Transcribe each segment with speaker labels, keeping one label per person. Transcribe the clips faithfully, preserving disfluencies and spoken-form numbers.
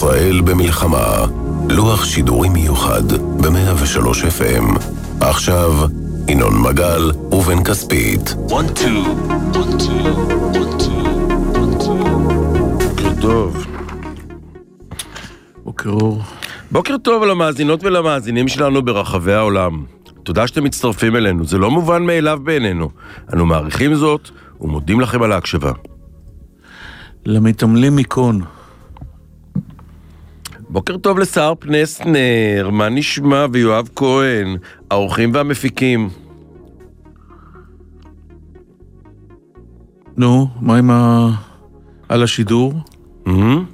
Speaker 1: ישראל במלחמה. לוח שידורים מיוחד ב-מאה ושלוש אף אם. עכשיו, ינון מגל ובן כספית.
Speaker 2: one two one two one two one two.
Speaker 3: טוב.
Speaker 4: בוקר אור.
Speaker 3: בוקר טוב למאזינות ולמאזינים שלנו ברחבי העולם. תודה שאתם מצטרפים אלינו, זה לא מובן מאליו בעינינו. אנו מעריכים זאת ומודים לכם על ההקשבה.
Speaker 4: למתעמלים מקון.
Speaker 3: בוקר טוב לסער פנסנר, מה נשמע, ויואב כהן, האורחים והמפיקים.
Speaker 4: נו, מה עם ה... על השידור?
Speaker 3: Mm-hmm.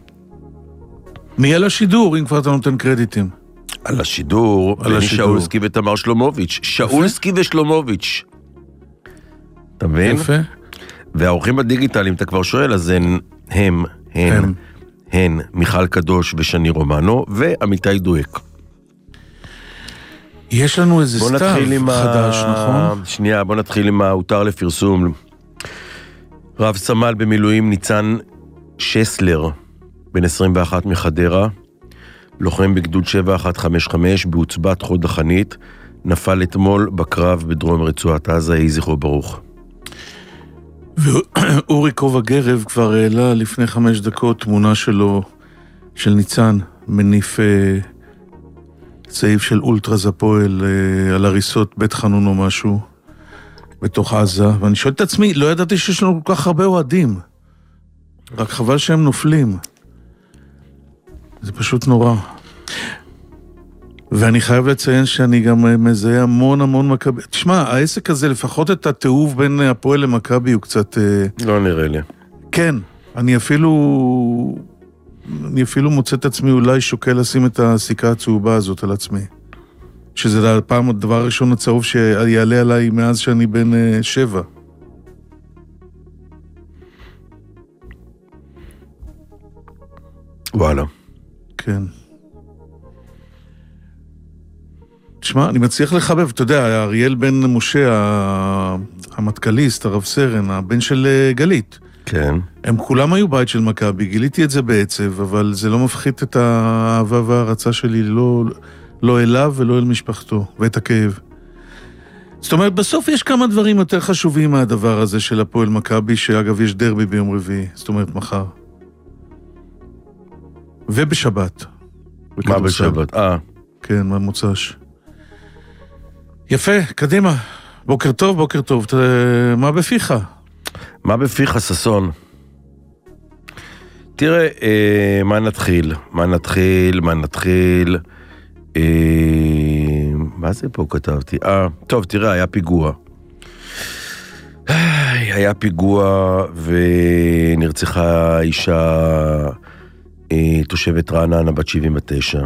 Speaker 4: מי על השידור, אם כבר אתה נותן קרדיטים?
Speaker 3: על השידור,
Speaker 4: על
Speaker 3: בני
Speaker 4: השידור.
Speaker 3: שאולסקי ותמר שלומוביץ'. שאולסקי ושלומוביץ'. אתה מבין?
Speaker 4: יפה.
Speaker 3: והאורחים בדיגיטליים, אתה כבר שואל, אז הן, הם, הן,
Speaker 4: הם.
Speaker 3: הן, מיכל קדוש ושני רומנו, ועמיתי דואק.
Speaker 4: יש לנו איזה
Speaker 3: בוא
Speaker 4: סתיו
Speaker 3: נתחיל עם
Speaker 4: חדש,
Speaker 3: ה...
Speaker 4: נכון?
Speaker 3: שנייה, בוא נתחיל עם ההותר לפרסום. רב סמל במילואים ניצן שסלר, בן עשרים ואחת מחדרה, לוחם בגדוד שבע אחת חמש חמש בעוצבת חוד החנית, נפל אתמול בקרב בדרום רצועת עזה, יהי זכרו ברוך.
Speaker 4: ואורי קובה גרב כבר העלה לפני חמש דקות תמונה שלו, של ניצן, מניף אה, צעיף של אולטרז הפועל אה, על הריסות בית חנון או משהו בתוך עזה, ואני שואל את עצמי, לא ידעתי שיש לנו כל כך הרבה אוהדים, רק חבל שהם נופלים. זה פשוט נורא. ואני חייב לציין שאני גם מזהה המון המון מכבי. תשמע, העסק הזה, לפחות את התיעוב בין הפועל למכבי הוא קצת...
Speaker 3: לא נראה לי.
Speaker 4: כן, אני אפילו... אני אפילו מוצא את עצמי אולי שוקל לשים את הסיכה הצהובה הזאת על עצמי. שזה הפעם הדבר הראשון הצהוב שיעלה עליי מאז שאני בן שבע.
Speaker 3: וואלה.
Speaker 4: כן. תשמע, אני מצליח לחבב, אתה יודע, אריאל בן משה, המטכליסט, הרב סרן, הבן של גלית.
Speaker 3: כן.
Speaker 4: הם כולם היו בית של מכבי, גיליתי את זה בעצב, אבל זה לא מפחית את האהבה וההרצה שלי, לא, לא אליו ולא אל משפחתו, ואת הכאב. זאת אומרת, בסוף יש כמה דברים יותר חשובים מהדבר הזה של הפועל מכבי, שאגב יש דרבי ביום רביעי, זאת אומרת מחר. ובשבת.
Speaker 3: מה בשבת? אה.
Speaker 4: כן, מה מוצש. יפה, קדימה. בוקר טוב, בוקר טוב. ת... מה בפיך?
Speaker 3: מה בפיך, ססון? תראה, אה, מה נתחיל? מה נתחיל? מה נתחיל? אה, מה זה פה כתבתי? אה, טוב, תראה, היה פיגוע. היה פיגוע ונרצחה אישה אה, תושבת רעננה בת שבעים ותשע.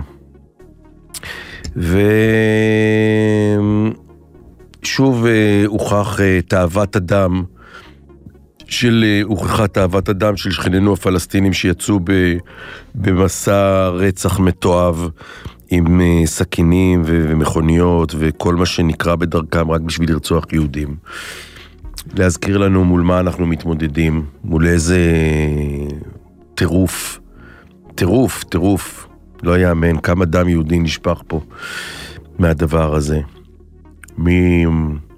Speaker 3: ושוב הוכח תאוות אדם של, הוכחה תאוות אדם של שכנינו הפלסטינים שיצאו במסע רצח מתועב עם סכינים ומכוניות וכל מה שנקרא בדרכם רק בשביל לרצוח יהודים. להזכיר לנו מול מה אנחנו מתמודדים, מול איזה טירוף, טירוף, טירוף. לא יאמן כמה דם יהודי נשפך פה מהדבר הזה. מי...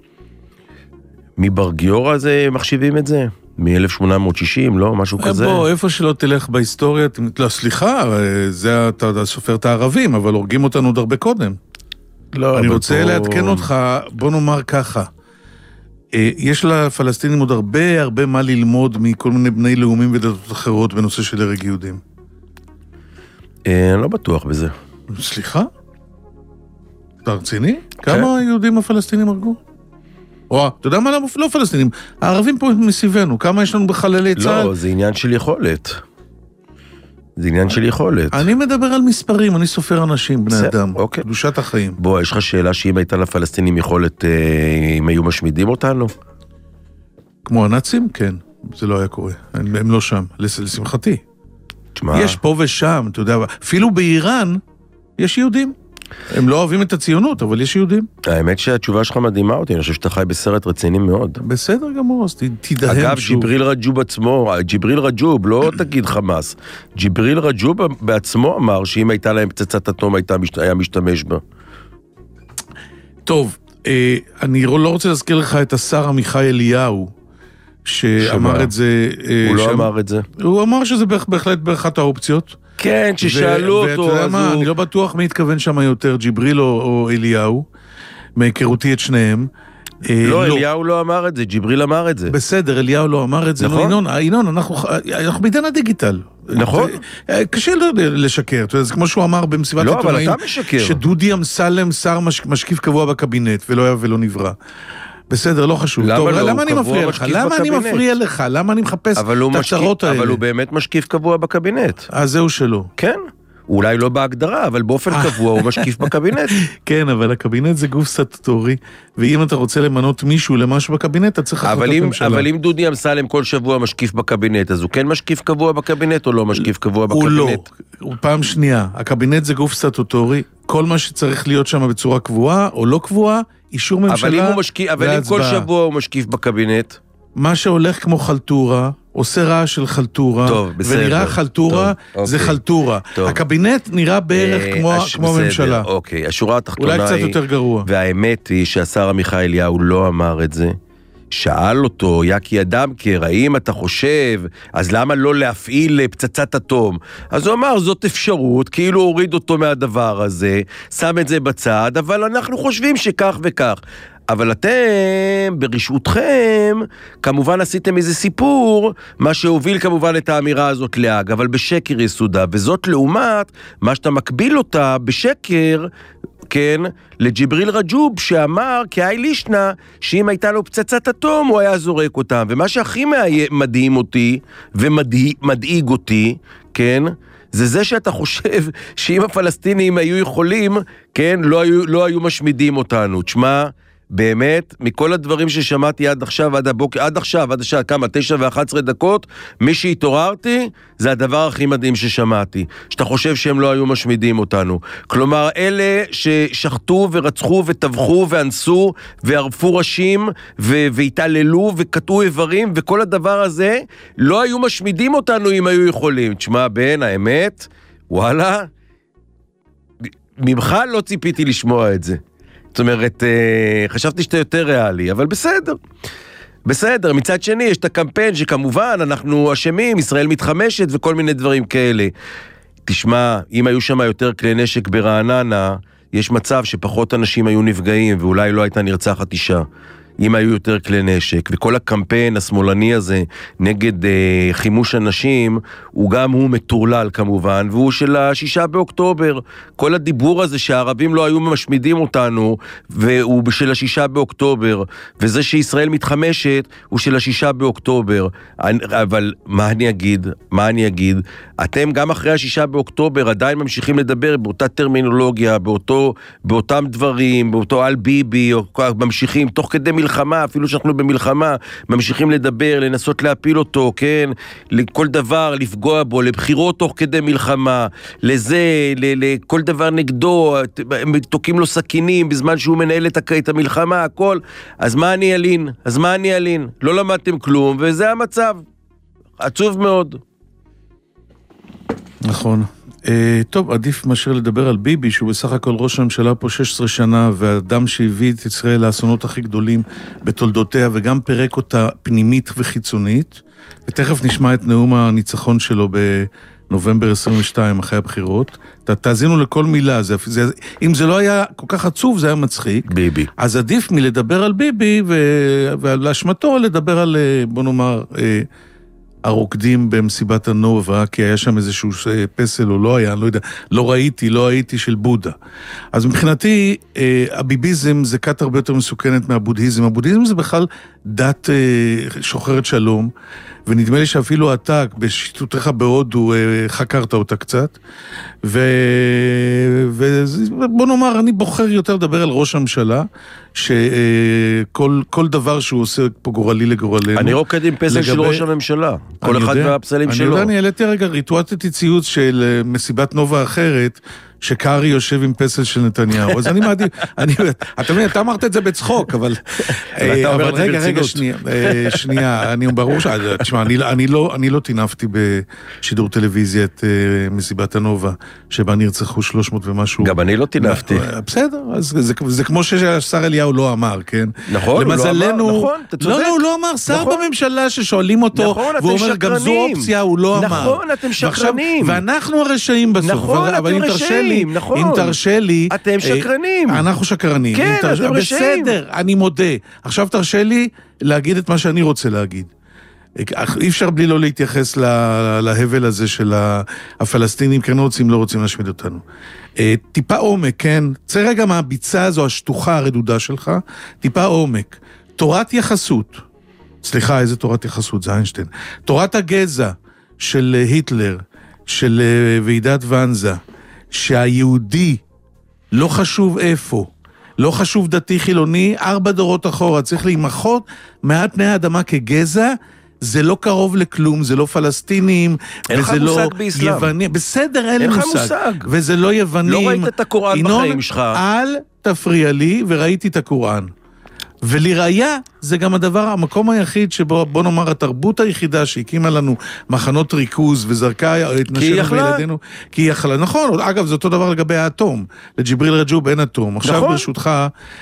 Speaker 3: מבר גיורא הזה מחשיבים את זה? מ-אלף שמונה מאות שישים, לא? משהו כזה?
Speaker 4: בוא, איפה שלא תלך בהיסטוריה, לא, סליחה, זה אתה סופר את הערבים, אבל הורגים אותנו עוד הרבה קודם.
Speaker 3: לא,
Speaker 4: אני רוצה
Speaker 3: פה...
Speaker 4: לעדכן אותך, בוא נאמר ככה. יש לפלסטינים עוד הרבה הרבה מה ללמוד מכל מיני בני לאומים ודתות אחרות בנושא של הרג יהודים.
Speaker 3: אני לא בטוח בזה.
Speaker 4: סליחה? אתה רציני? כמה יהודים הפלסטינים הרגו? או, אתה יודע מה? לא פלסטינים. הערבים פה מסביבנו. כמה יש לנו בחללי צה"ל?
Speaker 3: לא, זה עניין של יכולת. זה עניין של יכולת.
Speaker 4: אני מדבר על מספרים, אני סופר אנשים, בני אדם.
Speaker 3: אוקיי.
Speaker 4: קדושת החיים.
Speaker 3: בוא, יש לך שאלה שאם הייתה לפלסטינים יכולת, אם היו משמידים אותנו?
Speaker 4: כמו הנאצים? כן. זה לא היה קורה. הם לא שם. לשמחתי. יש פה ושם, אתה יודע, אפילו באיראן יש יהודים. הם לא אוהבים את הציונות, אבל יש יהודים.
Speaker 3: האמת שהתשובה שלך מדהימה אותי, אני חושב שאתה חי בסרט רציני מאוד.
Speaker 4: בסדר גמור, אז תדהם שוב.
Speaker 3: אגב, ג'יבריל רג'וב עצמו, ג'יבריל רג'וב, לא תגיד חמאס, ג'יבריל רג'וב בעצמו אמר שאם הייתה להם פצצת אטום, היה משתמש בה.
Speaker 4: טוב, אני לא רוצה להזכיר לך את השר עמיחי אליהו, שאמר את זה...
Speaker 3: הוא לא אמר את זה.
Speaker 4: הוא אמר שזה בהחלט באחת האופציות.
Speaker 3: כן, ששאלו אותו.
Speaker 4: ואתה יודע מה, אני לא בטוח מי התכוון שם יותר, ג'יבריל או אליהו, מהיכרותי את שניהם.
Speaker 3: לא, אליהו לא אמר את זה, ג'יבריל אמר את זה.
Speaker 4: בסדר, אליהו לא אמר את זה.
Speaker 3: נכון?
Speaker 4: ינון, אנחנו בעידן הדיגיטל.
Speaker 3: נכון.
Speaker 4: קשה לשקר, זה כמו שהוא אמר במסיבת עיתונאים.
Speaker 3: לא, אבל אתה משקר.
Speaker 4: שדודי אמסלם שר משקיף קבוע בקבינט, ולא היה ולא נברא. בסדר, לא חשוב.
Speaker 3: למה
Speaker 4: טוב,
Speaker 3: לא?
Speaker 4: למה אני מפריע לך? למה אני מפריע לך? למה אני מחפש את הצרות האלה?
Speaker 3: אבל הוא באמת משקיף קבוע בקבינט.
Speaker 4: אז זהו שלא.
Speaker 3: כן. אולי לא בהגדרה, אבל באופן קבוע הוא משקיף בקבינט.
Speaker 4: כן, אבל הקבינט זה גוף סטטוטורי, ואם אתה רוצה למנות מישהו למשהו בקבינט, אתה צריך החלטת ממשלה.
Speaker 3: אבל אם דודי אמסלם כל שבוע משקיף בקבינט, אז הוא כן משקיף קבוע בקבינט או לא משקיף קבוע בקבינט?
Speaker 4: הוא לא. הוא פעם שנייה. הקבינט זה גוף סטטוטורי, כל מה שצריך להיות שם בצורה קבועה או לא קבועה, אישור ממשלה והצבעה.
Speaker 3: אבל אם כל שבוע הוא משקיף בקבינט?
Speaker 4: מה שהולך כמו חלטורה, עושה רעש של חלטורה,
Speaker 3: טוב, בסדר,
Speaker 4: ונראה חלטורה,
Speaker 3: טוב,
Speaker 4: זה
Speaker 3: אוקיי.
Speaker 4: חלטורה.
Speaker 3: טוב.
Speaker 4: הקבינט נראה בערך
Speaker 3: אה,
Speaker 4: כמו,
Speaker 3: הש...
Speaker 4: כמו
Speaker 3: בסדר,
Speaker 4: ממשלה.
Speaker 3: אוקיי, השורה התחתונה
Speaker 4: אולי קצת
Speaker 3: היא,
Speaker 4: יותר גרוע.
Speaker 3: והאמת היא שהשר עמיחי אליהו לא אמר את זה. שאל אותו, יקי אדמקר, האם אתה חושב, אז למה לא להפעיל פצצת אטום? אז הוא אמר, זאת אפשרות, כאילו הוריד אותו מהדבר הזה, שם את זה בצד, אבל אנחנו חושבים שכך וכך. אבל אתם, ברשעותכם, כמובן עשיתם איזה סיפור, מה שהוביל כמובן את האמירה הזאת לאג, אבל בשקר יסודה, וזאת לעומת מה שאתה מקביל אותה בשקר, כן, לג'יבריל רג'וב, שאמר כאי לישנה, שאם הייתה לו פצצת אטום, הוא היה זורק אותם. ומה שהכי מדהים אותי, ומדאיג אותי, כן, זה זה שאתה חושב שאם הפלסטינים היו יכולים, כן, לא היו, לא היו משמידים אותנו. תשמע, באמת, מכל הדברים ששמעתי עד עכשיו, עד הבוקר, עד עכשיו, עד השעה, כמה, תשע ואחת עשרה דקות, מי שהתעוררתי, זה הדבר הכי מדהים ששמעתי, שאתה חושב שהם לא היו משמידים אותנו. כלומר, אלה ששחטו ורצחו וטבחו ואנסו וערפו ראשים והתעללו וקטעו איברים, וכל הדבר הזה, לא היו משמידים אותנו אם היו יכולים. תשמע, בן, האמת, וואלה, ממך לא ציפיתי לשמוע את זה. זאת אומרת, חשבתי שאתה יותר ריאלי, אבל בסדר. בסדר, מצד שני, יש את הקמפיין שכמובן אנחנו אשמים, ישראל מתחמשת וכל מיני דברים כאלה. תשמע, אם היו שם יותר כלי נשק ברעננה, יש מצב שפחות אנשים היו נפגעים, ואולי לא הייתה נרצחת אישה. אם היו יותר כלי נשק, וכל הקמפיין השמאלני הזה נגד אה, חימוש אנשים, הוא גם הוא מטורלל כמובן, והוא של השישה באוקטובר. כל הדיבור הזה שהערבים לא היו משמידים אותנו, והוא של השישה באוקטובר, וזה שישראל מתחמשת, הוא של השישה באוקטובר. אבל מה אני אגיד? מה אני אגיד? אתם גם אחרי השישה באוקטובר עדיין ממשיכים לדבר באותה טרמינולוגיה, באותו, באותם דברים, באותו על ביבי, או ממשיכים תוך כדי מלחמה, אפילו שאנחנו במלחמה, ממשיכים לדבר, לנסות להפיל אותו, כן? לכל דבר, לפגוע בו, לבחירות תוך כדי מלחמה, לזה, לכל דבר נגדו, תוקים לו סכינים בזמן שהוא מנהל את המלחמה, הכל. אז מה אני אלין? אז מה אני אלין? לא למדתם כלום, וזה המצב. עצוב מאוד.
Speaker 4: נכון. Uh, טוב, עדיף מאשר לדבר על ביבי, שהוא בסך הכל ראש הממשלה פה שש עשרה שנה, והאדם שהביא את ישראל לאסונות הכי גדולים בתולדותיה, וגם פרק אותה פנימית וחיצונית, ותכף נשמע את נאום הניצחון שלו בנובמבר עשרים ושתיים, אחרי הבחירות. ת, תאזינו לכל מילה, זה, זה, אם זה לא היה כל כך עצוב, זה היה מצחיק.
Speaker 3: ביבי.
Speaker 4: אז עדיף מלדבר על ביבי, ו, ועל אשמתו לדבר על, בוא נאמר, הרוקדים במסיבת הנובה, כי היה שם איזשהו פסל או לא היה, אני לא יודע, לא ראיתי, לא הייתי של בודה. אז מבחינתי, הביביזם זה כת הרבה יותר מסוכנת מהבודהיזם. הבודהיזם זה בכלל דת שוחרת שלום, ונדמה לי שאפילו אתה, בשיטותיך בהודו, חקרת אותה קצת, ו... ובוא נאמר, אני בוחר יותר לדבר על ראש הממשלה, שכל כל דבר שהוא עושה פה גורלי לגורלנו.
Speaker 3: אני רוקד עם פסל לגבי... של ראש הממשלה, כל אחד
Speaker 4: יודע,
Speaker 3: מהפסלים
Speaker 4: אני
Speaker 3: שלו.
Speaker 4: יודע, אני העליתי רגע, ריטואטתי ציוץ של מסיבת נובה אחרת, שקארי יושב עם פסל של נתניהו, אז אני מעדיף, אני, אתה מבין, אתה אמרת את זה בצחוק, אבל, אבל רגע, רגע, שנייה, שנייה, אני ברור ש... תשמע, אני, אני לא, אני לא תינפתי בשידור טלוויזיה את מסיבת הנובה, שבה נרצחו שלוש מאות ומשהו.
Speaker 3: גם אני לא תינפתי.
Speaker 4: בסדר, אז זה, זה כמו ששר אליהו לא אמר, כן?
Speaker 3: נכון,
Speaker 4: למזלנו,
Speaker 3: הוא לא אמר, נכון, אתה צודק.
Speaker 4: לא, לא, הוא לא אמר, שר
Speaker 3: נכון.
Speaker 4: בממשלה ששואלים אותו,
Speaker 3: נכון,
Speaker 4: והוא אומר,
Speaker 3: שקרנים.
Speaker 4: גם זו אופציה, הוא לא אמר.
Speaker 3: נכון, אתם שקרנים.
Speaker 4: ואנחנו הרשעים בסוף.
Speaker 3: נכון,
Speaker 4: אבל
Speaker 3: אתם
Speaker 4: אם תרשה לי,
Speaker 3: רשעים, נכון.
Speaker 4: אם תרשה לי...
Speaker 3: אתם שקרנים.
Speaker 4: אנחנו שקרנים.
Speaker 3: כן,
Speaker 4: תרש...
Speaker 3: אתם רשעים.
Speaker 4: בסדר, אני מודה. עכשיו תרשה לי להגיד את מה שאני רוצה להגיד. אי אפשר בלי לא להתייחס לה... להבל הזה של הפלסטינים, כן רוצים, לא רוצים להשמיד אותנו. טיפה עומק, כן? צא רגע מהביצה הזו, השטוחה הרדודה שלך, טיפה עומק. תורת יחסות, סליחה, איזה תורת יחסות, זה איינשטיין. תורת הגזע של היטלר, של ועידת ונזה, שהיהודי לא חשוב איפה, לא חשוב דתי חילוני, ארבע דורות אחורה, צריך להימחות מעט פני האדמה כגזע, זה לא קרוב לכלום, זה לא פלסטינים, וזה לא יוונים, בסדר, אין לי מושג. מושג. וזה לא יוונים.
Speaker 3: לא ראית את הקוראן בחיים שלך.
Speaker 4: אל תפריע לי, וראיתי את הקוראן. ולראיה, זה גם הדבר, המקום היחיד שבו, בוא נאמר, התרבות היחידה שהקימה לנו מחנות ריכוז וזרקה את נשינו וילדינו, כי היא יכלה, נכון, אגב, זה אותו דבר לגבי האטום, לג'יבריל רג'וב אין אטום, עכשיו נכון. ברשותך,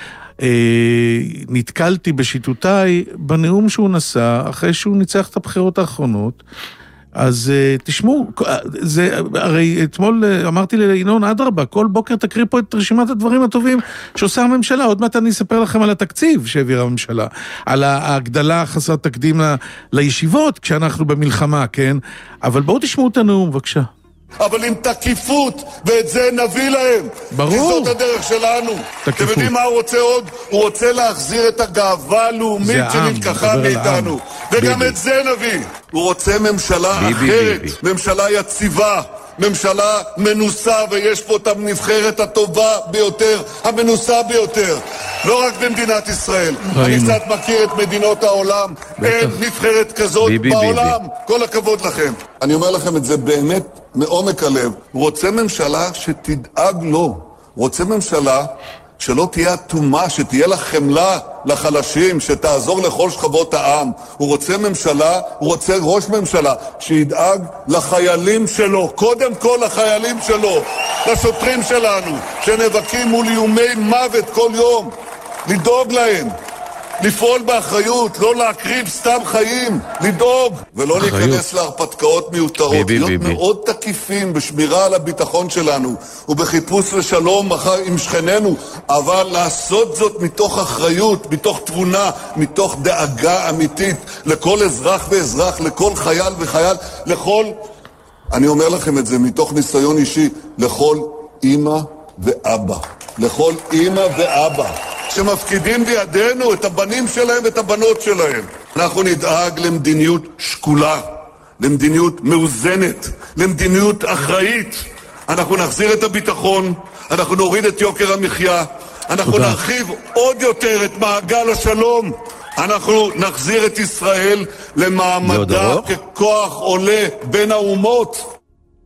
Speaker 4: אה, נתקלתי בשיטותיי בנאום שהוא נשא, אחרי שהוא ניצח את הבחירות האחרונות, אז תשמעו, זה, הרי אתמול אמרתי לינון אדרבה, כל בוקר תקריא פה את רשימת הדברים הטובים שעושה הממשלה, עוד מעט אני אספר לכם על התקציב שהעבירה הממשלה, על ההגדלה חסרת תקדים לישיבות כשאנחנו במלחמה, כן? אבל בואו תשמעו את הנאום, בבקשה.
Speaker 5: אבל עם תקיפות, ואת זה נביא להם.
Speaker 4: ברור.
Speaker 5: כי זאת הדרך שלנו. תקיפות. אתם יודעים מה הוא רוצה עוד? הוא רוצה להחזיר את הגאווה הלאומית שנלקחה מאיתנו. וגם ביבי. את זה נביא. הוא רוצה ממשלה ביבי, אחרת. ביבי. ממשלה יציבה. ממשלה מנוסה, ויש פה את הנבחרת הטובה ביותר, המנוסה ביותר. לא רק במדינת ישראל. אני קצת מכיר את מדינות העולם. אין נבחרת כזאת ביבי, בעולם. ביבי. כל הכבוד לכם. אני אומר לכם את זה באמת מעומק הלב. הוא רוצה ממשלה שתדאג לו. הוא רוצה ממשלה שלא תהיה אטומה, שתהיה לה חמלה לחלשים, שתעזור לכל שכבות העם. הוא רוצה ממשלה, הוא רוצה ראש ממשלה, שידאג לחיילים שלו, קודם כל לחיילים שלו, לשוטרים שלנו, שנאבקים מול איומי מוות כל יום, לדאוג להם, לפעול באחריות, לא להקריב סתם חיים, לדאוג, ולא אחריות. להיכנס להרפתקאות מיותרות, ביבי, להיות ביבי. מאוד תקיפים בשמירה על הביטחון שלנו, ובחיפוש לשלום עם שכנינו, אבל לעשות זאת מתוך אחריות, מתוך תבונה, מתוך דאגה אמיתית, לכל אזרח ואזרח, לכל חייל וחייל, לכל, אני אומר לכם את זה מתוך ניסיון אישי, לכל אמא ואבא, לכל אמא ואבא. שמפקידים בידינו את הבנים שלהם ואת הבנות שלהם. אנחנו נדאג למדיניות שקולה, למדיניות מאוזנת, למדיניות אחראית. אנחנו נחזיר את הביטחון, אנחנו נוריד את יוקר המחיה, אנחנו תודה. נרחיב עוד יותר את מעגל השלום, אנחנו נחזיר את ישראל למעמדה ככוח עולה בין האומות.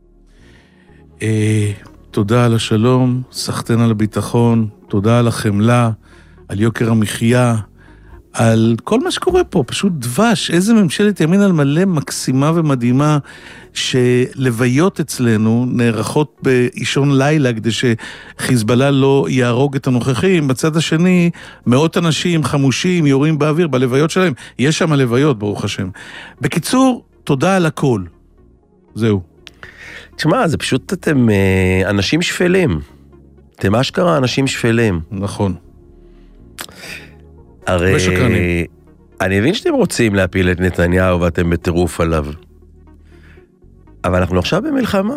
Speaker 4: אה, תודה על השלום, סחתן על הביטחון, תודה על החמלה, על יוקר המחיה, על כל מה שקורה פה, פשוט דבש, איזה ממשלת ימין על מלא מקסימה ומדהימה, שלוויות אצלנו נערכות באישון לילה, כדי שחיזבאללה לא יהרוג את הנוכחים, בצד השני, מאות אנשים חמושים יורים באוויר בלוויות שלהם, יש שם לוויות ברוך השם. בקיצור, תודה על הכל. זהו.
Speaker 3: תשמע, זה פשוט אתם אנשים שפלים. אתם אשכרה אנשים שפלים.
Speaker 4: נכון.
Speaker 3: הרי אני מבין שאתם רוצים להפיל את נתניהו ואתם בטירוף עליו. אבל אנחנו עכשיו במלחמה.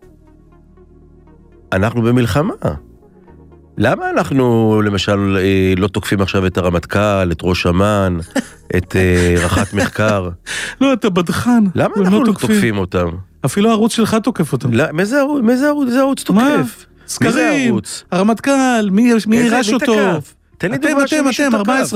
Speaker 3: אנחנו במלחמה. למה אנחנו למשל לא תוקפים עכשיו את הרמטכ"ל, את ראש אמ"ן, את רח"ט מחקר?
Speaker 4: לא, אתה בדחן.
Speaker 3: למה אנחנו לא תוקפים אותם?
Speaker 4: אפילו הערוץ שלך תוקף אותם.
Speaker 3: מאיזה ערוץ תוקף?
Speaker 4: סקרים, הרמטכ"ל, מי ירש אותו?
Speaker 3: תן לי דוגמה של מי שתקף.
Speaker 4: אתם, ארבע עשרה.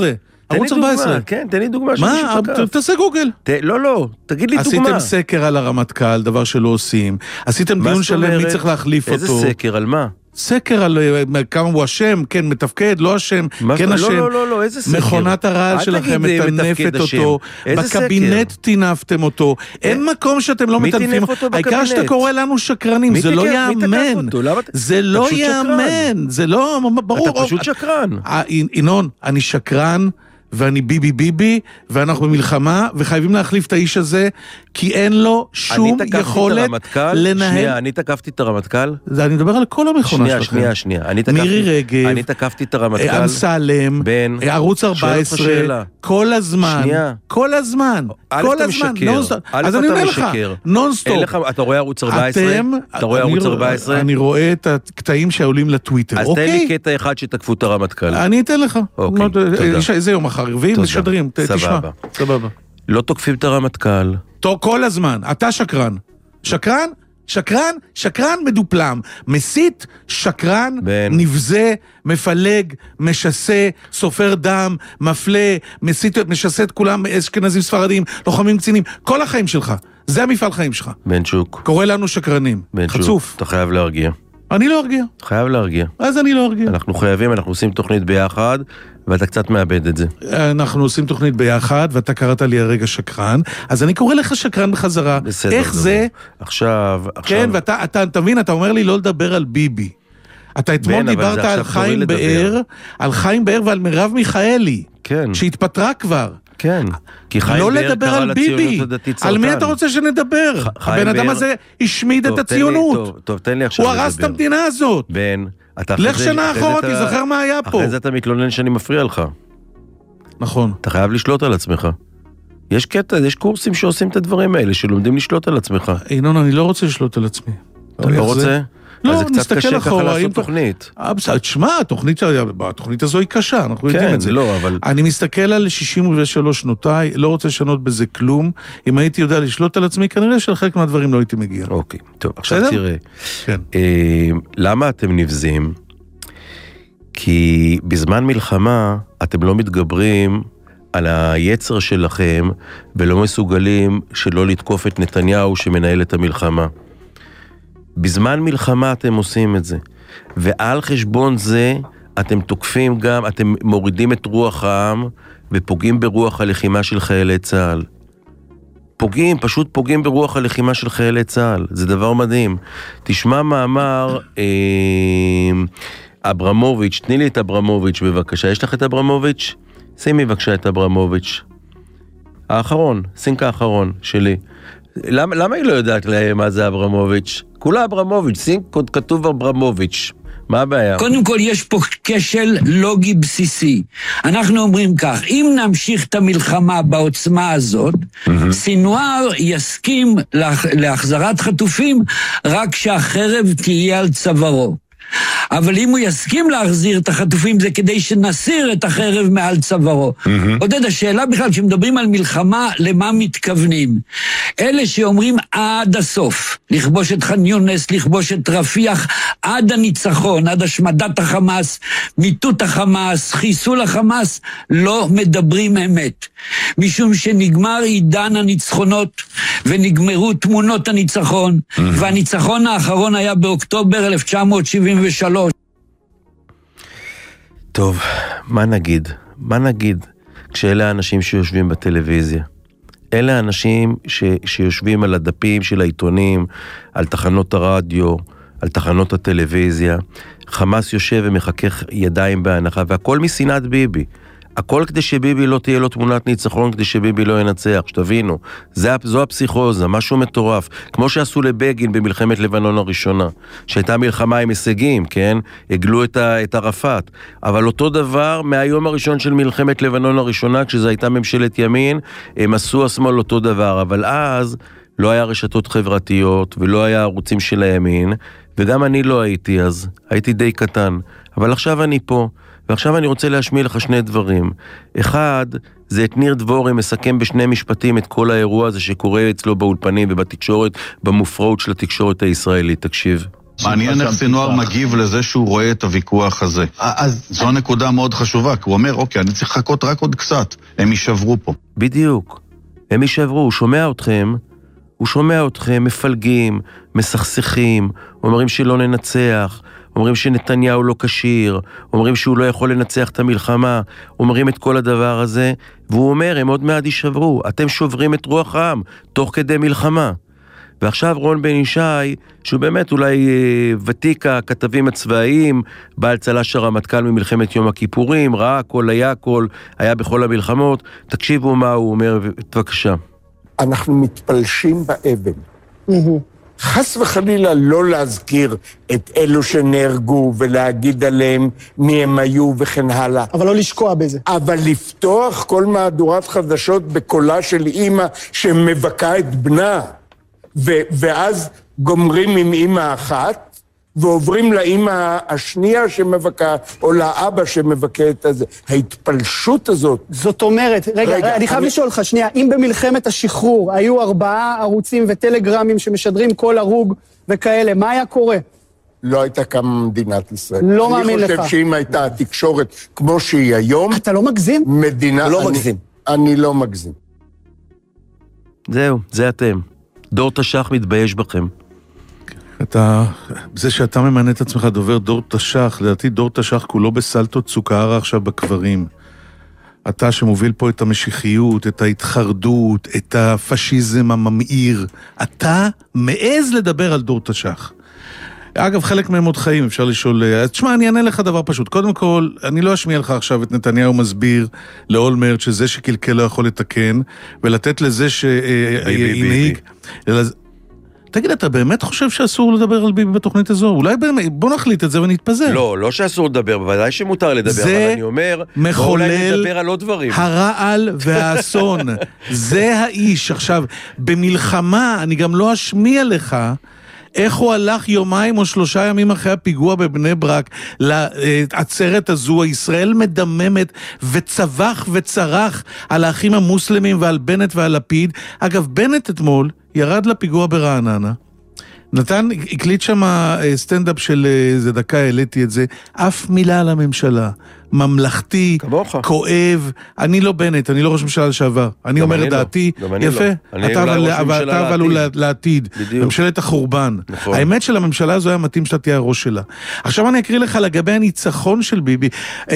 Speaker 4: ערוץ ארבע עשרה.
Speaker 3: כן, תן לי דוגמה שמישהו תקף.
Speaker 4: מה? תעשה גוגל.
Speaker 3: לא, לא, תגיד לי דוגמה.
Speaker 4: עשיתם סקר על הרמטכ"ל, דבר שלא עושים. עשיתם דיון שלם, מי צריך להחליף אותו.
Speaker 3: איזה סקר, על מה?
Speaker 4: סקר על כמה הוא אשם, כן, מתפקד, לא אשם, כן אשם.
Speaker 3: לא, לא, לא, איזה סקר?
Speaker 4: מכונת הרעל שלכם מטנפת אותו, בקבינט טינפתם אותו, אין מקום שאתם לא מטנפים, העיקר שאתה קורא לנו שקרנים, זה לא יאמן, זה לא יאמן, זה לא, ברור.
Speaker 3: אתה פשוט שקרן.
Speaker 4: ינון, אני שקרן, ואני ביבי ביבי, ואנחנו במלחמה, וחייבים להחליף את האיש הזה, כי אין לו שום יכולת לנהל.
Speaker 3: שנייה, אני תקפתי את הרמטכ"ל.
Speaker 4: אני מדבר על כל המכונה שלכם.
Speaker 3: שנייה, שנייה, שנייה.
Speaker 4: מירי רגב,
Speaker 3: אני תקפתי את הרמטכ"ל.
Speaker 4: אמסלם, ערוץ ארבע עשרה, כל הזמן, כל הזמן, כל הזמן. אז אני אומר לך, נונסטופ.
Speaker 3: אתה רואה ערוץ ארבע עשרה? אתה רואה ערוץ ארבע עשרה?
Speaker 4: אני רואה את הקטעים שעולים לטוויטר,
Speaker 3: אז תן לי קטע אחד שתקפו את הרמטכ"ל.
Speaker 4: אני אתן לך. איזה יום אחר, רביעי משדרים, תשמע. סבבה.
Speaker 3: לא תוקפים את הרמטכ"ל.
Speaker 4: כל הזמן, אתה שקרן. שקרן? שקרן? שקרן מדופלם. מסית, שקרן, נבזה, מפלג, משסה, סופר דם, מפלה, מסית, משסה את כולם, אשכנזים ספרדים, לוחמים קצינים, כל החיים שלך. זה המפעל חיים שלך.
Speaker 3: בן שוק.
Speaker 4: קורא לנו שקרנים.
Speaker 3: בן שוק.
Speaker 4: חצוף.
Speaker 3: אתה חייב להרגיע.
Speaker 4: אני לא ארגיע.
Speaker 3: חייב להרגיע.
Speaker 4: אז אני לא ארגיע.
Speaker 3: אנחנו חייבים, אנחנו עושים תוכנית ביחד, ואתה קצת מאבד את זה.
Speaker 4: אנחנו עושים תוכנית ביחד, ואתה קראת לי הרגע שקרן, אז אני קורא לך שקרן בחזרה.
Speaker 3: בסדר.
Speaker 4: איך זה?
Speaker 3: עכשיו, עכשיו...
Speaker 4: כן, ואתה, אתה, אתה מבין, אתה אומר לי לא לדבר על ביבי. אתה אתמול דיברת על חיים באר, על חיים באר ועל מרב מיכאלי.
Speaker 3: כן.
Speaker 4: שהתפטרה כבר.
Speaker 3: כן.
Speaker 4: לא לדבר על ביבי. על מי אתה רוצה שנדבר? הבן אדם הזה השמיד את הציונות.
Speaker 3: טוב, תן לי עכשיו לדבר.
Speaker 4: הוא הרס את המדינה הזאת.
Speaker 3: בן,
Speaker 4: לך שנה אחרות, תזכר מה היה פה.
Speaker 3: אחרי זה אתה מתלונן שאני מפריע לך.
Speaker 4: נכון.
Speaker 3: אתה חייב לשלוט על עצמך. יש קטע, יש קורסים שעושים את הדברים האלה, שלומדים לשלוט על עצמך.
Speaker 4: ינון, אני לא רוצה לשלוט על עצמי.
Speaker 3: אתה לא רוצה?
Speaker 4: לא,
Speaker 3: זה קצת קשה ככה לעשות תוכנית.
Speaker 4: תשמע, התוכנית הזו היא קשה, אנחנו יודעים את זה.
Speaker 3: לא, אבל...
Speaker 4: אני מסתכל על שישים ושלוש שנותיי, לא רוצה לשנות בזה כלום. אם הייתי יודע לשלוט על עצמי, כנראה שלחלק מהדברים לא הייתי מגיע.
Speaker 3: אוקיי, טוב, עכשיו תראה. למה אתם נבזים? כי בזמן מלחמה אתם לא מתגברים על היצר שלכם, ולא מסוגלים שלא לתקוף את נתניהו שמנהל את המלחמה. בזמן מלחמה אתם עושים את זה, ועל חשבון זה אתם תוקפים גם, אתם מורידים את רוח העם, ופוגעים ברוח הלחימה של חיילי צה"ל. פוגעים, פשוט פוגעים ברוח הלחימה של חיילי צה"ל, זה דבר מדהים. תשמע מאמר אה, אברמוביץ', תני לי את אברמוביץ' בבקשה, יש לך את אברמוביץ'? שימי בבקשה את אברמוביץ'. האחרון, סינק האחרון שלי. למה, למה היא לא יודעת להם מה זה אברמוביץ'? כולה אברמוביץ', סינק כתוב אברמוביץ'. מה הבעיה?
Speaker 6: קודם כל יש פה כשל לוגי בסיסי. אנחנו אומרים כך, אם נמשיך את המלחמה בעוצמה הזאת, mm-hmm. סינואר יסכים להח... להחזרת חטופים רק שהחרב תהיה על צווארו. אבל אם הוא יסכים להחזיר את החטופים זה כדי שנסיר את החרב מעל צווארו. עודד, השאלה בכלל כשמדברים על מלחמה למה מתכוונים? אלה שאומרים עד הסוף, לכבוש את ח'אן יונס, לכבוש את רפיח עד הניצחון, עד השמדת החמאס, מיטוט החמאס, חיסול החמאס, לא מדברים אמת. משום שנגמר עידן הניצחונות ונגמרו תמונות הניצחון, והניצחון האחרון היה באוקטובר אלף תשע מאות שבעים ושלוש.
Speaker 3: טוב, מה נגיד? מה נגיד כשאלה האנשים שיושבים בטלוויזיה? אלה האנשים ש, שיושבים על הדפים של העיתונים, על תחנות הרדיו, על תחנות הטלוויזיה. חמאס יושב ומחכך ידיים בהנחה, והכל משנאת ביבי. הכל כדי שביבי לא תהיה לו תמונת ניצחון, כדי שביבי לא ינצח, שתבינו. זה, זו הפסיכוזה, משהו מטורף. כמו שעשו לבגין במלחמת לבנון הראשונה, שהייתה מלחמה עם הישגים, כן? הגלו את, ה, את ערפאת. אבל אותו דבר, מהיום הראשון של מלחמת לבנון הראשונה, כשזו הייתה ממשלת ימין, הם עשו השמאל אותו דבר. אבל אז לא היה רשתות חברתיות, ולא היה ערוצים של הימין, וגם אני לא הייתי אז. הייתי די קטן. אבל עכשיו אני פה. ועכשיו אני רוצה להשמיע לך שני דברים. אחד, זה את ניר דבורי מסכם בשני משפטים את כל האירוע הזה שקורה אצלו באולפנים ובתקשורת, במופרעות של התקשורת הישראלית. תקשיב.
Speaker 7: מעניין איך סינואר מגיב לזה שהוא רואה את הוויכוח הזה. זו נקודה מאוד חשובה, כי הוא אומר, אוקיי, אני צריך לחכות רק עוד קצת, הם יישברו פה.
Speaker 3: בדיוק, הם יישברו, הוא שומע אתכם, הוא שומע אתכם, מפלגים, מסכסכים, אומרים שלא ננצח, אומרים שנתניהו לא כשיר, אומרים שהוא לא יכול לנצח את המלחמה, אומרים את כל הדבר הזה, והוא אומר, הם עוד מעט יישברו, אתם שוברים את רוח העם, תוך כדי מלחמה. ועכשיו רון בן ישי, שהוא באמת אולי ותיק הכתבים הצבאיים, בעל צל"ש הרמטכ"ל ממלחמת יום הכיפורים, ראה הכל, היה הכל, היה בכל המלחמות, תקשיבו מה הוא אומר, בבקשה.
Speaker 8: אנחנו מתפלשים באבן. חס וחלילה לא להזכיר את אלו שנהרגו ולהגיד עליהם מי הם היו וכן הלאה.
Speaker 9: אבל לא לשקוע בזה.
Speaker 8: אבל לפתוח כל מהדורת חדשות בקולה של אימא שמבקה את בנה, ו- ואז גומרים עם אימא אחת, ועוברים לאמא השנייה שמבקה, או לאבא שמבקה את הזה. ההתפלשות הזאת...
Speaker 9: זאת אומרת, רגע, רגע אני חייב אני... לשאול לך, שנייה, אם במלחמת השחרור היו ארבעה ערוצים וטלגרמים שמשדרים כל הרוג וכאלה, מה היה קורה?
Speaker 8: לא הייתה קמה מדינת ישראל.
Speaker 9: לא מאמין לך.
Speaker 8: אני חושב שאם הייתה התקשורת כמו שהיא היום...
Speaker 9: אתה לא מגזים?
Speaker 8: מדינה...
Speaker 9: לא
Speaker 8: אני,
Speaker 9: מגזים.
Speaker 8: אני לא מגזים.
Speaker 3: זהו, זה אתם. דור תש"ח מתבייש בכם.
Speaker 4: אתה, זה שאתה ממנה את עצמך דובר דור תש"ח, לדעתי דור תש"ח כולו בסלטות סוכרה עכשיו בקברים. אתה שמוביל פה את המשיחיות, את ההתחרדות, את הפשיזם הממאיר, אתה מעז לדבר על דור תש"ח. אגב, חלק מהם עוד חיים, אפשר לשאול, תשמע, אני אענה לך דבר פשוט. קודם כל, אני לא אשמיע לך עכשיו את נתניהו מסביר לאולמרט שזה שקלקל לא יכול לתקן, ולתת לזה שינהיג. תגיד, אתה באמת חושב שאסור לדבר על ביבי בתוכנית הזו? אולי באמת, בוא נחליט את זה ונתפזר.
Speaker 3: לא, לא שאסור לדבר, בוודאי שמותר לדבר, אבל אני אומר,
Speaker 4: מחולל
Speaker 3: נדבר על עוד דברים.
Speaker 4: הרעל והאסון. זה האיש. עכשיו, במלחמה, אני גם לא אשמיע לך, איך הוא הלך יומיים או שלושה ימים אחרי הפיגוע בבני ברק לעצרת הזו, ישראל מדממת וצבח וצרח על האחים המוסלמים ועל בנט ועל לפיד. אגב, בנט אתמול ירד לפיגוע ברעננה, נתן, הקליט שם סטנדאפ של איזה דקה, העליתי את זה, אף מילה על הממשלה, ממלכתי, כמוך. כואב, אני לא בנט, אני לא ראש ממשלה לשעבר, אני אומר את דעתי, יפה, אתה אבל הוא לעתיד, ממשלת החורבן, נכון. האמת של הממשלה הזו היה מתאים שאתה תהיה הראש שלה. עכשיו אני אקריא לך לגבי הניצחון של ביבי,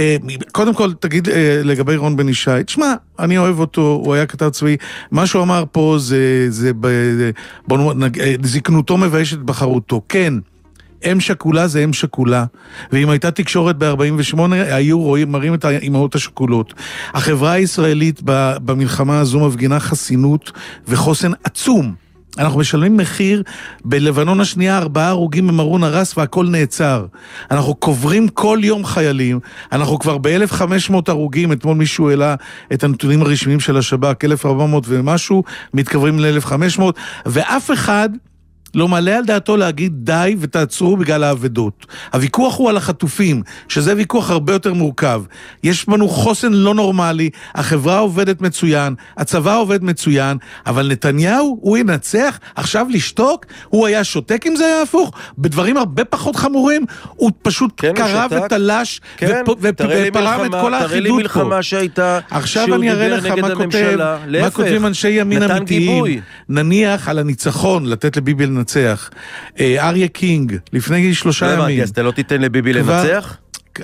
Speaker 4: קודם כל תגיד לגבי רון בן ישי, תשמע, אני אוהב אותו, הוא היה כתב צבאי, מה שהוא אמר פה זה, זה, בוא נגיד, זקנותו מביישת בחרותו, כן, אם שקולה זה אם שקולה, ואם הייתה תקשורת ב-ארבעים ושמונה, היו רואים, מראים את האימהות השקולות. החברה הישראלית במלחמה הזו מפגינה חסינות וחוסן עצום. אנחנו משלמים מחיר בלבנון השנייה, ארבעה הרוגים במרון הרס והכל נעצר. אנחנו קוברים כל יום חיילים, אנחנו כבר ב-אלף וחמש מאות הרוגים, אתמול מישהו העלה את הנתונים הרשמיים של השב"כ, אלף וארבע מאות ומשהו, מתקברים ל-אלף וחמש מאות, ואף אחד לא מעלה על דעתו להגיד די ותעצרו בגלל העבדות. הוויכוח הוא על החטופים, שזה ויכוח הרבה יותר מורכב. יש בנו חוסן לא נורמלי, החברה עובדת מצוין, הצבא עובד מצוין, אבל נתניהו, הוא ינצח, עכשיו לשתוק, הוא היה שותק אם זה היה הפוך, בדברים הרבה פחות חמורים, הוא פשוט כן, קרא ותלש,
Speaker 3: כן,
Speaker 4: ופרם את כל האחידות פה.
Speaker 3: תראה לי מלחמה שהייתה,
Speaker 4: עכשיו אני אראה לך מה כותב, מה כותבים אנשי ימין אמיתיים, נניח על הניצחון, לתת לביבי לנצח. אריה קינג, לפני שלושה ימים.
Speaker 3: אז אתה לא תיתן לביבי לנצח?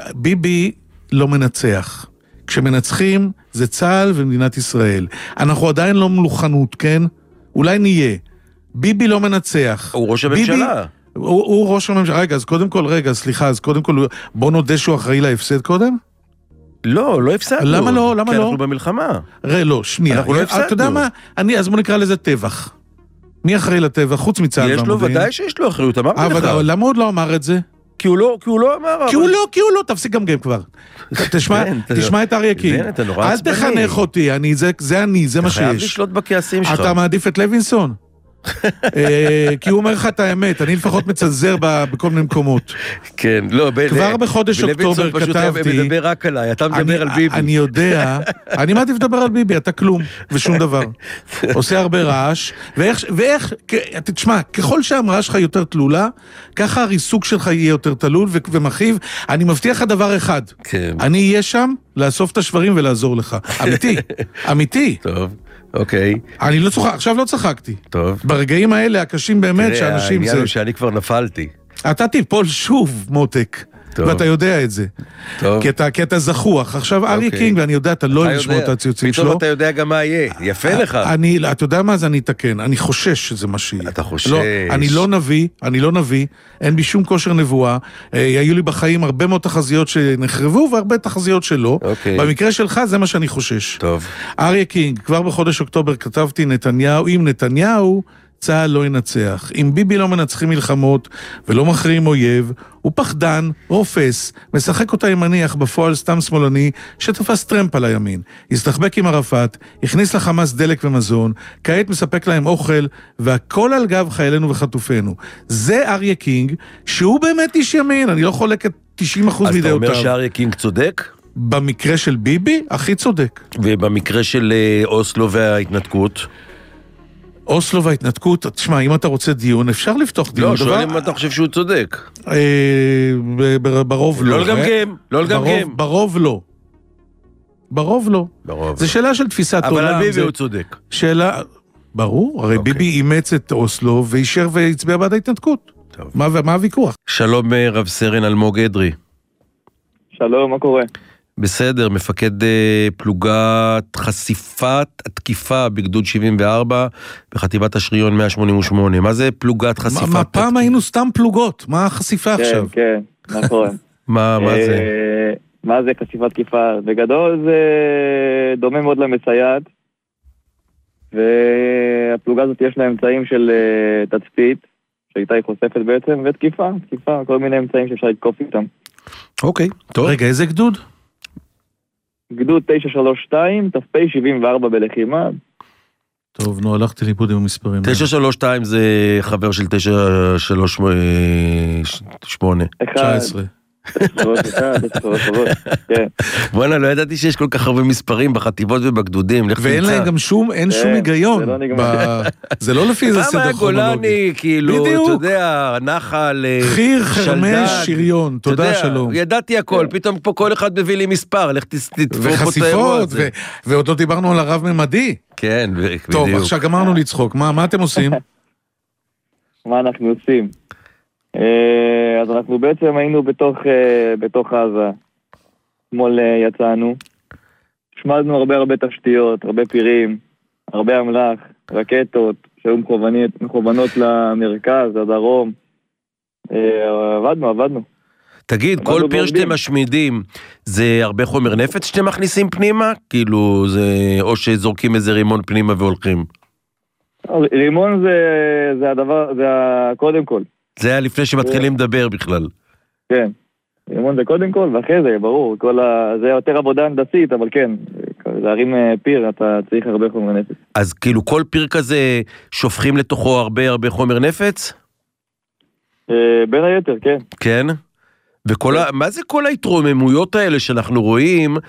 Speaker 4: ביבי לא מנצח. כשמנצחים זה צה"ל ומדינת ישראל. אנחנו עדיין לא מלוכנות, כן? אולי נהיה. ביבי לא מנצח.
Speaker 3: הוא ראש הממשלה.
Speaker 4: הוא, הוא ראש הממשלה. רגע, אז קודם כל, רגע, סליחה, אז קודם כל, בוא נודה שהוא אחראי להפסד קודם?
Speaker 3: לא, לא הפסדנו.
Speaker 4: למה לא? למה
Speaker 3: כי
Speaker 4: לא?
Speaker 3: אנחנו במלחמה.
Speaker 4: ראה, לא, שנייה.
Speaker 3: אנחנו לא הפסדנו.
Speaker 4: אתה יודע מה? אני, אז בוא נקרא לזה טבח. מי אחראי לטבע? חוץ מצה"ל
Speaker 3: יש לו ודאי שיש לו אחריות, אמרתי לך.
Speaker 4: למה עוד לא אמר את זה?
Speaker 3: כי הוא לא, כי הוא לא אמר.
Speaker 4: כי הוא לא, כי הוא לא, תפסיק גם גם כבר. תשמע, תשמע את אריה קינג. אל תחנך אותי, אני, זה אני, זה מה שיש.
Speaker 3: אתה חייב לשלוט בכעסים שלך.
Speaker 4: אתה מעדיף את לוינסון? כי הוא אומר לך את האמת, אני לפחות מצנזר בכל מיני מקומות.
Speaker 3: כן, לא,
Speaker 4: כבר בחודש אוקטובר כתבתי...
Speaker 3: פשוט מדבר רק עליי, אתה מדבר על ביבי.
Speaker 4: אני יודע, אני מעדיף לדבר על ביבי, אתה כלום ושום דבר. עושה הרבה רעש, ואיך, תשמע, ככל שהמראה שלך יותר תלולה, ככה הריסוק שלך יהיה יותר תלול ומכאיב. אני מבטיח לך דבר אחד, אני אהיה שם לאסוף את השברים ולעזור לך. אמיתי, אמיתי.
Speaker 3: טוב. אוקיי.
Speaker 4: אני לא צוחק, עכשיו לא צחקתי.
Speaker 3: טוב.
Speaker 4: ברגעים האלה הקשים באמת שאנשים זה...
Speaker 3: העניין הוא שאני כבר נפלתי.
Speaker 4: אתה תיפול שוב, מותק. טוב. ואתה יודע את זה.
Speaker 3: טוב.
Speaker 4: כי אתה, כי אתה זכוח. עכשיו אוקיי. אריה קינג, ואני יודע, אתה לא אוהב לשמוע את הציוצים שלו.
Speaker 3: פתאום אתה יודע גם מה יהיה. יפה לך.
Speaker 4: אני, אתה יודע מה זה? אני אתקן. אני חושש שזה מה שיהיה.
Speaker 3: אתה חושש.
Speaker 4: לא, אני לא נביא, אני לא נביא. אין בי שום כושר נבואה. היו לי בחיים הרבה מאוד תחזיות שנחרבו, והרבה תחזיות שלא.
Speaker 3: אוקיי.
Speaker 4: במקרה שלך זה מה שאני חושש.
Speaker 3: טוב.
Speaker 4: אריה קינג, כבר בחודש אוקטובר כתבתי נתניהו, אם נתניהו צהל לא ינצח. אם ביבי לא מנצחים מלחמות ולא מכריעים אויב, הוא פחדן, רופס, משחק אותה ימני, אך בפועל סתם שמאלני, שתפס טרמפ על הימין. הסתחבק עם ערפאת, הכניס לחמאס דלק ומזון, כעת מספק להם אוכל, והכל על גב חיילינו וחטופינו. זה אריה קינג, שהוא באמת איש ימין, אני לא חולק את תשעים אחוז מדעותיו.
Speaker 3: אז אתה אומר שאריה קינג צודק?
Speaker 4: במקרה של ביבי, הכי צודק.
Speaker 3: ובמקרה של אוסלו וההתנתקות?
Speaker 4: אוסלו וההתנתקות, תשמע, אם אתה רוצה דיון, אפשר לפתוח דיון.
Speaker 3: לא, שואלים אם אתה חושב שהוא צודק.
Speaker 4: ברוב לא.
Speaker 3: לא לגמגם, לא לגמגם.
Speaker 4: ברוב לא. ברוב לא. זה שאלה של תפיסת עולם.
Speaker 3: אבל על ביבי הוא צודק.
Speaker 4: שאלה, ברור, הרי ביבי אימץ את אוסלו, ואישר והצביע בעד ההתנתקות. מה הוויכוח?
Speaker 3: שלום רב סרן אלמוג אדרי.
Speaker 10: שלום, מה קורה?
Speaker 3: בסדר, מפקד פלוגת חשיפת התקיפה בגדוד שבעים וארבע בחטיבת השריון מאה שמונים ושמונה. מה זה פלוגת חשיפת?
Speaker 4: מה, פעם היינו סתם פלוגות, מה החשיפה עכשיו?
Speaker 10: כן, כן, נכון.
Speaker 3: מה, מה זה?
Speaker 10: מה זה חשיפת תקיפה? בגדול זה דומה מאוד למסייעת, והפלוגה הזאת יש לה אמצעים של תצפית, שאיתה היא חושפת בעצם, ותקיפה, תקיפה, כל מיני אמצעים שאפשר לתקוף איתם.
Speaker 3: אוקיי, טוב.
Speaker 4: רגע, איזה גדוד?
Speaker 10: גדוד תשע שלוש שתיים, ת"פ שבעים וארבע בלחימה.
Speaker 4: טוב, נו, הלכתי לאיבוד עם המספרים.
Speaker 3: תשע שלוש שתיים זה חבר של תשע שלוש שמונה.
Speaker 4: תשע עשרה.
Speaker 3: בוא'נה, לא ידעתי שיש כל כך הרבה מספרים בחטיבות ובגדודים.
Speaker 4: ואין להם גם שום, אין שום היגיון. זה לא לפי איזה סדר כרונולוגי.
Speaker 3: פעם היה גולני, כאילו, אתה יודע, נחל,
Speaker 4: חיר, חרמש, שריון, תודה, שלום.
Speaker 3: ידעתי הכל, פתאום פה כל אחד מביא לי מספר, לך תתפור פה את האירוע הזה.
Speaker 4: ועוד לא דיברנו על הרב ממדי.
Speaker 3: כן, בדיוק.
Speaker 4: טוב, עכשיו גמרנו לצחוק, מה אתם עושים?
Speaker 10: מה אנחנו עושים? אז אנחנו בעצם היינו בתוך, בתוך עזה. אתמול יצאנו. השמדנו הרבה הרבה תשתיות, הרבה פירים, הרבה אמל"ח, רקטות, שהיו מכוונות למרכז, לדרום. עבדנו, עבדנו.
Speaker 3: תגיד, כל פיר שאתם משמידים, זה הרבה חומר נפץ שאתם מכניסים פנימה? כאילו, זה, או שזורקים איזה רימון פנימה והולכים?
Speaker 10: רימון זה, זה הדבר, זה קודם כל.
Speaker 3: זה היה לפני שמתחילים לדבר בכלל.
Speaker 10: כן, רימון זה קודם כל, ואחרי זה, ברור, כל ה... זה יותר עבודה הנדסית, אבל כן, להרים פיר, אתה צריך הרבה חומר נפץ.
Speaker 3: אז כאילו כל פיר כזה שופכים לתוכו הרבה הרבה חומר נפץ?
Speaker 10: בין היתר, כן.
Speaker 3: כן? וכל ה... מה זה כל ההתרוממויות האלה שאנחנו רואים,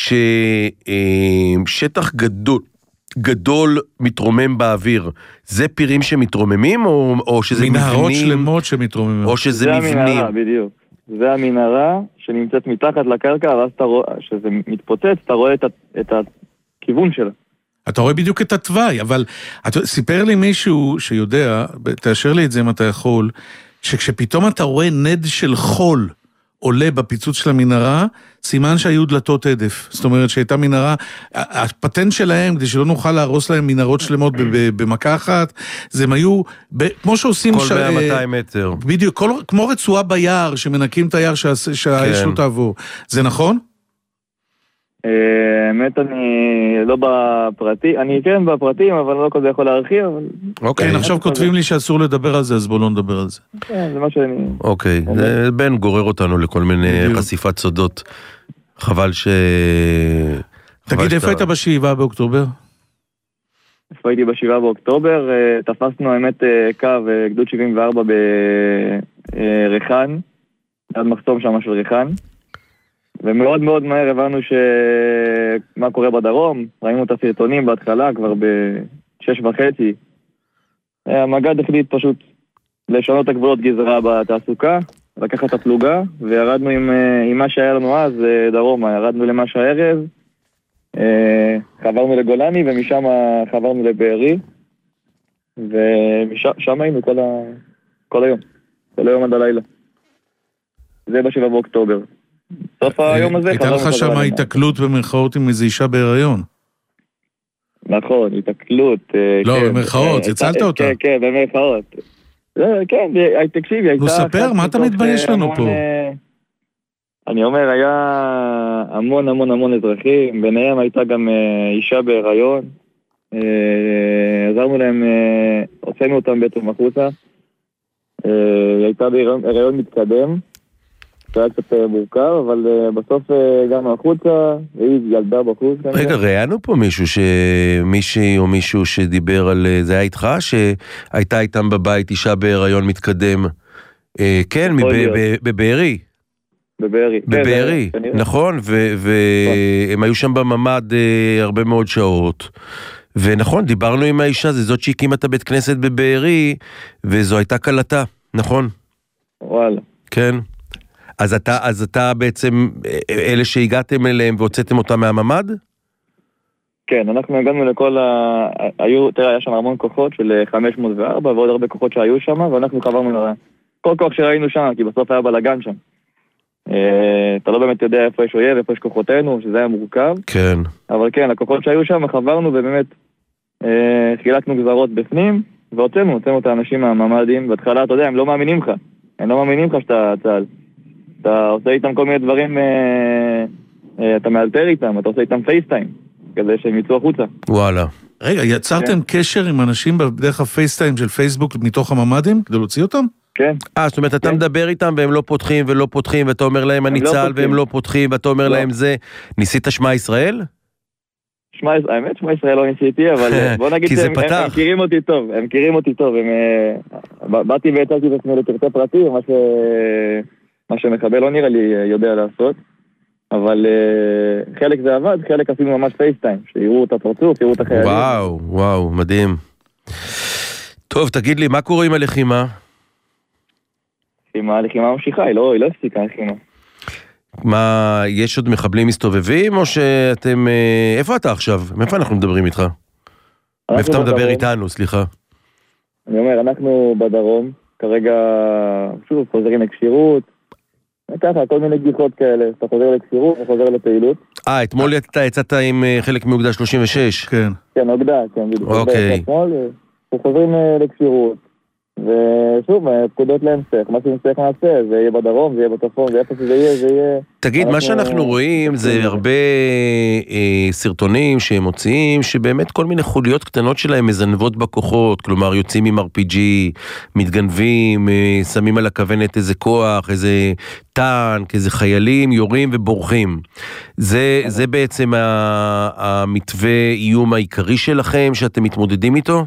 Speaker 3: ששטח גדול, גדול מתרומם באוויר, זה פירים שמתרוממים, או, או שזה מבנים?
Speaker 4: מנהרות שלמות שמתרוממים.
Speaker 3: או שזה
Speaker 10: זה
Speaker 3: מבנים?
Speaker 10: זה המנהרה, בדיוק. זה המנהרה שנמצאת מתחת לקרקע, ואז אתה רואה, שזה מתפוצץ, אתה רואה את, את הכיוון שלה.
Speaker 4: אתה רואה בדיוק את התוואי, אבל אתה, סיפר לי מישהו שיודע, תאשר לי את זה אם אתה יכול, שכשפתאום אתה רואה נד של חול, עולה בפיצוץ של המנהרה, סימן שהיו דלתות עדף. זאת אומרת שהייתה מנהרה, הפטנט שלהם, כדי שלא נוכל להרוס להם מנהרות שלמות במכה אחת, זה הם היו, כמו שעושים...
Speaker 3: כל מאה מאתיים מטר.
Speaker 4: בדיוק, כמו רצועה ביער, שמנקים את היער שהאש לא תעבור. זה נכון?
Speaker 10: האמת אני לא בפרטים, אני כן בפרטים, אבל לא כל זה יכול להרחיב.
Speaker 4: אוקיי, עכשיו כותבים לי שאסור לדבר על זה, אז בואו לא נדבר על זה.
Speaker 10: כן, זה מה שאני...
Speaker 3: אוקיי, בן גורר אותנו לכל מיני חשיפת סודות. חבל ש...
Speaker 4: תגיד, איפה היית בשבעה באוקטובר?
Speaker 10: איפה הייתי בשבעה באוקטובר, תפסנו האמת קו גדוד שבעים וארבע בריחן, עד מחסום שם של ריחן, ומאוד מאוד מהר הבנו שמה קורה בדרום, ראינו את הסרטונים בהתחלה כבר בשש וחצי, המג"ד החליט פשוט לשנות את הגבולות גזרה בתעסוקה, לקחת את הפלוגה, וירדנו עם, עם מה שהיה לנו אז, דרומה, ירדנו למה שהערב, חברנו לגולני, ומשם חברנו לבארי, ושם היינו כל, ה... כל היום, כל היום עד הלילה. זה בשבעה באוקטובר. סוף היום הזה
Speaker 4: הייתה לך שם התקלות במרכאות עם איזו אישה בהיריון.
Speaker 10: נכון, התקלות.
Speaker 4: לא, במרכאות, הצלת אותה.
Speaker 10: כן, כן, במרכאות. כן, תקשיבי, הייתה...
Speaker 4: נו, ספר, מה אתה מתבייש לנו פה?
Speaker 10: אני אומר, היה המון המון המון אזרחים, ביניהם הייתה גם אישה בהיריון, עזרנו להם, הוצאנו אותם בעצם החוצה, היא הייתה בהיריון מתקדם, זה היה קצת מורכב, אבל בסוף הגענו החוצה, והיא ילדה בחוץ.
Speaker 3: רגע, ראינו פה מישהו, מישהי או מישהו שדיבר על, זה היה איתך, שהייתה איתם בבית אישה בהיריון מתקדם, כן, בבארי.
Speaker 10: בבארי.
Speaker 3: בבארי, נכון, והם היו שם בממד הרבה מאוד שעות, ונכון, דיברנו עם האישה, זה זאת שהקימה את הבית כנסת בבארי, וזו הייתה קלטה, נכון?
Speaker 10: וואלה.
Speaker 3: כן. אז אתה, אז אתה בעצם, אלה שהגעתם אליהם והוצאתם אותם מהממד?
Speaker 10: כן, אנחנו הגענו לכל ה... היו, תראה, היה שם המון כוחות של חמש מאות וארבע, ועוד הרבה כוחות שהיו שם, ואנחנו חברנו ל... כל כוח שראינו שם, כי בסוף היה בלגן שם. אתה לא באמת יודע איפה יש אויב, איפה יש כוחותינו, שזה היה מורכב.
Speaker 3: כן.
Speaker 10: אבל כן, הכוחות שהיו שם, חברנו ובאמת חילקנו גזרות בפנים, והוצאנו, הוצאנו את האנשים מהממדים, בהתחלה, אתה יודע, הם לא מאמינים לך. הם לא מאמינים לך שאתה צהל. אתה עושה איתם כל מיני דברים, אתה מאלתר איתם, אתה עושה איתם פייסטיים, כדי שהם יצאו החוצה.
Speaker 3: וואלה.
Speaker 4: רגע, יצרתם קשר עם אנשים בדרך הפייסטיים של פייסבוק מתוך הממדים, כדי להוציא אותם?
Speaker 10: כן.
Speaker 3: אה, זאת אומרת, אתה מדבר איתם והם לא פותחים ולא פותחים, ואתה אומר להם אני צהל והם לא פותחים, ואתה אומר להם זה, ניסית שמע ישראל?
Speaker 10: האמת, שמע ישראל לא ניסיתי, אבל בוא נגיד שהם מכירים אותי טוב, הם מכירים אותי טוב, באתי והצלתי את עצמי לפרטי פרטי, מה שמחבל לא נראה לי יודע לעשות, אבל חלק זה עבד, חלק עשינו ממש פייסטיים, שיראו את הפרצוף, שיראו את החיילים.
Speaker 3: וואו, וואו, מדהים. טוב, תגיד לי, מה קורה עם הלחימה?
Speaker 10: הלחימה ממשיכה, היא לא הפסיקה הלחימה.
Speaker 3: מה, יש עוד מחבלים מסתובבים, או שאתם... איפה אתה עכשיו? מאיפה אנחנו מדברים איתך? מאיפה אתה מדבר איתנו, סליחה?
Speaker 10: אני אומר, אנחנו בדרום, כרגע, שוב, חוזרים לקשירות, ככה, כל מיני גיחות כאלה, אתה חוזר לקשירות, אתה חוזר לפעילות.
Speaker 3: אה, אתמול אתה יצאת עם חלק מאוגדה שלושים ושש?
Speaker 4: כן.
Speaker 10: כן, אוגדה, כן.
Speaker 3: אוקיי.
Speaker 10: אנחנו חוזרים לקשירות. ושוב, פקודות להמשך, מה שנצטרך נעשה, זה יהיה בדרום, זה יהיה בצפון, זה איפה שזה יהיה, זה יהיה...
Speaker 3: תגיד, מה שאנחנו רואים זה הרבה סרטונים שהם מוציאים, שבאמת כל מיני חוליות קטנות שלהם מזנבות בכוחות, כלומר יוצאים עם אר פי ג'י, מתגנבים, שמים על הכוונת איזה כוח, איזה טנק, איזה חיילים, יורים ובורחים. זה, זה בעצם המתווה איום העיקרי שלכם, שאתם מתמודדים איתו?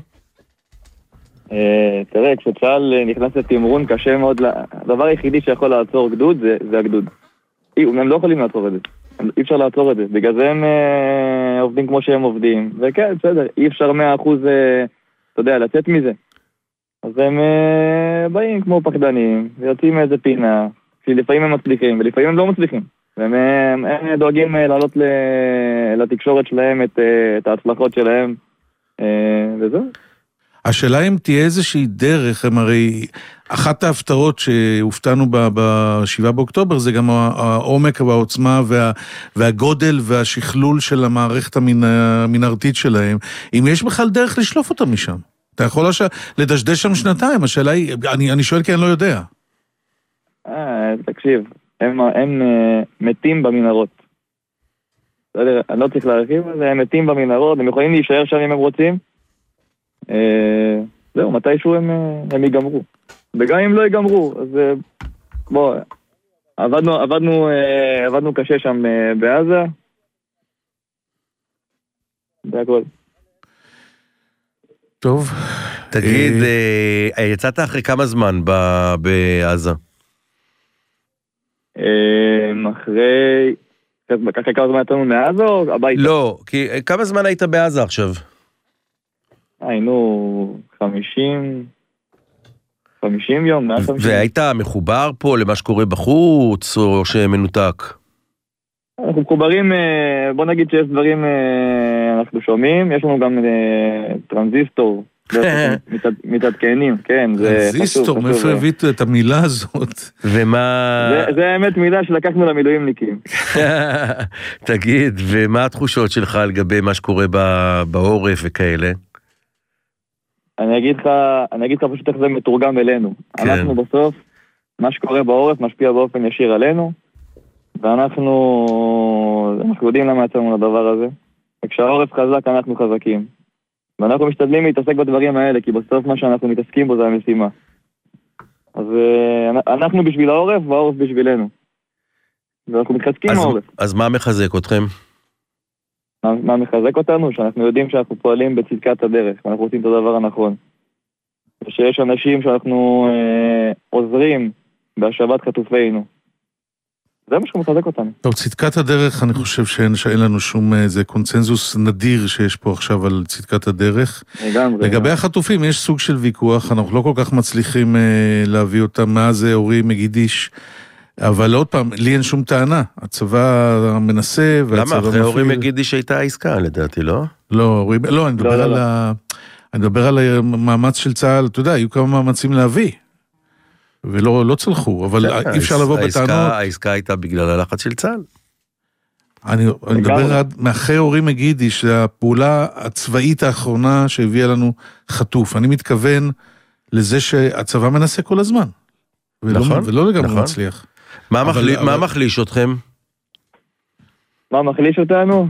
Speaker 10: תראה, כשצהל נכנס לתמרון קשה מאוד, הדבר היחידי שיכול לעצור גדוד זה הגדוד. הם לא יכולים לעצור את זה, אי אפשר לעצור את זה, בגלל זה הם עובדים כמו שהם עובדים, וכן, בסדר, אי אפשר מאה אחוז, אתה יודע, לצאת מזה. אז הם באים כמו פחדנים, ויוצאים מאיזה פינה, שלפעמים הם מצליחים, ולפעמים הם לא מצליחים. והם דואגים לעלות לתקשורת שלהם את ההצלחות שלהם, וזהו.
Speaker 4: השאלה אם תהיה איזושהי דרך, הם הרי אחת ההפתרות שהופתענו בשבעה באוקטובר, זה גם העומק והעוצמה וה, והגודל והשכלול של המערכת המנהרתית שלהם. אם יש בכלל דרך לשלוף אותם משם, אתה יכול לש... לדשדש שם שנתיים, השאלה היא, אני, אני שואל כי אני לא יודע.
Speaker 10: אה, תקשיב, הם, הם מתים במנהרות. אני לא צריך להרחיב על זה, הם מתים במנהרות, הם יכולים להישאר שם אם הם רוצים, זהו, מתישהו הם, הם ייגמרו. וגם אם לא ייגמרו, אז בוא, עבדנו, עבדנו, עבדנו קשה שם בעזה. זה הכל.
Speaker 4: טוב.
Speaker 3: תגיד, יצאת אחרי כמה זמן בעזה?
Speaker 10: אחרי... ככה כמה זמן יצאנו מעזה או הביתה?
Speaker 3: לא, כי כמה זמן היית בעזה עכשיו?
Speaker 10: היינו חמישים... חמישים יום, מאה חמישים.
Speaker 3: והיית מחובר פה למה שקורה בחוץ, או שמנותק?
Speaker 10: אנחנו מחוברים, בוא נגיד שיש דברים אנחנו שומעים, יש לנו גם טרנזיסטור, מתעדכנים, כן, זה חשוב.
Speaker 4: טרנזיסטור, מאיפה הבאת את המילה הזאת?
Speaker 3: ומה...
Speaker 10: זה האמת מילה שלקחנו למילואימניקים.
Speaker 3: תגיד, ומה התחושות שלך לגבי מה שקורה בעורף וכאלה?
Speaker 10: אני אגיד לך, אני אגיד לך פשוט איך זה מתורגם אלינו. אנחנו בסוף, מה שקורה בעורף משפיע באופן ישיר עלינו, ואנחנו, אנחנו יודעים למה יצאנו לדבר הזה. וכשהעורף חזק, אנחנו חזקים. ואנחנו משתדלים להתעסק בדברים האלה, כי בסוף מה שאנחנו מתעסקים בו זה המשימה. אז אנחנו בשביל העורף, והעורף בשבילנו. ואנחנו מתחזקים העורף.
Speaker 3: אז מה מחזק אתכם?
Speaker 10: מה, מה מחזק אותנו? שאנחנו יודעים שאנחנו פועלים בצדקת הדרך, ואנחנו עושים את הדבר הנכון. ושיש אנשים שאנחנו אה, עוזרים בהשבת חטופינו. זה מה שמחזק אותנו.
Speaker 4: טוב, צדקת הדרך, אני חושב שאין, שאין לנו שום איזה קונצנזוס נדיר שיש פה עכשיו על צדקת הדרך.
Speaker 10: לגמרי.
Speaker 4: לגבי החטופים, יש סוג של ויכוח, אנחנו לא כל כך מצליחים אה, להביא אותם, מאז אורי מגידיש, אבל עוד פעם, לי אין שום טענה, הצבא מנסה,
Speaker 3: למה? אחרי אורי מגידיש הייתה העסקה, לדעתי, לא?
Speaker 4: לא, אורי, לא, אני מדבר על ה... אני מדבר על המאמץ של צה"ל, אתה יודע, היו כמה מאמצים להביא. ולא לא צלחו, אבל אי אפשר לבוא בטענות.
Speaker 3: העסקה הייתה בגלל הלחץ של צה"ל.
Speaker 4: אני מדבר עד מאחרי אורי מגידי, שהפעולה הצבאית האחרונה שהביאה לנו חטוף. אני מתכוון לזה שהצבא מנסה כל הזמן. ולא לגמרי מצליח.
Speaker 3: מה מחליש אתכם?
Speaker 10: מה מחליש אותנו?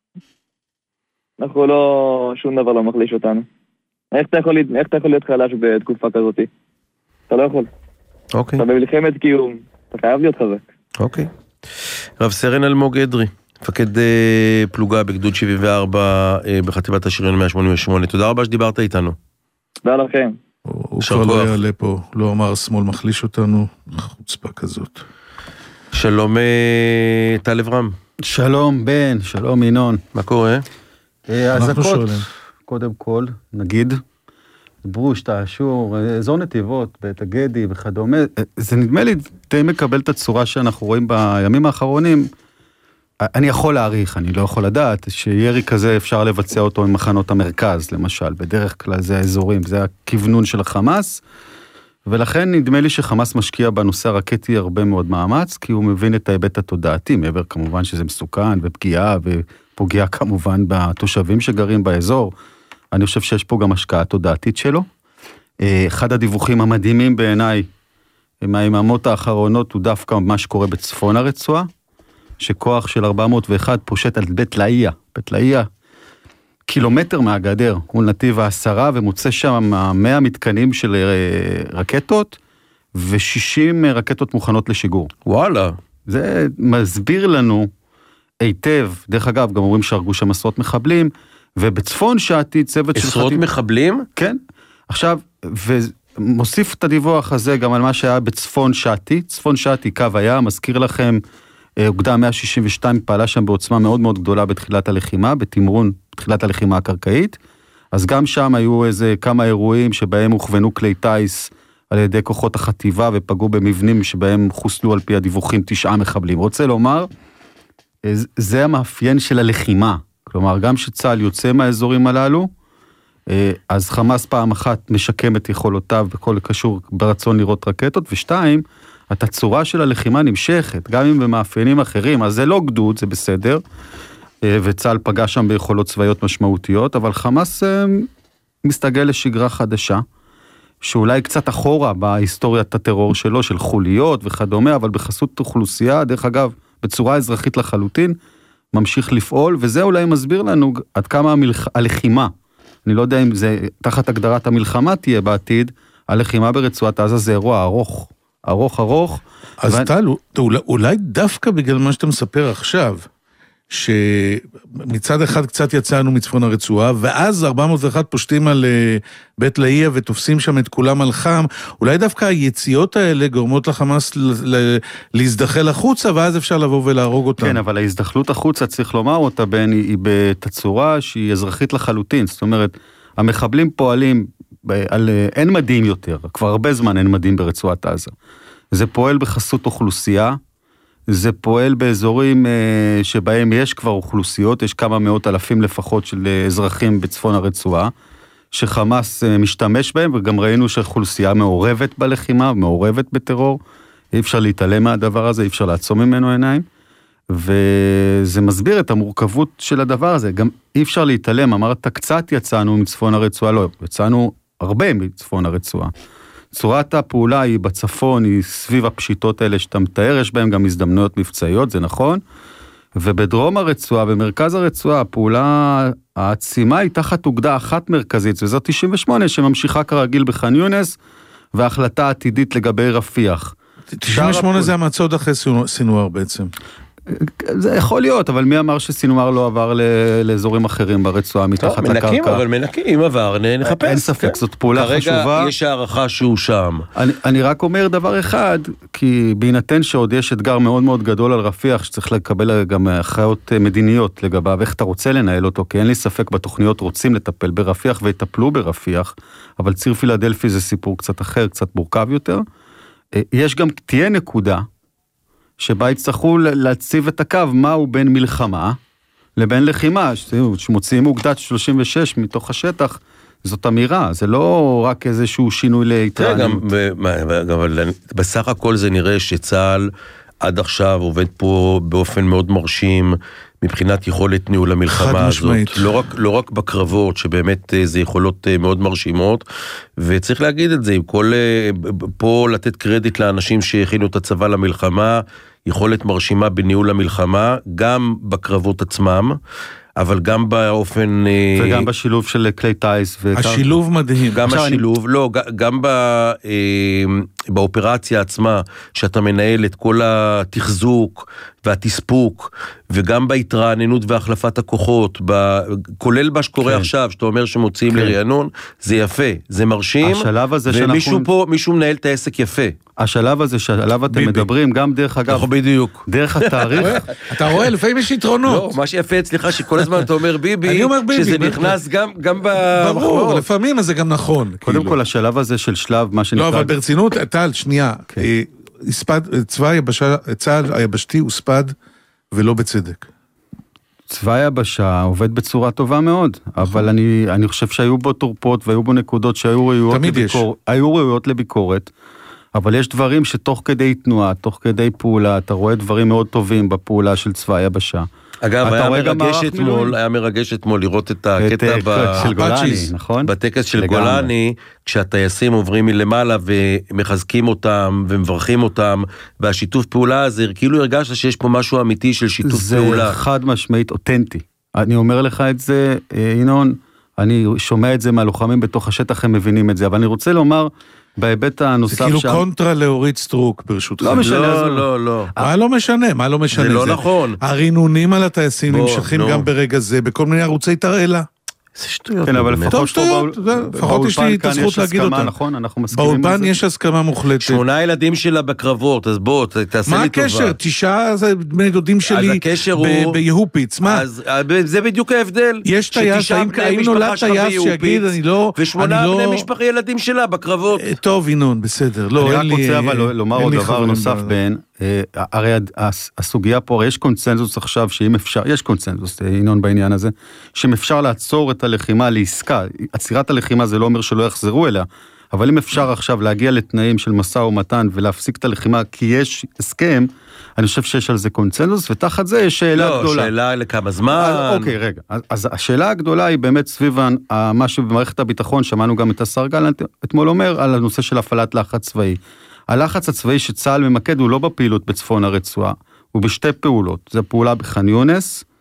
Speaker 10: אנחנו לא, שום דבר לא מחליש אותנו. איך אתה יכול להיות חלש בתקופה כזאת? אתה לא יכול.
Speaker 3: אוקיי.
Speaker 10: אתה במלחמת קיום, אתה חייב להיות חזק.
Speaker 3: אוקיי. רב סרן אלמוג אדרי, מפקד פלוגה בגדוד שבעים וארבע בחטיבת השריון מאה שמונים ושמונה. תודה רבה שדיברת איתנו.
Speaker 10: תודה לכם.
Speaker 4: הוא כבר לא יעלה פה, לא אמר שמאל מחליש אותנו, חוצפה כזאת.
Speaker 3: שלום טל אברהם.
Speaker 11: שלום בן, שלום ינון.
Speaker 3: מה קורה?
Speaker 11: אנחנו שואלים. קודם כל, נגיד, ברוש, תאשור, אזור נתיבות, בית הגדי וכדומה, זה נדמה לי די מקבל את הצורה שאנחנו רואים בימים האחרונים. אני יכול להעריך, אני לא יכול לדעת, שירי כזה אפשר לבצע אותו ממחנות המרכז, למשל, בדרך כלל זה האזורים, זה הכיוונון של החמאס, ולכן נדמה לי שחמאס משקיע בנושא הרקטי הרבה מאוד מאמץ, כי הוא מבין את ההיבט התודעתי, מעבר כמובן שזה מסוכן ופגיעה, ופוגע כמובן בתושבים שגרים באזור. אני חושב שיש פה גם השקעה תודעתית שלו. אחד הדיווחים המדהימים בעיניי, מהיממות האחרונות, הוא דווקא מה שקורה בצפון הרצועה, שכוח של ארבע מאות ואחת פושט על בית לאיה, בית לאיה, קילומטר מהגדר, מול נתיב העשרה, ומוצא שם מאה מתקנים של רקטות, ו-שישים רקטות מוכנות לשיגור.
Speaker 3: וואלה.
Speaker 11: זה מסביר לנו היטב, דרך אגב, גם אומרים שהרגו שם עשרות מחבלים, ובצפון שעתי צוות של...
Speaker 3: עשרות מחבלים?
Speaker 11: כן. עכשיו, ומוסיף את הדיווח הזה גם על מה שהיה בצפון שעתי, צפון שעתי קו היה, מזכיר לכם, אוגדה מאה שישים ושתיים פעלה שם בעוצמה מאוד מאוד גדולה בתחילת הלחימה, בתמרון, בתחילת הלחימה הקרקעית, אז גם שם היו איזה כמה אירועים שבהם הוכוונו כלי טייס על ידי כוחות החטיבה, ופגעו במבנים שבהם חוסלו על פי הדיווחים תשעה מחבלים. רוצה לומר, זה המאפיין של הלחימה, כלומר, גם שצה"ל יוצא מהאזורים הללו, אז חמאס פעם אחת משקם את יכולותיו בכל קשור ברצון לראות רקטות, ושתיים, התצורה של הלחימה נמשכת, גם אם במאפיינים אחרים, אז זה לא גדוד, זה בסדר, וצה"ל פגע שם ביכולות צבאיות משמעותיות, אבל חמאס מסתגל לשגרה חדשה, שאולי קצת אחורה בהיסטוריית הטרור שלו, של חוליות וכדומה, אבל בחסות אוכלוסייה, דרך אגב, בצורה אזרחית לחלוטין, ממשיך לפעול, וזה אולי מסביר לנו עד כמה המלח... הלחימה, אני לא יודע אם זה תחת הגדרת המלחמה תהיה בעתיד, הלחימה ברצועת עזה זה אירוע ארוך, ארוך ארוך.
Speaker 4: אז ו... טל, אולי, אולי דווקא בגלל מה שאתה מספר עכשיו, שמצד אחד קצת יצאנו מצפון הרצועה, ואז ארבע מאות ואחת פושטים על בית לאיה ותופסים שם את כולם על חם, אולי דווקא היציאות האלה גורמות לחמאס להזדחל החוצה, ואז אפשר לבוא ולהרוג אותם.
Speaker 11: כן, אבל ההזדחלות החוצה, צריך לומר אותה, בין היא בתצורה שהיא אזרחית לחלוטין, זאת אומרת, המחבלים פועלים על אין מדים יותר, כבר הרבה זמן אין מדים ברצועת עזה. זה פועל בחסות אוכלוסייה, זה פועל באזורים שבהם יש כבר אוכלוסיות, יש כמה מאות אלפים לפחות של אזרחים בצפון הרצועה, שחמאס משתמש בהם, וגם ראינו שאוכלוסייה מעורבת בלחימה, מעורבת בטרור, אי אפשר להתעלם מהדבר הזה, אי אפשר לעצום ממנו עיניים, וזה מסביר את המורכבות של הדבר הזה, גם אי אפשר להתעלם, אמרת קצת יצאנו מצפון הרצועה, לא, יצאנו הרבה מצפון הרצועה, צורת הפעולה היא בצפון, היא סביב הפשיטות האלה שאתה מתאר, יש בהם גם הזדמנויות מבצעיות, זה נכון, ובדרום הרצועה, במרכז הרצועה, הפעולה העצימה היא תחת אוגדה אחת מרכזית, וזאת תשעים ושמונה שממשיכה כרגיל בח'אן יונס, וההחלטה עתידית לגבי רפיח.
Speaker 4: תשעים ושמונה זה המצוד אחרי סינואר בעצם.
Speaker 11: זה יכול להיות, אבל מי אמר שסינואר לא עבר לאזורים אחרים ברצועה מתחת לקרקע?
Speaker 3: מנקים, אבל מנקים, אם עבר, נחפש.
Speaker 11: אין ספק, זאת פעולה חשובה.
Speaker 3: כרגע יש הערכה שהוא שם.
Speaker 11: אני רק אומר דבר אחד, כי בהינתן שעוד יש אתגר מאוד מאוד גדול על רפיח, שצריך לקבל גם הכרעות מדיניות לגביו, איך אתה רוצה לנהל אותו, כי אין לי ספק בתוכניות רוצים לטפל ברפיח, ויטפלו ברפיח, אבל ציר פילדלפי זה סיפור קצת אחר, קצת מורכב יותר. יש גם, תהיה נקודה, שבה יצטרכו להציב את הקו, מהו בין מלחמה לבין לחימה, שמוציאים אוגדת שלושים ושש מתוך השטח, זאת אמירה, זה לא רק איזשהו שינוי להתרענות.
Speaker 3: גם בסך הכל זה נראה שצה"ל עד עכשיו עובד פה באופן מאוד מרשים, מבחינת יכולת ניהול המלחמה הזאת, לא רק, לא רק בקרבות, שבאמת זה יכולות מאוד מרשימות, וצריך להגיד את זה, עם כל, פה לתת קרדיט לאנשים שהכינו את הצבא למלחמה, יכולת מרשימה בניהול המלחמה, גם בקרבות עצמם, אבל גם באופן...
Speaker 11: וגם בשילוב של כלי טייס.
Speaker 4: השילוב מדהים.
Speaker 3: גם השילוב, לא, גם באופרציה עצמה, שאתה מנהל את כל התחזוק והתספוק, וגם בהתרעננות והחלפת הכוחות, כולל מה שקורה עכשיו, שאתה אומר שמוציאים לרענון, זה יפה, זה מרשים, ומישהו פה, מישהו מנהל את העסק יפה.
Speaker 11: השלב הזה שעליו אתם מדברים, גם דרך אגב,
Speaker 3: בדיוק.
Speaker 11: דרך התאריך.
Speaker 4: אתה רואה, לפעמים יש יתרונות.
Speaker 3: לא, מה שיפה אצלך, שכל הזמן אתה אומר ביבי, שזה נכנס גם ב...
Speaker 4: ברור, לפעמים זה גם נכון.
Speaker 11: קודם כל, השלב הזה של שלב, מה שנקרא...
Speaker 4: לא, אבל ברצינות, טל, שנייה, צה"ל היבשתי הוספד ולא בצדק.
Speaker 11: צבא היבשה עובד בצורה טובה מאוד, אבל אני, אני חושב שהיו בו תורפות והיו בו נקודות שהיו ראויות לביקורת, היו ראויות לביקורת, אבל יש דברים שתוך כדי תנועה, תוך כדי פעולה, אתה רואה דברים מאוד טובים בפעולה של צבא היבשה.
Speaker 3: אגב, היה מרגש אתמול, היה מרגש אתמול לראות את הקטע
Speaker 11: של גולני, נכון?
Speaker 3: בטקס של גולני, כשהטייסים עוברים מלמעלה ומחזקים אותם ומברכים אותם, והשיתוף פעולה הזה, כאילו הרגשת שיש פה משהו אמיתי של שיתוף פעולה.
Speaker 11: זה חד משמעית אותנטי. אני אומר לך את זה, ינון, אני שומע את זה מהלוחמים בתוך השטח, הם מבינים את זה, אבל אני רוצה לומר, בהיבט הנוסף שם...
Speaker 4: זה כאילו קונטרה לאורית סטרוק, ברשותך.
Speaker 11: לא משנה.
Speaker 3: לא, לא, לא.
Speaker 4: מה לא משנה? מה לא משנה?
Speaker 3: זה לא נכון.
Speaker 4: הרינונים על הטייסים נמשכים גם ברגע זה, בכל מיני ערוצי תרעלה.
Speaker 3: זה שטויות.
Speaker 11: כן, אבל לפחות
Speaker 4: לפחות יש לי את הזכות להגיד אותה.
Speaker 11: נכון, אנחנו מסכימים עם זה.
Speaker 4: באולפן יש הסכמה מוחלטת.
Speaker 3: שמונה ילדים שלה בקרבות, אז בוא, תעשה לי טובה.
Speaker 4: מה הקשר? תשעה בני דודים שלי ביהופיץ, מה?
Speaker 3: זה בדיוק ההבדל.
Speaker 4: יש טייס, האם נולד טייס שיגיד, אני לא...
Speaker 3: ושמונה בני משפחה ילדים שלה בקרבות.
Speaker 4: טוב, ינון, בסדר.
Speaker 11: אני רק רוצה אבל לומר עוד דבר נוסף בין, הרי הסוגיה פה, הרי יש קונצנזוס עכשיו, שאם אפשר, יש קונצנזוס, ינון בעניין הזה, שאם אפשר לעצור את הלחימה לעסקה, עצירת הלחימה זה לא אומר שלא יחזרו אליה, אבל אם אפשר עכשיו להגיע לתנאים של מסע ומתן ולהפסיק את הלחימה כי יש הסכם, אני חושב שיש על זה קונצנזוס, ותחת זה יש שאלה
Speaker 3: לא,
Speaker 11: גדולה.
Speaker 3: לא, שאלה לכמה זמן.
Speaker 11: אוקיי, רגע. אז, אז השאלה הגדולה היא באמת סביב מה שבמערכת הביטחון, שמענו גם את השר גלנט אתמול אומר, על הנושא של הפעלת לחץ צבאי. הלחץ הצבאי שצה"ל ממקד הוא לא בפעילות בצפון הרצועה, הוא בשתי פעולות. זה פעולה בח'אן יונס,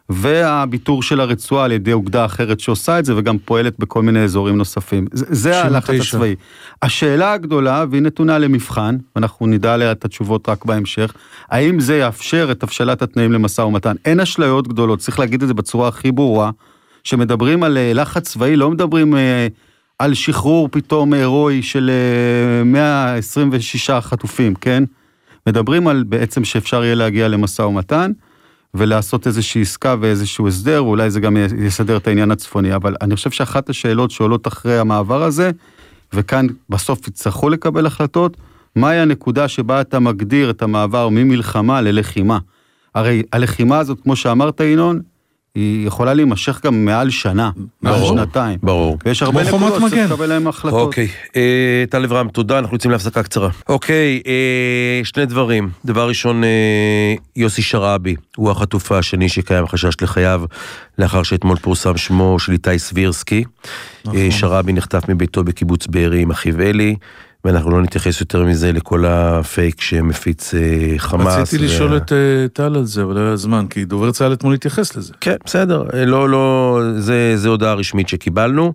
Speaker 11: והביטור של הרצועה על ידי אוגדה אחרת שעושה את זה, וגם פועלת בכל מיני אזורים נוספים. זה הלחץ הצבאי. השאלה הגדולה, והיא נתונה למבחן, ואנחנו נדע עליה את התשובות רק בהמשך, האם זה יאפשר את הבשלת התנאים למשא ומתן? אין אשליות גדולות, צריך להגיד את זה בצורה הכי ברורה, שמדברים על לחץ צבאי, לא מדברים על שחרור פתאום הירואי של מאה עשרים ושישה חטופים, כן? מדברים על בעצם שאפשר יהיה להגיע למשא ומתן, ולעשות איזושהי עסקה ואיזשהו הסדר, ואולי זה גם יסדר את העניין הצפוני, אבל אני חושב שאחת השאלות שעולות אחרי המעבר הזה, וכאן בסוף יצטרכו לקבל החלטות, מהי הנקודה שבה אתה מגדיר את המעבר ממלחמה ללחימה? הרי הלחימה הזאת, כמו שאמרת ינון, היא יכולה להימשך גם מעל שנה, מעל שנתיים.
Speaker 3: ברור.
Speaker 11: ויש הרבה נקודות שצריך לקבל להם החלטות.
Speaker 3: אוקיי, טל אברהם, תודה, אנחנו יוצאים להפסקה קצרה. אוקיי, שני דברים. דבר ראשון, יוסי שרעבי, הוא החטוף השני שקיים חשש לחייו, לאחר שאתמול פורסם שמו של איתי סבירסקי. שרעבי נחטף מביתו בקיבוץ בארי עם אחיו אלי, ואנחנו לא נתייחס יותר מזה לכל הפייק שמפיץ חמאס.
Speaker 4: רציתי לשאול את טל על זה, אבל היה זמן, כי דובר צה"ל אתמול התייחס לזה.
Speaker 3: כן, בסדר, לא, לא, זה, זה הודעה רשמית שקיבלנו.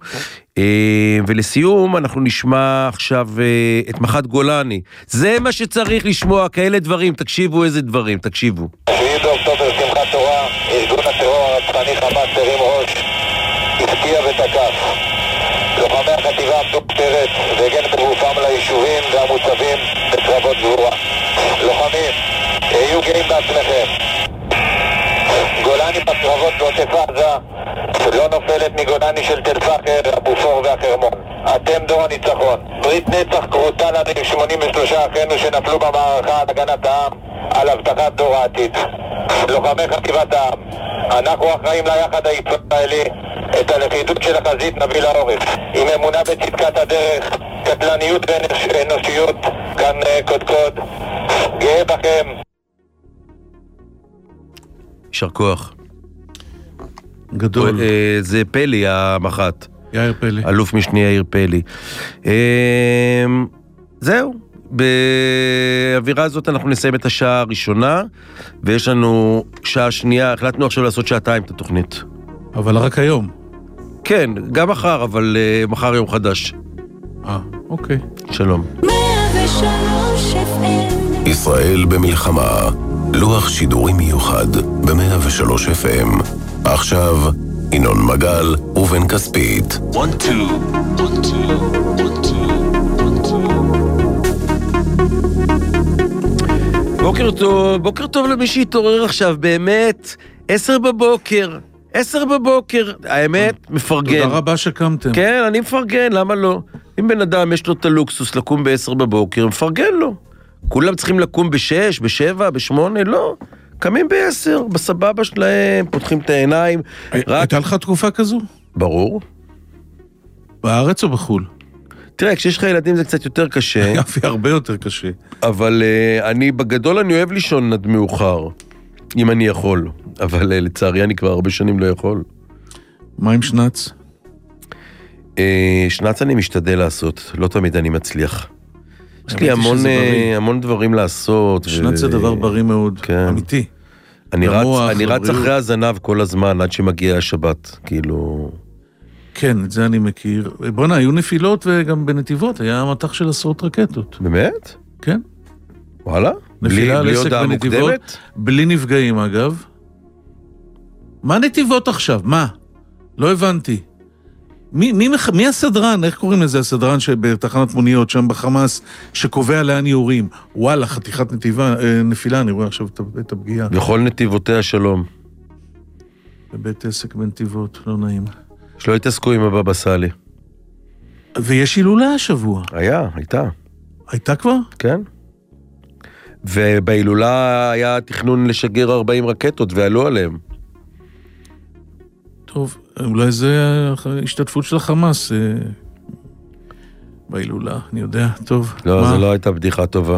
Speaker 3: ולסיום, אנחנו נשמע עכשיו את מח"ט גולני. זה מה שצריך לשמוע, כאלה דברים, תקשיבו איזה דברים, תקשיבו.
Speaker 12: שבעה באוקטובר, שמחת תורה, ארגון הטרור הרצחני חמאס הרים ראש, הפתיע ותקף. לוחמי החטיבה עמדו פטרת והגן בגופם ליישובים והמוצבים בקרבות גבורה. לוחמים, היו גאים בעצמכם. גולני בקרבות בעוטף עזה לא נופלת מגולני של תל פחר, אבו פור והחרמון. אתם דור הניצחון. ברית נצח קרותה לנו עם שמונים ושלושה אחינו שנפלו במערכה על הגנת העם, על הבטחת דור העתיד. לוחמי חטיבת העם, אנחנו אחראים ליחד הישראלי, את הלכידות של החזית נביא לעורף. עם אמונה בצדקת הדרך, קטלניות ואנושיות, כאן קודקוד. גאה בכם.
Speaker 3: יישר כוח.
Speaker 4: גדול.
Speaker 3: זה פלי המח"ט.
Speaker 4: יאיר פלי.
Speaker 3: אלוף משני יאיר פלי. זהו. באווירה הזאת אנחנו נסיים את השעה הראשונה, ויש לנו שעה שנייה, החלטנו עכשיו לעשות שעתיים את התוכנית.
Speaker 4: אבל רק היום.
Speaker 3: כן, גם מחר, אבל uh, מחר יום חדש.
Speaker 4: אה, אוקיי.
Speaker 3: שלום.
Speaker 1: ישראל במלחמה, לוח שידורים מיוחד ב-מאה ושלוש אף אם. עכשיו, ינון מגל ובן כספית.
Speaker 2: one, two, one, two, one, two.
Speaker 3: בוקר טוב, בוקר טוב למי שהתעורר עכשיו, באמת, עשר בבוקר, עשר בבוקר, האמת, מפרגן.
Speaker 4: תודה רבה שקמתם.
Speaker 3: כן, אני מפרגן, למה לא? אם בן אדם יש לו את הלוקסוס לקום בעשר בבוקר, מפרגן לו. כולם צריכים לקום בשש, בשבע, בשמונה, לא. קמים בעשר, בסבבה שלהם, פותחים את העיניים.
Speaker 4: הייתה לך תקופה כזו?
Speaker 3: ברור.
Speaker 4: בארץ או בחול?
Speaker 3: תראה, כשיש לך ילדים זה קצת יותר קשה.
Speaker 4: יפי, הרבה יותר קשה.
Speaker 3: אבל uh, אני, בגדול אני אוהב לישון עד מאוחר, אם אני יכול. אבל uh, לצערי אני כבר הרבה שנים לא יכול.
Speaker 4: מה עם שנץ?
Speaker 3: Uh, שנץ אני משתדל לעשות, לא תמיד אני מצליח. יש לי המון, uh, המון דברים לעשות.
Speaker 4: שנץ ו... זה דבר בריא מאוד, כן. אמיתי.
Speaker 3: אני רץ, אני רץ אחרי הזנב כל הזמן, עד שמגיע השבת, כאילו...
Speaker 4: כן, את זה אני מכיר. בוא'נה, היו נפילות וגם בנתיבות, היה מטח של עשרות רקטות.
Speaker 3: באמת?
Speaker 4: כן.
Speaker 3: וואלה?
Speaker 4: נפילה על
Speaker 3: בלי
Speaker 4: עסק בנתיבות,
Speaker 3: מוקדמת?
Speaker 4: בלי נפגעים אגב. מה נתיבות עכשיו? מה? לא הבנתי. מי, מי, מי הסדרן? איך קוראים לזה? הסדרן שבתחנת מוניות, שם בחמאס, שקובע לאן יורים. וואלה, חתיכת נתיבה, נפילה, אני רואה עכשיו את הפגיעה.
Speaker 3: בכל נתיבותיה שלום.
Speaker 4: בבית עסק בנתיבות, לא נעים.
Speaker 3: שלא התעסקו עם הבבא סאלי.
Speaker 4: ויש הילולה השבוע.
Speaker 3: היה, הייתה.
Speaker 4: הייתה כבר?
Speaker 3: כן. ובהילולה היה תכנון לשגר ארבעים רקטות ועלו עליהם.
Speaker 4: טוב, אולי זה השתתפות של החמאס בהילולה, אני יודע, טוב.
Speaker 3: לא, זה לא הייתה בדיחה טובה.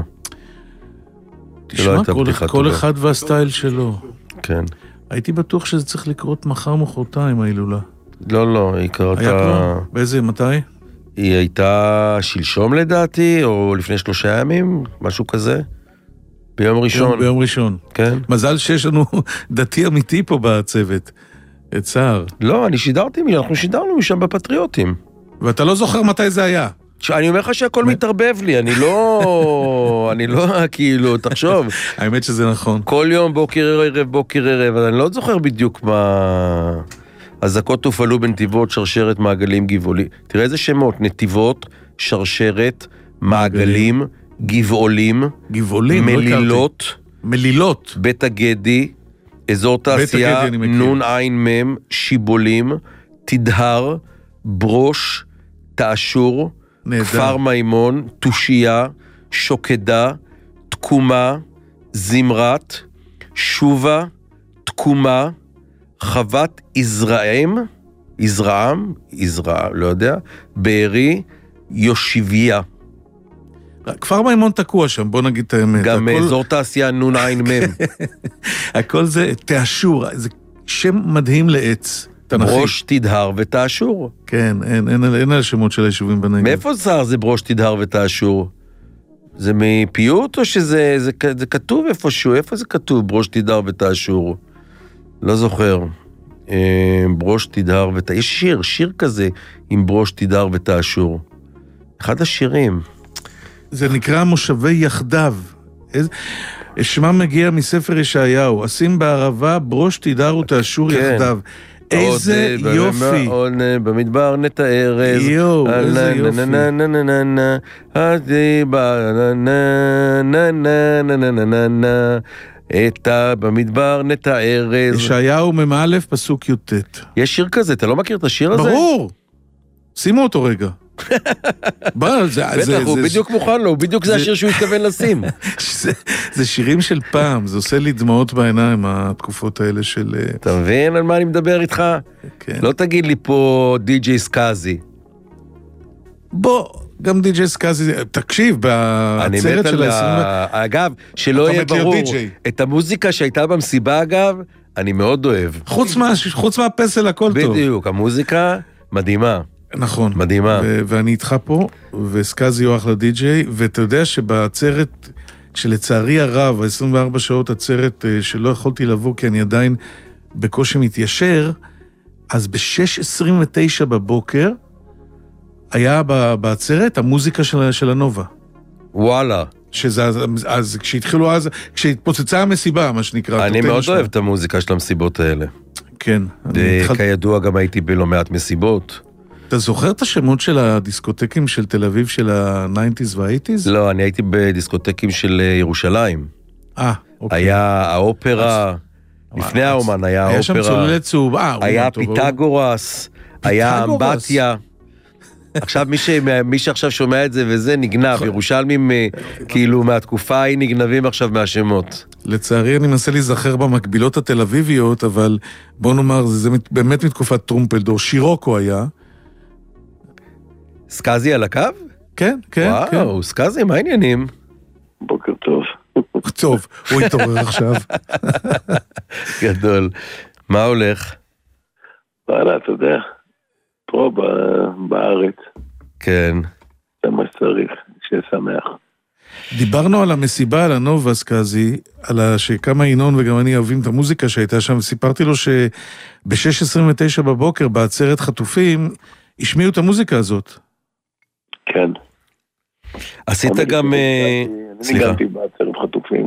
Speaker 4: תשמע, כל, כל אחד והסטייל שלו.
Speaker 3: כן.
Speaker 4: הייתי בטוח שזה צריך לקרות מחר מחרתיים, ההילולה.
Speaker 3: לא, לא, היא קרתה...
Speaker 4: היה כבר? באיזה, מתי?
Speaker 3: היא הייתה שלשום לדעתי, או לפני שלושה ימים, משהו כזה. ביום ראשון.
Speaker 4: ביום ראשון.
Speaker 3: כן.
Speaker 4: מזל שיש לנו דתי אמיתי פה בצוות. את סער.
Speaker 3: לא, אני שידרתי, אנחנו שידרנו משם בפטריוטים.
Speaker 4: ואתה לא זוכר מתי זה היה.
Speaker 3: אני אומר לך שהכל מתערבב לי, אני לא, אני לא, כאילו, תחשוב.
Speaker 4: האמת שזה נכון.
Speaker 3: כל יום בוקר ערב, בוקר ערב, אני לא זוכר בדיוק מה... הזקות הופעלו בנתיבות, שרשרת, מעגלים, גבעולים. תראה איזה שמות, נתיבות, שרשרת, מעגלים, גבעולים,
Speaker 4: גבעולים,
Speaker 3: מלילות,
Speaker 4: מלילות,
Speaker 3: בית הגדי, אזור תעשייה, נון עין מם, שיבולים, תדהר, ברוש, תאשור,
Speaker 4: נהדר.
Speaker 3: כפר מימון, תושייה, שוקדה, תקומה, זמרת, שובה, תקומה, חוות יזרעם, יזרעם, יזרע, לא יודע, בארי, יושיביה.
Speaker 4: כפר מימון תקוע שם, בוא נגיד את האמת.
Speaker 3: גם
Speaker 4: הכל...
Speaker 3: אזור תעשייה נון עין מם.
Speaker 4: הכל זה תאשור, זה שם מדהים לעץ.
Speaker 3: ברוש, תדהר ותאשור.
Speaker 4: כן, אין, אין, אין, אין על השמות של היישובים בנגב.
Speaker 3: מאיפה זר זה ברוש, תדהר ותאשור? זה מפיוט או שזה זה, זה כתוב איפשהו? איפה זה כתוב, ברוש, תדהר ותאשור? לא זוכר. ברוש, תדהר ותאשור. יש שיר, שיר כזה עם ברוש, תדהר ותאשור. אחד השירים.
Speaker 4: זה נקרא מושבי יחדיו. איזה... שמה מגיע מספר ישעיהו. אשים בערבה ברוש, תדהר ותאשור כן. יחדיו. איזה יופי.
Speaker 3: במדבר נטע ארז.
Speaker 4: יואו, איזה יופי.
Speaker 3: אתה במדבר נטע ארז.
Speaker 4: ישעיהו ממא' פסוק י"ט.
Speaker 3: יש שיר כזה, אתה לא מכיר את השיר הזה?
Speaker 4: ברור. שימו אותו רגע.
Speaker 3: בטח, הוא בדיוק מוכן לו, הוא בדיוק זה השיר שהוא התכוון לשים.
Speaker 4: זה שירים של פעם, זה עושה לי דמעות בעיניים, התקופות האלה של...
Speaker 3: אתה מבין על מה אני מדבר איתך? לא תגיד לי פה די-ג'יי סקאזי.
Speaker 4: בוא, גם די-ג'יי סקאזי, תקשיב, בעצרת של ה-עשרים...
Speaker 3: אגב, שלא יהיה ברור, את המוזיקה שהייתה במסיבה, אגב, אני מאוד אוהב.
Speaker 4: חוץ מהפסל הכל טוב.
Speaker 3: בדיוק, המוזיקה מדהימה.
Speaker 4: נכון.
Speaker 3: מדהימה.
Speaker 4: ואני איתך פה, וסקאזי הוא אחלה די-ג'יי, ואתה יודע שבעצרת, שלצערי הרב, ה-עשרים וארבע שעות עצרת שלא יכולתי לבוא, כי אני עדיין בקושי מתיישר, אז ב-שש עשרים ותשע בבוקר, היה בעצרת המוזיקה של, של הנובה.
Speaker 3: וואלה.
Speaker 4: שזה, אז, אז כשהתחילו אז, כשהתפוצצה המסיבה, מה שנקרא.
Speaker 3: אני מאוד אוהב את המוזיקה של המסיבות האלה.
Speaker 4: כן.
Speaker 3: וכידוע גם הייתי בלא מעט מסיבות.
Speaker 4: אתה זוכר את השמות של הדיסקוטקים של תל אביב של ה-תשעים וה-שמונים?
Speaker 3: לא, אני הייתי בדיסקוטקים של ירושלים.
Speaker 4: אה, אוקיי.
Speaker 3: היה האופרה, לפני האומן היה האופרה.
Speaker 4: היה שם צוללת צהוב, אה,
Speaker 3: היה פיתגורס, היה אמבטיה. עכשיו מי שעכשיו שומע את זה וזה נגנב, ירושלמים כאילו מהתקופה ההיא נגנבים עכשיו מהשמות.
Speaker 4: לצערי אני מנסה להיזכר במקבילות התל אביביות, אבל בוא נאמר, זה באמת מתקופת טרומפלדור, שירוקו היה.
Speaker 3: סקאזי על הקו?
Speaker 4: כן, כן.
Speaker 3: וואו, סקאזי, מה העניינים?
Speaker 13: בוקר טוב.
Speaker 4: טוב, הוא התעורר עכשיו.
Speaker 3: גדול. מה הולך?
Speaker 13: וואלה, אתה יודע, פה בארץ.
Speaker 3: כן.
Speaker 13: זה מה שצריך, ששמח.
Speaker 4: דיברנו על המסיבה, על הנובה, סקאזי, על שכמה ינון וגם אני אוהבים את המוזיקה שהייתה שם, וסיפרתי לו שב-שש עשרים ותשע בבוקר, בעצרת חטופים, השמיעו את המוזיקה הזאת.
Speaker 13: כן.
Speaker 3: עשית גם...
Speaker 13: אני ניגנתי בעצרת חטופים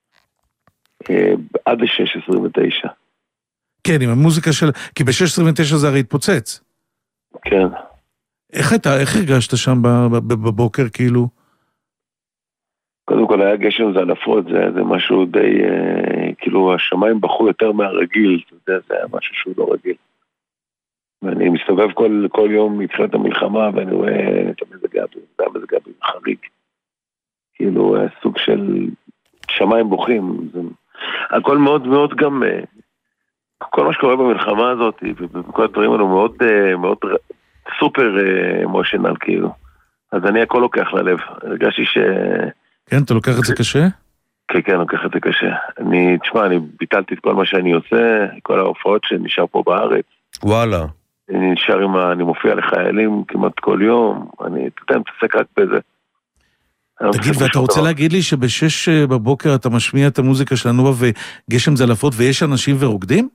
Speaker 13: עד ל-שש עשרים ותשע.
Speaker 4: כן, עם המוזיקה של... כי ב-שש עשרים ותשע זה הרי התפוצץ.
Speaker 13: כן.
Speaker 4: איך אתה, איך הרגשת שם בבוקר, כאילו?
Speaker 13: קודם כל היה גשם זלעפות, זה, זה משהו די... כאילו, השמיים בחו יותר מהרגיל, אתה יודע, זה היה משהו שהוא לא רגיל. ואני מסתובב כל, כל יום מתחילת המלחמה, ואני רואה את המזג האוויר, זה המזג האוויר חריג. כאילו, סוג של שמיים בוכים. זה... הכל מאוד מאוד גם... כל מה שקורה במלחמה הזאת, וכל הדברים האלו מאוד, מאוד סופר אמושיונל, כאילו. אז אני הכל לוקח ללב. הרגשתי ש...
Speaker 4: כן, אתה לוקח את זה קשה?
Speaker 13: כן, כן, לוקח את זה קשה. אני, תשמע, אני ביטלתי את כל מה שאני עושה, כל ההופעות שנשאר פה בארץ.
Speaker 3: וואלה.
Speaker 13: אני נשאר עם ה... אני מופיע לחיילים כמעט כל יום, אני, אתה יודע, מתעסק רק בזה.
Speaker 4: תגיד, ואתה רוצה להגיד לי שבשש בבוקר אתה משמיע את המוזיקה של הנובה וגשם זלעפות ויש אנשים ורוקדים?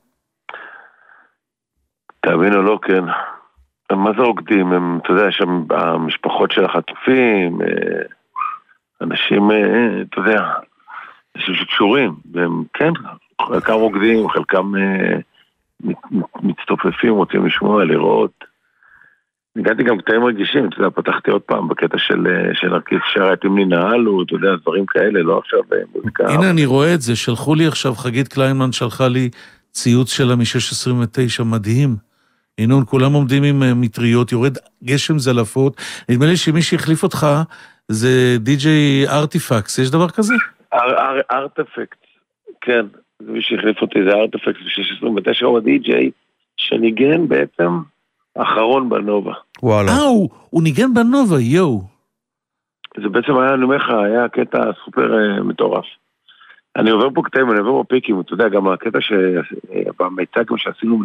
Speaker 13: תאמין או לא, כן. מה זה רוקדים? הם, אתה יודע, שם המשפחות של החטופים, אנשים, אתה יודע, אנשים שקשורים, והם, כן, חלקם רוקדים, חלקם מצטופפים, רוצים לשמוע, לראות. ניגעתי גם קטעים רגישים, אתה יודע, פתחתי עוד פעם בקטע של, של הרכיב שרת עם לי נעלו, אתה יודע, דברים כאלה, לא עכשיו מוזיקה.
Speaker 4: הנה, אני רואה את זה, שלחו לי עכשיו, חגית קליינמן שלחה לי ציוץ שלה מ-שש עשרים ותשע, מדהים. ינון, כולם עומדים עם מטריות, יורד גשם זלעפות, נדמה לי שמי שהחליף אותך זה די-ג'יי ארטיפקס, יש דבר כזה?
Speaker 13: ארטיפקט, כן, זה מי שהחליף אותי, זה ארטיפקט ב-שש עשרים ותשע, הוא הדי-ג'יי שניגן בעצם אחרון בנובה.
Speaker 3: וואלה.
Speaker 4: אה, הוא, הוא ניגן בנובה, יו.
Speaker 13: זה בעצם היה, אני אומר לך, היה קטע סופר uh, מטורף. אני עובר פה קטעים, אני עובר פה פיקים, אתה יודע, גם הקטע שבמיצג שעשינו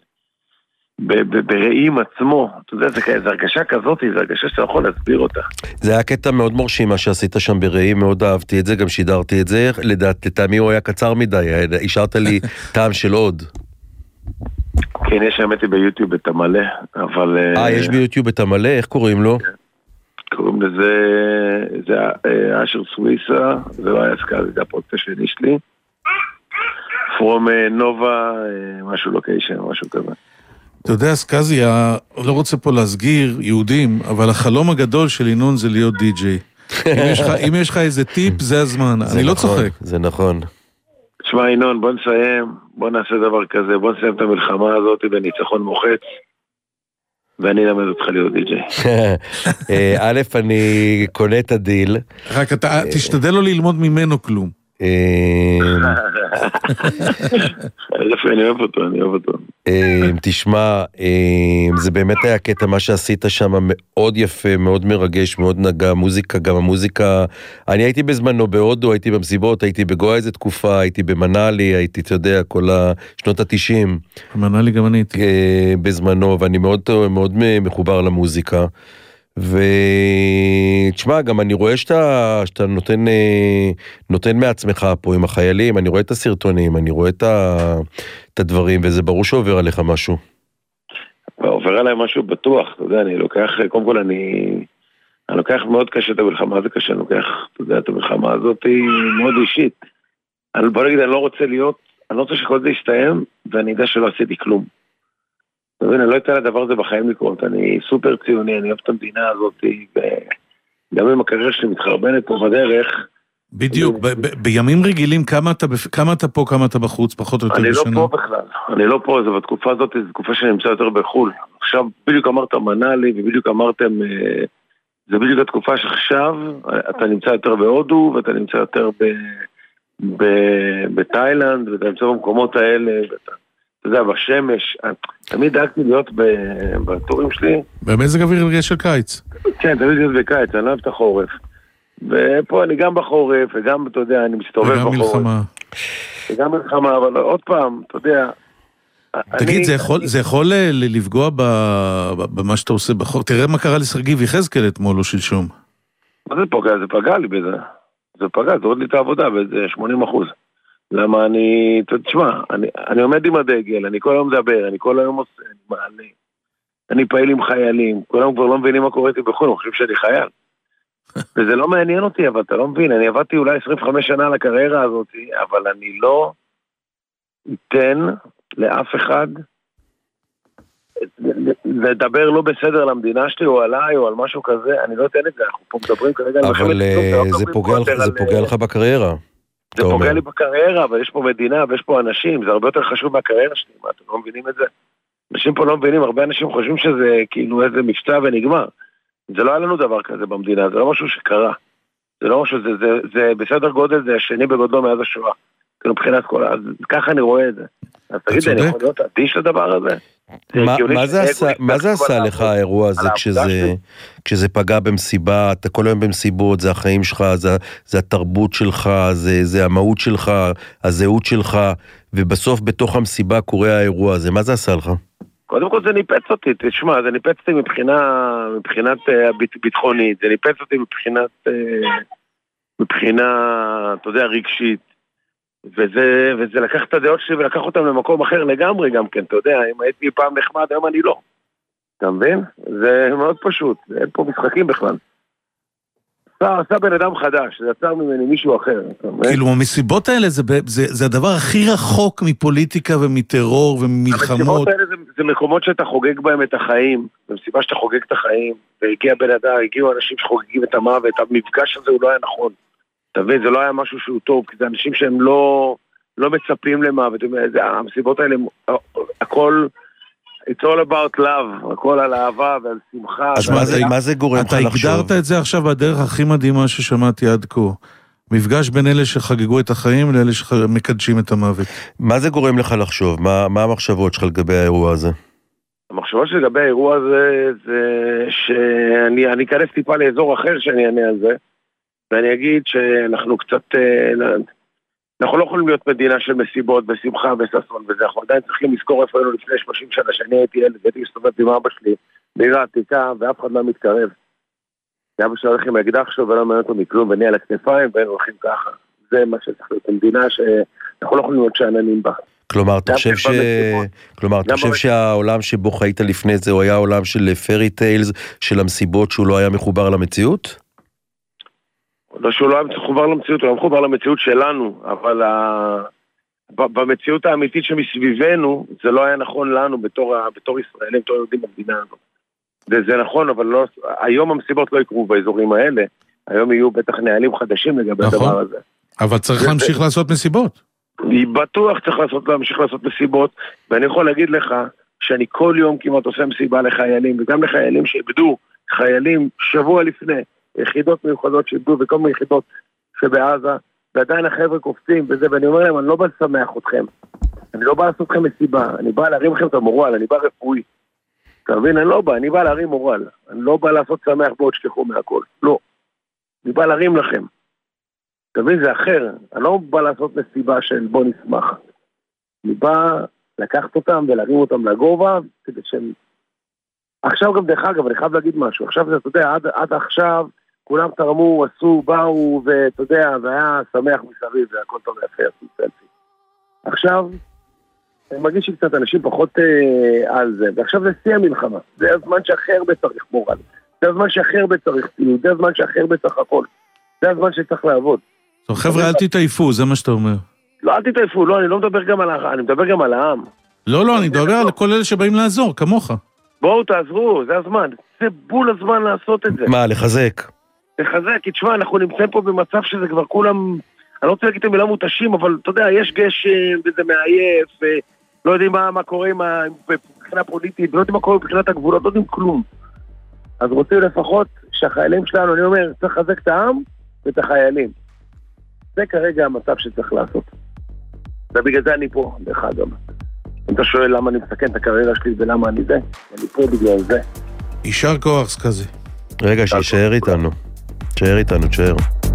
Speaker 13: ברעים עצמו, אתה יודע, זה הרגשה כזאת, זה הרגשה שאתה יכול להסביר אותה.
Speaker 3: זה היה קטע מאוד מורשים, מה שעשית שם ברעים, מאוד אהבתי את זה, גם שידרתי את זה, לדעת, לטעמי הוא היה קצר מדי, השארת לי טעם של עוד.
Speaker 13: כן, יש האמת לי ביוטיוב את המלא, אבל...
Speaker 3: אה, יש ביוטיוב את המלא? איך קוראים לו?
Speaker 13: קוראים לזה, זה אשר סוויסה, זה לא היה סקאזי, זה הפרויקט השני שלי. From נובה, משהו לוקיישן, משהו כזה.
Speaker 4: אתה יודע, סקאזי, לא רוצה פה להסגיר יהודים, אבל החלום הגדול של ינון זה להיות די-ג'יי. אם יש לך איזה טיפ, זה הזמן. אני לא צוחק.
Speaker 3: זה נכון.
Speaker 13: תשמע, ינון, בוא נסיים, בוא נעשה דבר כזה, בוא נסיים את המלחמה הזאת בניצחון מוחץ, ואני אלמד אותך להיות די-ג'יי.
Speaker 3: א', אני קונה את הדיל.
Speaker 4: רק אתה, תשתדל לו ללמוד ממנו כלום.
Speaker 13: אני אוהב אותו, אני אוהב אותו.
Speaker 3: תשמע, זה באמת היה קטע מה שעשית שם מאוד יפה, מאוד מרגש, מאוד נגע, מוזיקה, גם המוזיקה, אני הייתי בזמנו בהודו, הייתי במסיבות, הייתי בגואה איזה תקופה, הייתי במנאלי, הייתי, אתה יודע, כל השנות התשעים.
Speaker 4: במנאלי גם אני הייתי.
Speaker 3: בזמנו, ואני מאוד מאוד מחובר למוזיקה. ותשמע, גם אני רואה שאתה, שאתה נותן, נותן מעצמך פה עם החיילים, אני רואה את הסרטונים, אני רואה את, ה, את הדברים, וזה ברור שעובר עליך משהו.
Speaker 13: עובר עליי משהו בטוח, אתה יודע, אני לוקח, קודם כל אני, אני לוקח מאוד קשה את המלחמה, זה קשה, אני לוקח, אתה יודע, את המלחמה הזאת היא מאוד אישית. אני, בוא נגיד, אני לא רוצה להיות, אני לא רוצה שכל זה יסתיים, ואני יודע שלא עשיתי כלום. אני לא אתן לדבר הזה בחיים לקרות, אני סופר ציוני, אני אוהב את המדינה הזאת, וגם אם הקריירה שלי מתחרבנת פה בדרך.
Speaker 4: בדיוק, בימים רגילים, כמה אתה פה, כמה אתה בחוץ, פחות או יותר בשנה?
Speaker 13: אני לא פה בכלל, אני לא פה, זה בתקופה הזאת, זו תקופה שאני נמצא יותר בחול. עכשיו, בדיוק אמרת מנאלי, ובדיוק אמרתם, זה בדיוק התקופה שעכשיו, אתה נמצא יותר בהודו, ואתה נמצא יותר בתאילנד, ואתה נמצא במקומות האלה, ואתה... אתה יודע, בשמש, תמיד דאגתי להיות בטורים שלי.
Speaker 4: במזג אוויר של קיץ.
Speaker 13: כן, תמיד להיות בקיץ, אני לא אוהב את החורף. ופה אני גם בחורף, וגם, אתה יודע, אני מסתובב בחורף.
Speaker 4: וגם מלחמה.
Speaker 13: וגם מלחמה, אבל עוד פעם, אתה יודע...
Speaker 4: תגיד, זה יכול לפגוע במה שאתה עושה בחורף? תראה מה קרה לסרגיב יחזקאל אתמול או שלשום.
Speaker 13: מה זה פגע? זה פגע לי בזה. זה פגע, זה עוד לי את העבודה באיזה שמונים אחוז. למה אני, תשמע, אני, אני עומד עם הדגל, אני כל היום מדבר, אני כל היום עושה, אני מעלה, אני פעיל עם חיילים, כולם כבר לא מבינים מה קורה איתי בחו"ל, אני חושב שאני חייל. וזה לא מעניין אותי, אבל אתה לא מבין, אני עבדתי אולי עשרים וחמש שנה על הקריירה הזאת, אבל אני לא אתן לאף אחד לדבר לא בסדר למדינה שלי, או עליי, או על משהו כזה, אני לא אתן את זה, אנחנו פה מדברים כרגע...
Speaker 3: אבל זה פוגע לך בקריירה.
Speaker 13: זה פוגע לי בקריירה, אבל יש פה מדינה ויש פה אנשים, זה הרבה יותר חשוב מהקריירה שלי, מה, אתם לא מבינים את זה? אנשים פה לא מבינים, הרבה אנשים חושבים שזה כאילו איזה מבצע ונגמר. זה לא היה לנו דבר כזה במדינה, זה לא משהו שקרה. זה לא משהו, זה, זה, זה בסדר גודל, זה השני בגודלו מאז השואה. כאילו מבחינת כל, אז ככה אני רואה את זה. אז תגיד, אני יכול להיות אדיש לדבר הזה?
Speaker 3: מה זה עשה לך האירוע הזה כשזה פגע במסיבה, אתה כל היום במסיבות, זה החיים שלך, זה התרבות שלך, זה המהות שלך, הזהות שלך, ובסוף בתוך המסיבה קורה האירוע הזה, מה זה עשה לך?
Speaker 13: קודם כל זה ניפץ אותי, תשמע, זה ניפץ אותי מבחינה, מבחינת ביטחונית, זה ניפץ אותי מבחינת, מבחינה, אתה יודע, רגשית, וזה, וזה לקח את הדעות שלי ולקח אותם למקום אחר לגמרי גם כן, אתה יודע, אם הייתי פעם נחמד, היום אני לא. אתה מבין? זה מאוד פשוט, אין פה משחקים בכלל. עשה בן אדם חדש, זה יצר ממני מישהו אחר.
Speaker 4: כאילו, המסיבות האלה זה, זה, זה הדבר הכי רחוק מפוליטיקה ומטרור וממלחמות.
Speaker 13: המסיבות האלה זה, זה מקומות שאתה חוגג בהם את החיים, זה מסיבה שאתה חוגג את החיים, והגיע בן אדם, הגיעו אנשים שחוגגים את המוות, המפגש הזה הוא לא היה נכון. אתה מבין, זה לא היה משהו שהוא טוב, כי זה אנשים שהם לא, לא מצפים למוות, המסיבות האלה, הכל... It's all about love, הכל על אהבה ועל שמחה.
Speaker 3: אז מה זה, מה זה גורם לך לחשוב?
Speaker 4: אתה הגדרת את זה עכשיו בדרך הכי מדהימה ששמעתי עד כה. מפגש בין אלה שחגגו את החיים לאלה שמקדשים את המוות.
Speaker 3: מה זה גורם לך לחשוב? מה, מה המחשבות שלך לגבי האירוע הזה?
Speaker 13: המחשבות שלי לגבי האירוע הזה, זה שאני אני אכנס טיפה לאזור אחר שאני אענה על זה, ואני אגיד שאנחנו קצת... אנחנו לא יכולים להיות מדינה של מסיבות בשמחה וששון וזה, אנחנו עדיין צריכים לזכור איפה היינו לפני שלושים שנה, שאני הייתי ילד, והייתי מסתובב עם אבא שלי, בעיר העתיקה, ואף אחד לא מתקרב. אבא שלי הולך עם האקדח שלו ולא מעניין אותו מכלום, ואני על הכתפיים, והם הולכים ככה. זה מה שצריך להיות, מדינה שאנחנו לא יכולים להיות שעננים בה.
Speaker 3: כלומר, אתה חושב ש... כלומר, אתה חושב שהעולם שבו חיית לפני זה, הוא היה עולם של פרי טיילס, של המסיבות שהוא לא היה מחובר למציאות?
Speaker 13: לא שהוא לא היה מחובר למציאות, הוא היה מחובר למציאות שלנו, אבל ה... במציאות האמיתית שמסביבנו, זה לא היה נכון לנו בתור, בתור ישראלים, בתור יהודים במדינה הזאת. וזה נכון, אבל לא... היום המסיבות לא יקרו באזורים האלה, היום יהיו בטח נהלים חדשים לגבי נכון. הדבר הזה.
Speaker 4: אבל צריך זה, להמשיך זה... לעשות מסיבות.
Speaker 13: אני בטוח צריך לעשות, להמשיך לעשות מסיבות, ואני יכול להגיד לך שאני כל יום כמעט עושה מסיבה לחיילים, וגם לחיילים שאיבדו חיילים שבוע לפני, יחידות מיוחדות שאיבדו וכל מיני יחידות שבעזה, ועדיין החבר'ה קופצים וזה, ואני אומר להם, אני לא בא לשמח אתכם, אני לא בא לעשות לכם מסיבה, אני בא להרים לכם את המורל, אני בא רפואי. אתה מבין? אני לא בא, אני בא להרים מורל, אני לא בא לעשות שמח בעוד שכחו מהכל, לא. אני בא להרים לכם. אתה מבין? זה אחר, אני לא בא לעשות מסיבה של בוא נשמח. אני בא לקחת אותם ולהרים אותם לגובה, כדי שהם... עכשיו גם דרך אגב, אני חייב להגיד משהו, עכשיו זה, אתה יודע, עד, עד עכשיו, כולם תרמו, עשו, באו, ואתה יודע, והיה שמח מסביב, והכל טוב ויפה, עשו סלפי. עכשיו, אני מרגיש שקצת אנשים פחות אה, על זה, ועכשיו זה שיא המלחמה, זה הזמן שאחר הרבה צריך מורל, זה הזמן שאחר הרבה צריך ציוד, זה הזמן שאחר הרבה צריך הכל, זה הזמן שצריך לעבוד.
Speaker 4: טוב, חבר'ה, אל תתעייפו, זה מה שאתה אומר.
Speaker 13: לא, אל תתעייפו, לא, אני לא מדבר גם על העם, אני מדבר גם על העם.
Speaker 4: לא, לא, אני מדבר על כל אלה שבאים לעזור, כמוך.
Speaker 13: בואו תעזרו, זה הזמן, זה בול הזמן לעשות את זה.
Speaker 3: מה, לחזק?
Speaker 13: לחזק, כי תשמע, אנחנו נמצאים פה במצב שזה כבר כולם, אני לא רוצה להגיד את המילה מותשים, אבל אתה יודע, יש גשם וזה מעייף, ולא יודעים מה, מה קורה עם מבחינה פוליטית, ולא יודעים מה קורה מבחינת הגבולות, לא יודעים כלום. אז רוצים לפחות שהחיילים שלנו, אני אומר, צריך לחזק את העם ואת החיילים. זה כרגע המצב שצריך לעשות. ובגלל זה אני פה, דרך אגב. אם אתה שואל למה אני מסכן את הקריירה שלי ולמה אני זה, אני פה בגלל זה.
Speaker 4: יישר כוח כזה.
Speaker 3: רגע, שישאר איתנו. תשאר איתנו, תשאר.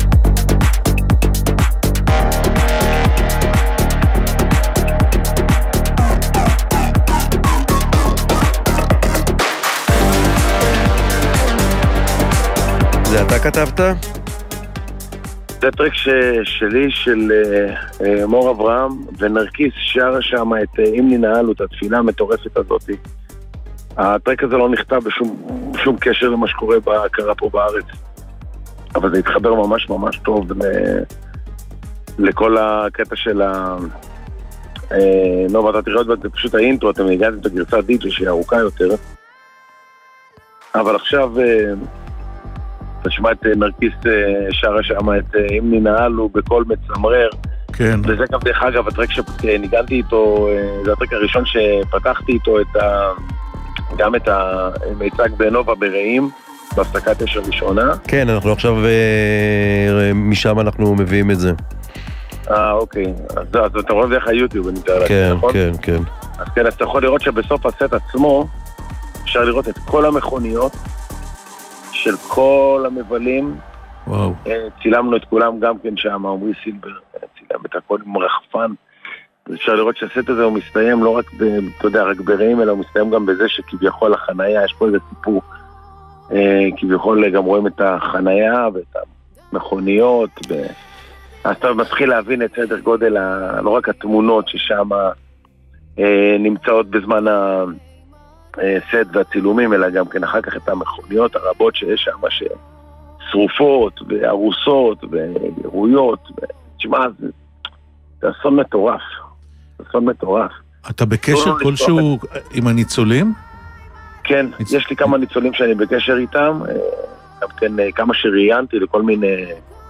Speaker 3: זה אתה כתבת?
Speaker 13: זה טרק ש... שלי, של uh, uh, מור אברהם, ונרקיס שרה שם את uh, אם ננהלו את התפילה המטורפת הזאת. הטרק הזה לא נכתב בשום, בשום קשר למה שקורה קרה פה בארץ. אבל זה התחבר ממש ממש טוב ל... לכל הקטע של ה... Uh, לא, ואתה תראה את זה פשוט האינטרו, אתם הגעתם את הגרסה דיג'י שהיא ארוכה יותר. אבל עכשיו... Uh, תשמע את נרקיס שרה שם את אם ננהלו בכל מצמרר.
Speaker 4: כן.
Speaker 13: וזה גם דרך אגב הטרק שניגנתי איתו, זה הטרק הראשון שפתחתי איתו את ה... גם את המיצג בנובה ברעים, בהפסקת אש הראשונה.
Speaker 3: כן, אנחנו עכשיו משם אנחנו מביאים את זה.
Speaker 13: אה, אוקיי. אז אתה רואה דרך היוטיוב, אני מתאר
Speaker 3: כן, נכון? כן, כן.
Speaker 13: אז כן, אז אתה יכול לראות שבסוף הסט עצמו אפשר לראות את כל המכוניות של כל המבלים.
Speaker 4: וואו.
Speaker 13: צילמנו את כולם גם כן שם, עמרי סילבר, צילם את הכל עם רחפן, אפשר לראות שהסט הזה הוא מסתיים לא רק, אתה יודע, רק ברעים, אלא הוא מסתיים גם בזה שכביכול החנייה, יש פה איזה סיפור, כביכול גם רואים את החנייה ואת המכוניות, אז אתה מתחיל להבין את סדר גודל, לא רק התמונות ששם נמצאות בזמן הסט והצילומים, אלא גם כן אחר כך את המכוניות הרבות שיש שם, ששרופות והרוסות ורויות, תשמע, זה אסון מטורף, זה אסון מטורף.
Speaker 4: אתה בקשר כלשהו עם הניצולים?
Speaker 13: כן, יש לי כמה ניצולים שאני בקשר איתם, גם כן כמה שראיינתי לכל מיני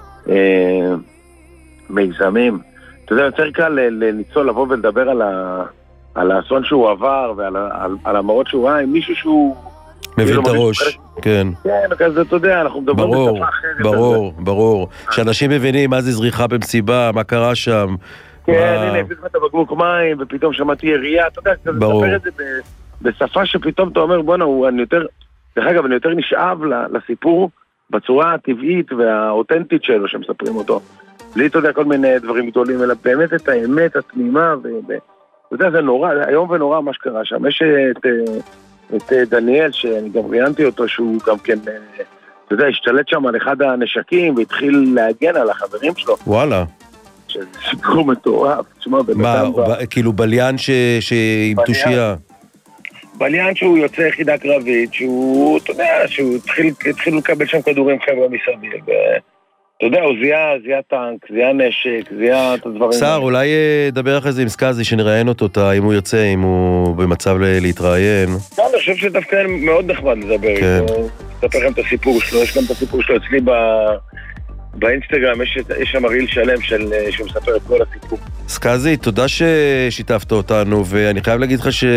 Speaker 13: מיזמים. אתה יודע, יותר קל לניצול לבוא ולדבר על האסון שהוא עבר ועל המראות שהוא ראה, עם מישהו שהוא...
Speaker 3: מבין את הראש, כן.
Speaker 13: כן, כזה, אתה יודע, אנחנו מדברים בשפה אחרת.
Speaker 3: ברור, ברור. שאנשים מבינים מה זה זריחה במסיבה, מה קרה שם.
Speaker 13: כן, הנה, הביא לך את הבקבוק מים, ופתאום שמעתי ירייה, אתה יודע, אתה מספר את זה בשפה שפתאום אתה אומר, בוא'נה, אני יותר, דרך אגב, אני יותר נשאב לסיפור בצורה הטבעית והאותנטית שלו שמספרים אותו. בלי, אתה יודע, כל מיני דברים גדולים, אלא באמת את האמת, התמימה, ואתה יודע, זה נורא, היום ונורא מה שקרה שם. יש את... את דניאל, שאני גם ראיינתי אותו, שהוא גם כן, אתה יודע, השתלט שם על אחד הנשקים, והתחיל להגן על החברים שלו.
Speaker 3: וואלה.
Speaker 13: שזה סיפור מטורף.
Speaker 3: מה, כאילו בליין עם תושייה?
Speaker 13: בליין שהוא יוצא יחידה קרבית, שהוא, אתה יודע, שהוא התחיל לקבל שם כדורים חבר'ה מסביב, אתה יודע, הוא זיהה, זיהה טנק, זיהה נשק, זיהה את הדברים.
Speaker 3: שר, אולי דבר אחרי זה עם סקאזי, שנראיין אותו, אם הוא ירצה, אם הוא במצב להתראיין.
Speaker 13: כן, אני חושב שדווקא מאוד נחמד לדבר איתו. אספר לכם את הסיפור שלו, יש גם את הסיפור שלו אצלי באינסטגרם, יש שם ריל שלם שהוא מספר את כל הסיפור.
Speaker 3: סקאזי, תודה ששיתפת אותנו, ואני חייב להגיד לך ש...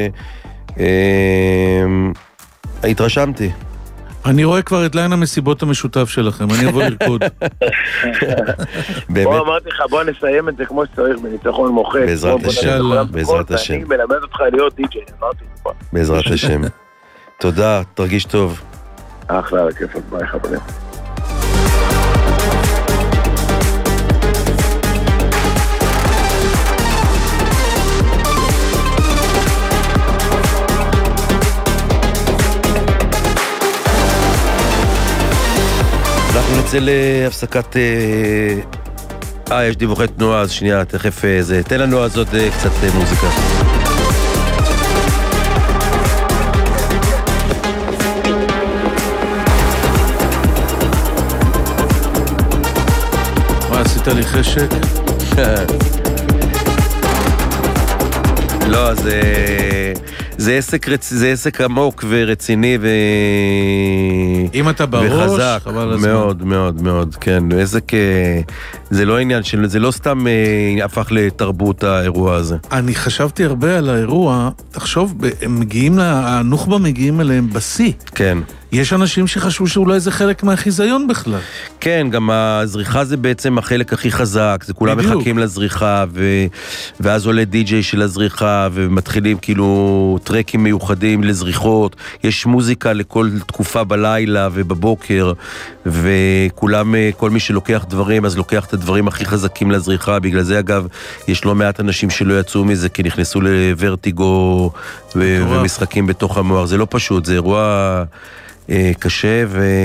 Speaker 3: התרשמתי.
Speaker 4: אני רואה כבר את ליין המסיבות המשותף שלכם, אני אבוא לרקוד.
Speaker 13: בוא אמרתי לך, בוא נסיים את זה כמו שצריך בניצחון מוחץ.
Speaker 3: בעזרת השם, בעזרת השם.
Speaker 13: אני מלמד אותך להיות די-ג'יי, אמרתי לך.
Speaker 3: בעזרת השם. תודה, תרגיש טוב.
Speaker 13: אחלה, כיף, ביי חברים.
Speaker 3: אנחנו נצא להפסקת... אה, יש דיווחי תנועה, אז שנייה, תכף זה... תן לנו אז עוד קצת מוזיקה.
Speaker 4: מה, עשית לי חשק?
Speaker 3: לא, זה... זה עסק, רצ... זה עסק עמוק ורציני ו...
Speaker 4: אם אתה בראש,
Speaker 3: וחזק,
Speaker 4: חבל הזמן.
Speaker 3: מאוד, מאוד, מאוד, כן. עסק, זה לא עניין של... זה לא סתם הפך לתרבות האירוע הזה.
Speaker 4: אני חשבתי הרבה על האירוע, תחשוב, הם מגיעים, הנוח'בה מגיעים אליהם בסי.
Speaker 3: כן.
Speaker 4: יש אנשים שחשבו שאולי זה חלק מהחיזיון בכלל.
Speaker 3: כן, גם הזריחה זה בעצם החלק הכי חזק, זה כולם
Speaker 4: בדיוק.
Speaker 3: מחכים לזריחה, ו... ואז עולה די-ג'יי של הזריחה, ומתחילים כאילו טרקים מיוחדים לזריחות, יש מוזיקה לכל תקופה בלילה ובבוקר, וכולם, כל מי שלוקח דברים, אז לוקח את הדברים הכי חזקים לזריחה, בגלל זה אגב, יש לא מעט אנשים שלא יצאו מזה, כי נכנסו לוורטיגו ו... ומשחקים בתוך המוח, זה לא פשוט, זה אירוע... קשה,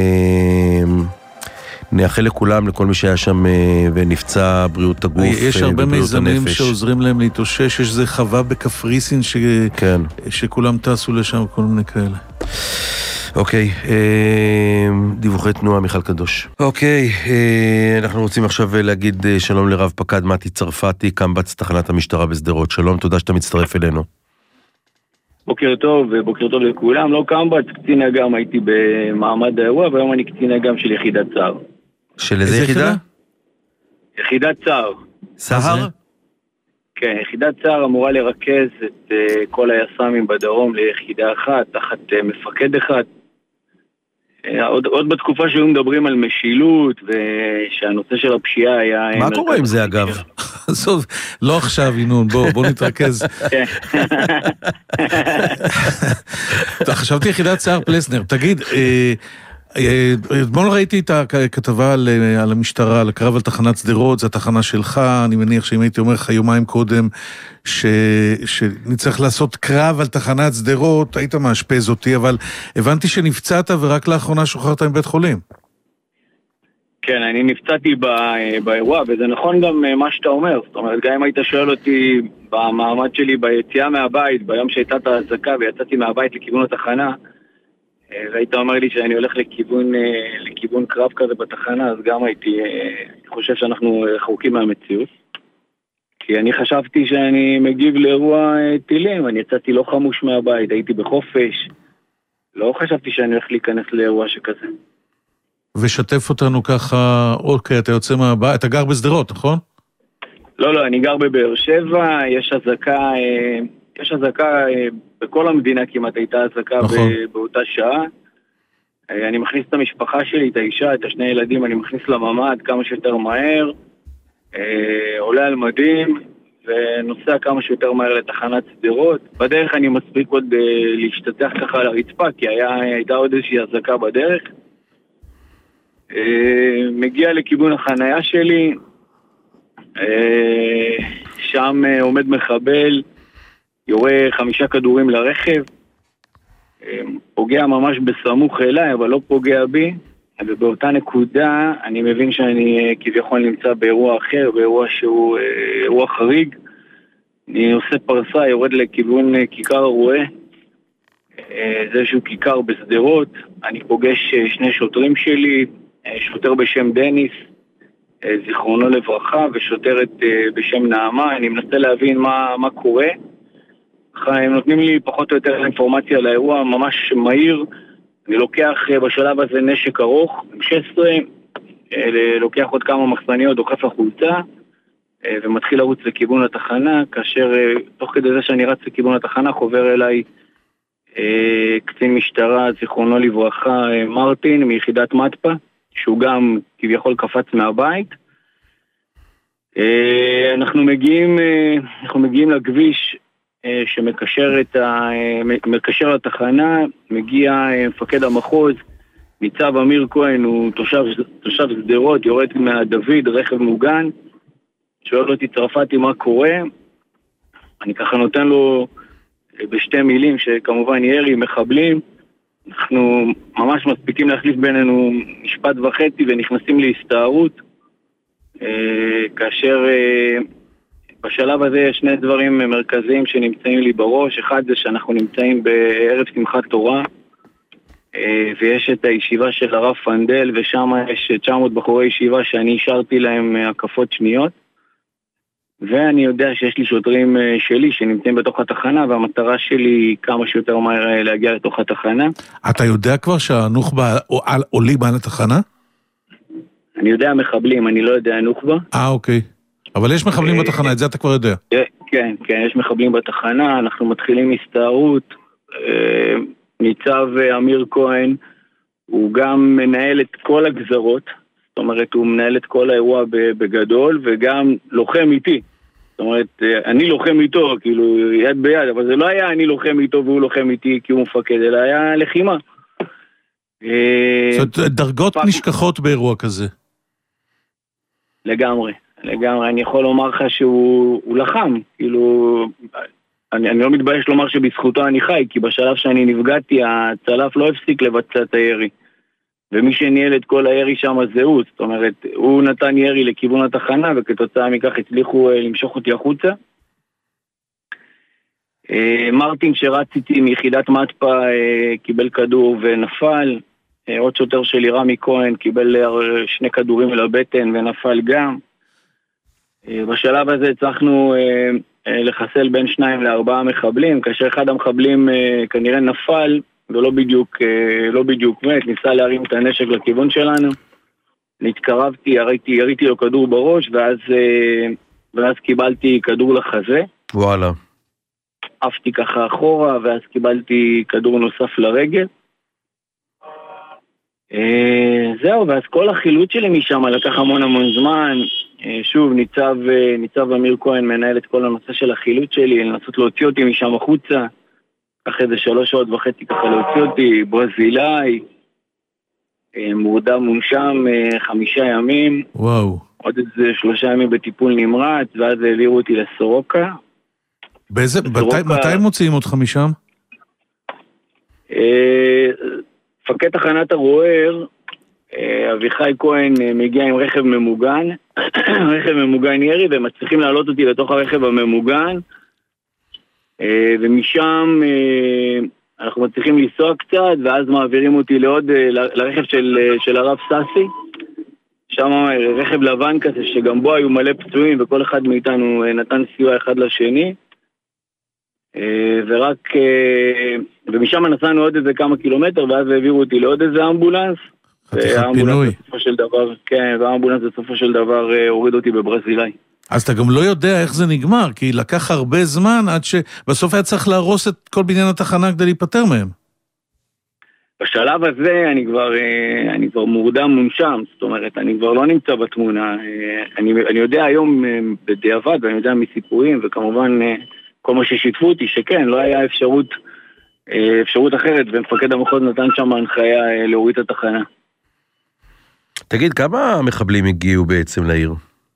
Speaker 3: ונאחל לכולם, לכל מי שהיה שם ונפצע, בריאות הגוף ובריאות הנפש.
Speaker 4: יש הרבה מיזמים שעוזרים להם להתאושש, יש זה חווה בקפריסין ש... כן. שכולם טסו לשם, כל מיני כאלה.
Speaker 3: אוקיי, דיווחי תנועה, מיכל קדוש. אוקיי, אנחנו רוצים עכשיו להגיד שלום לרב פקד מתי צרפתי, קמב"ץ תחנת המשטרה בשדרות. שלום, תודה שאתה מצטרף אלינו.
Speaker 14: בוקר טוב, ובוקר טוב לכולם. לא קמב"ץ, קצין אג"ם, הייתי במעמד האירוע, והיום אני קצין אג"ם של יחידת צהר.
Speaker 3: של איזה יחידה?
Speaker 14: יחידת צהר.
Speaker 3: צהר?
Speaker 14: כן, יחידת צהר אמורה לרכז את uh, כל היס"מים בדרום ליחידה אחת, תחת uh, מפקד אחד. Uh, עוד, עוד בתקופה שהיו מדברים על משילות, ושהנושא של הפשיעה היה...
Speaker 3: מה קורה עם זה אגב?
Speaker 4: עזוב, לא עכשיו, ינון, בוא, בוא נתרכז. חשבתי יחידת צהר פלסנר, תגיד, אתמול ראיתי את הכתבה על, על המשטרה, על הקרב על תחנת סדרות, זו התחנה שלך, אני מניח שאם הייתי אומר לך יומיים קודם, ש, שנצטרך לעשות קרב על תחנת סדרות, היית מאשפז אותי, אבל הבנתי שנפצעת ורק לאחרונה שוחררת עם בית חולים.
Speaker 14: כן, אני נפצעתי באירוע, וזה נכון גם מה שאתה אומר. זאת אומרת, גם אם היית שואל אותי במעמד שלי ביציאה מהבית, ביום שהייתה את ההזקה ויצאתי מהבית לכיוון התחנה, והיית אומר לי שאני הולך לכיוון, לכיוון קרב כזה בתחנה, אז גם הייתי חושב שאנחנו רחוקים מהמציאות. כי אני חשבתי שאני מגיב לאירוע טילים, אני יצאתי לא חמוש מהבית, הייתי בחופש. לא חשבתי שאני הולך להיכנס לאירוע שכזה.
Speaker 4: ושתף אותנו ככה, אוקיי, אתה יוצא מהבית, אתה גר בסדרות, נכון?
Speaker 14: לא, לא, אני גר בבאר שבע, יש הזקה, יש הזקה, בכל המדינה כמעט הייתה הזקה נכון. באותה שעה. אני מכניס את המשפחה שלי, את האישה, את השני ילדים, אני מכניס לממ"ד כמה שיותר מהר, עולה על מדים, ונוסע כמה שיותר מהר לתחנת סדרות. בדרך אני מספיק עוד להשתתח ככה על הרצפה, כי היה, הייתה עוד איזושהי הזקה בדרך. מגיע לכיוון החנייה שלי, שם עומד מחבל, יורה חמישה כדורים לרכב, פוגע ממש בסמוך אליי, אבל לא פוגע בי, ובאותה נקודה אני מבין שאני כביכול נמצא באירוע אחר, באירוע שהוא אירוע חריג. אני עושה פרסה, יורד לכיוון כיכר הרועה, זה איזשהו כיכר בסדרות, אני פוגש שני שוטרים שלי, שוטר בשם דניס, זיכרונו לברכה, ושוטרת בשם נעמה. אני מנסה להבין מה, מה קורה. הם נותנים לי פחות או יותר אינפורמציה על האירוע, ממש מהיר. אני לוקח בשלב הזה נשק ארוך, שש עשרה, לוקח עוד כמה מחסניות, דוחף החולצה, ומתחיל לרוץ לכיוון התחנה, כאשר תוך כדי זה שאני רץ לכיוון התחנה, חובר אליי קצין משטרה, זיכרונו לברכה, מרטין, מיחידת מטפה, שהוא גם כביכול קפץ מהבית. אנחנו מגיעים, אנחנו מגיעים לכביש שמקשר את ה, מקשר לתחנה, מגיע מפקד המחוז, ניצב אמיר כהן, הוא תושב, תושב סדרות, יורד מהדוד, רכב מוגן, שואל אותי צרפתי מה קורה, אני ככה נותן לו בשתי מילים שכמובן ירי, מחבלים, אנחנו ממש מספיקים להחליף בינינו משפט וחצי ונכנסים להסתערות, כאשר בשלב הזה יש שני דברים מרכזיים שנמצאים לי בראש. אחד זה שאנחנו נמצאים בערב שמחת תורה, ויש את הישיבה של הרב פנדל, ושם יש תשע מאות בחורי ישיבה שאני השארתי להם הקפות שניות, ואני יודע שיש לי שוטרים שלי שנמצאים בתוך התחנה, והמטרה שלי כמה שיותר מהר להגיע לתוך התחנה.
Speaker 4: אתה יודע כבר שהנוח'בה עולים על התחנה?
Speaker 14: אני יודע מחבלים, אני לא יודע נוח'בה.
Speaker 4: אה, אוקיי. אבל יש מחבלים בתחנה, את זה אתה כבר יודע.
Speaker 14: כן, כן, יש מחבלים בתחנה, אנחנו מתחילים הסתערות. ניצב אמיר כהן, הוא גם מנהל את כל הגזרות, זאת אומרת, הוא מנהל את כל האירוע בגדול, וגם לוחם איתי. זאת אומרת, אני לוחם איתו, כאילו, יד ביד, אבל זה לא היה אני לוחם איתו והוא לוחם איתי כי הוא מפקד, אלא היה לחימה.
Speaker 4: זאת דרגות נשכחות באירוע כזה.
Speaker 14: לגמרי, לגמרי. אני יכול לומר לך שהוא לחם, כאילו, אני, אני לא מתבייש לומר שבזכותו אני חי, כי בשלב שאני נפגעתי, הצלף לא הפסיק לבצע את הירי. ומי שניהל את כל הירי שם זה הוא, זאת אומרת, הוא נתן ירי לכיוון התחנה, וכתוצאה מכך הצליחו למשוך אותי החוצה. מרטין שרץ איתי מיחידת מטפה קיבל כדור ונפל, עוד שוטר שלי רמי כהן קיבל שני כדורים לבטן ונפל גם. בשלב הזה הצלחנו לחסל בין שניים לארבעה מחבלים, כאשר אחד המחבלים כנראה נפל, ולא בדיוק, לא בדיוק מת, ניסה להרים את הנשק לכיוון שלנו. נתקרבתי, יריתי, יריתי לו כדור בראש, ואז, ואז קיבלתי כדור לחזה.
Speaker 3: וואלה.
Speaker 14: עפתי ככה אחורה, ואז קיבלתי כדור נוסף לרגל. זהו, ואז כל החילוץ שלי משם לקח המון המון זמן. שוב, ניצב, ניצב אמיר כהן מנהל את כל הנושא של החילוץ שלי, לנסות להוציא אותי משם החוצה. אחרי זה שלוש שעות וחצי ככה להוציא אותי, ברזילאי, מורדם מונשם חמישה ימים.
Speaker 4: וואו.
Speaker 14: עוד איזה שלושה ימים בטיפול נמרץ, ואז העבירו אותי לסורוקה.
Speaker 4: באיזה, מתי, מתי מוציאים אותך משם?
Speaker 14: מפקד תחנת הרוער, אביחי כהן מגיע עם רכב ממוגן, רכב ממוגן ירי, והם מצליחים לעלות אותי לתוך הרכב הממוגן, ומשם אנחנו מצליחים לנסוע קצת, ואז מעבירים אותי לעוד, לרכב של, של הרב ססי, שם רכב לבן כזה, שגם בו היו מלא פצועים, וכל אחד מאיתנו נתן סיוע אחד לשני, ורק, ומשם נסענו עוד איזה כמה קילומטר, ואז העבירו אותי לעוד איזה אמבולנס, והאמבולנס בסופו של דבר, כן, והאמבולנס בסופו של דבר הוריד אותי בברזילאי.
Speaker 4: אז אתה גם לא יודע איך זה נגמר, כי לקח הרבה זמן עד שבסוף היה צריך להרוס את כל בניין התחנה כדי להיפטר מהם.
Speaker 14: בשלב הזה אני כבר, אני כבר מורדם מונשם, זאת אומרת, אני כבר לא נמצא בתמונה. אני, אני יודע היום בדיעבד, ואני יודע מסיפורים, וכמובן כל מה ששיתפו אותי, שכן, לא היה אפשרות, אפשרות אחרת, ומפקד המחוז נתן שם הנחיה להוריד את התחנה.
Speaker 3: תגיד, כמה מחבלים הגיעו בעצם לעיר?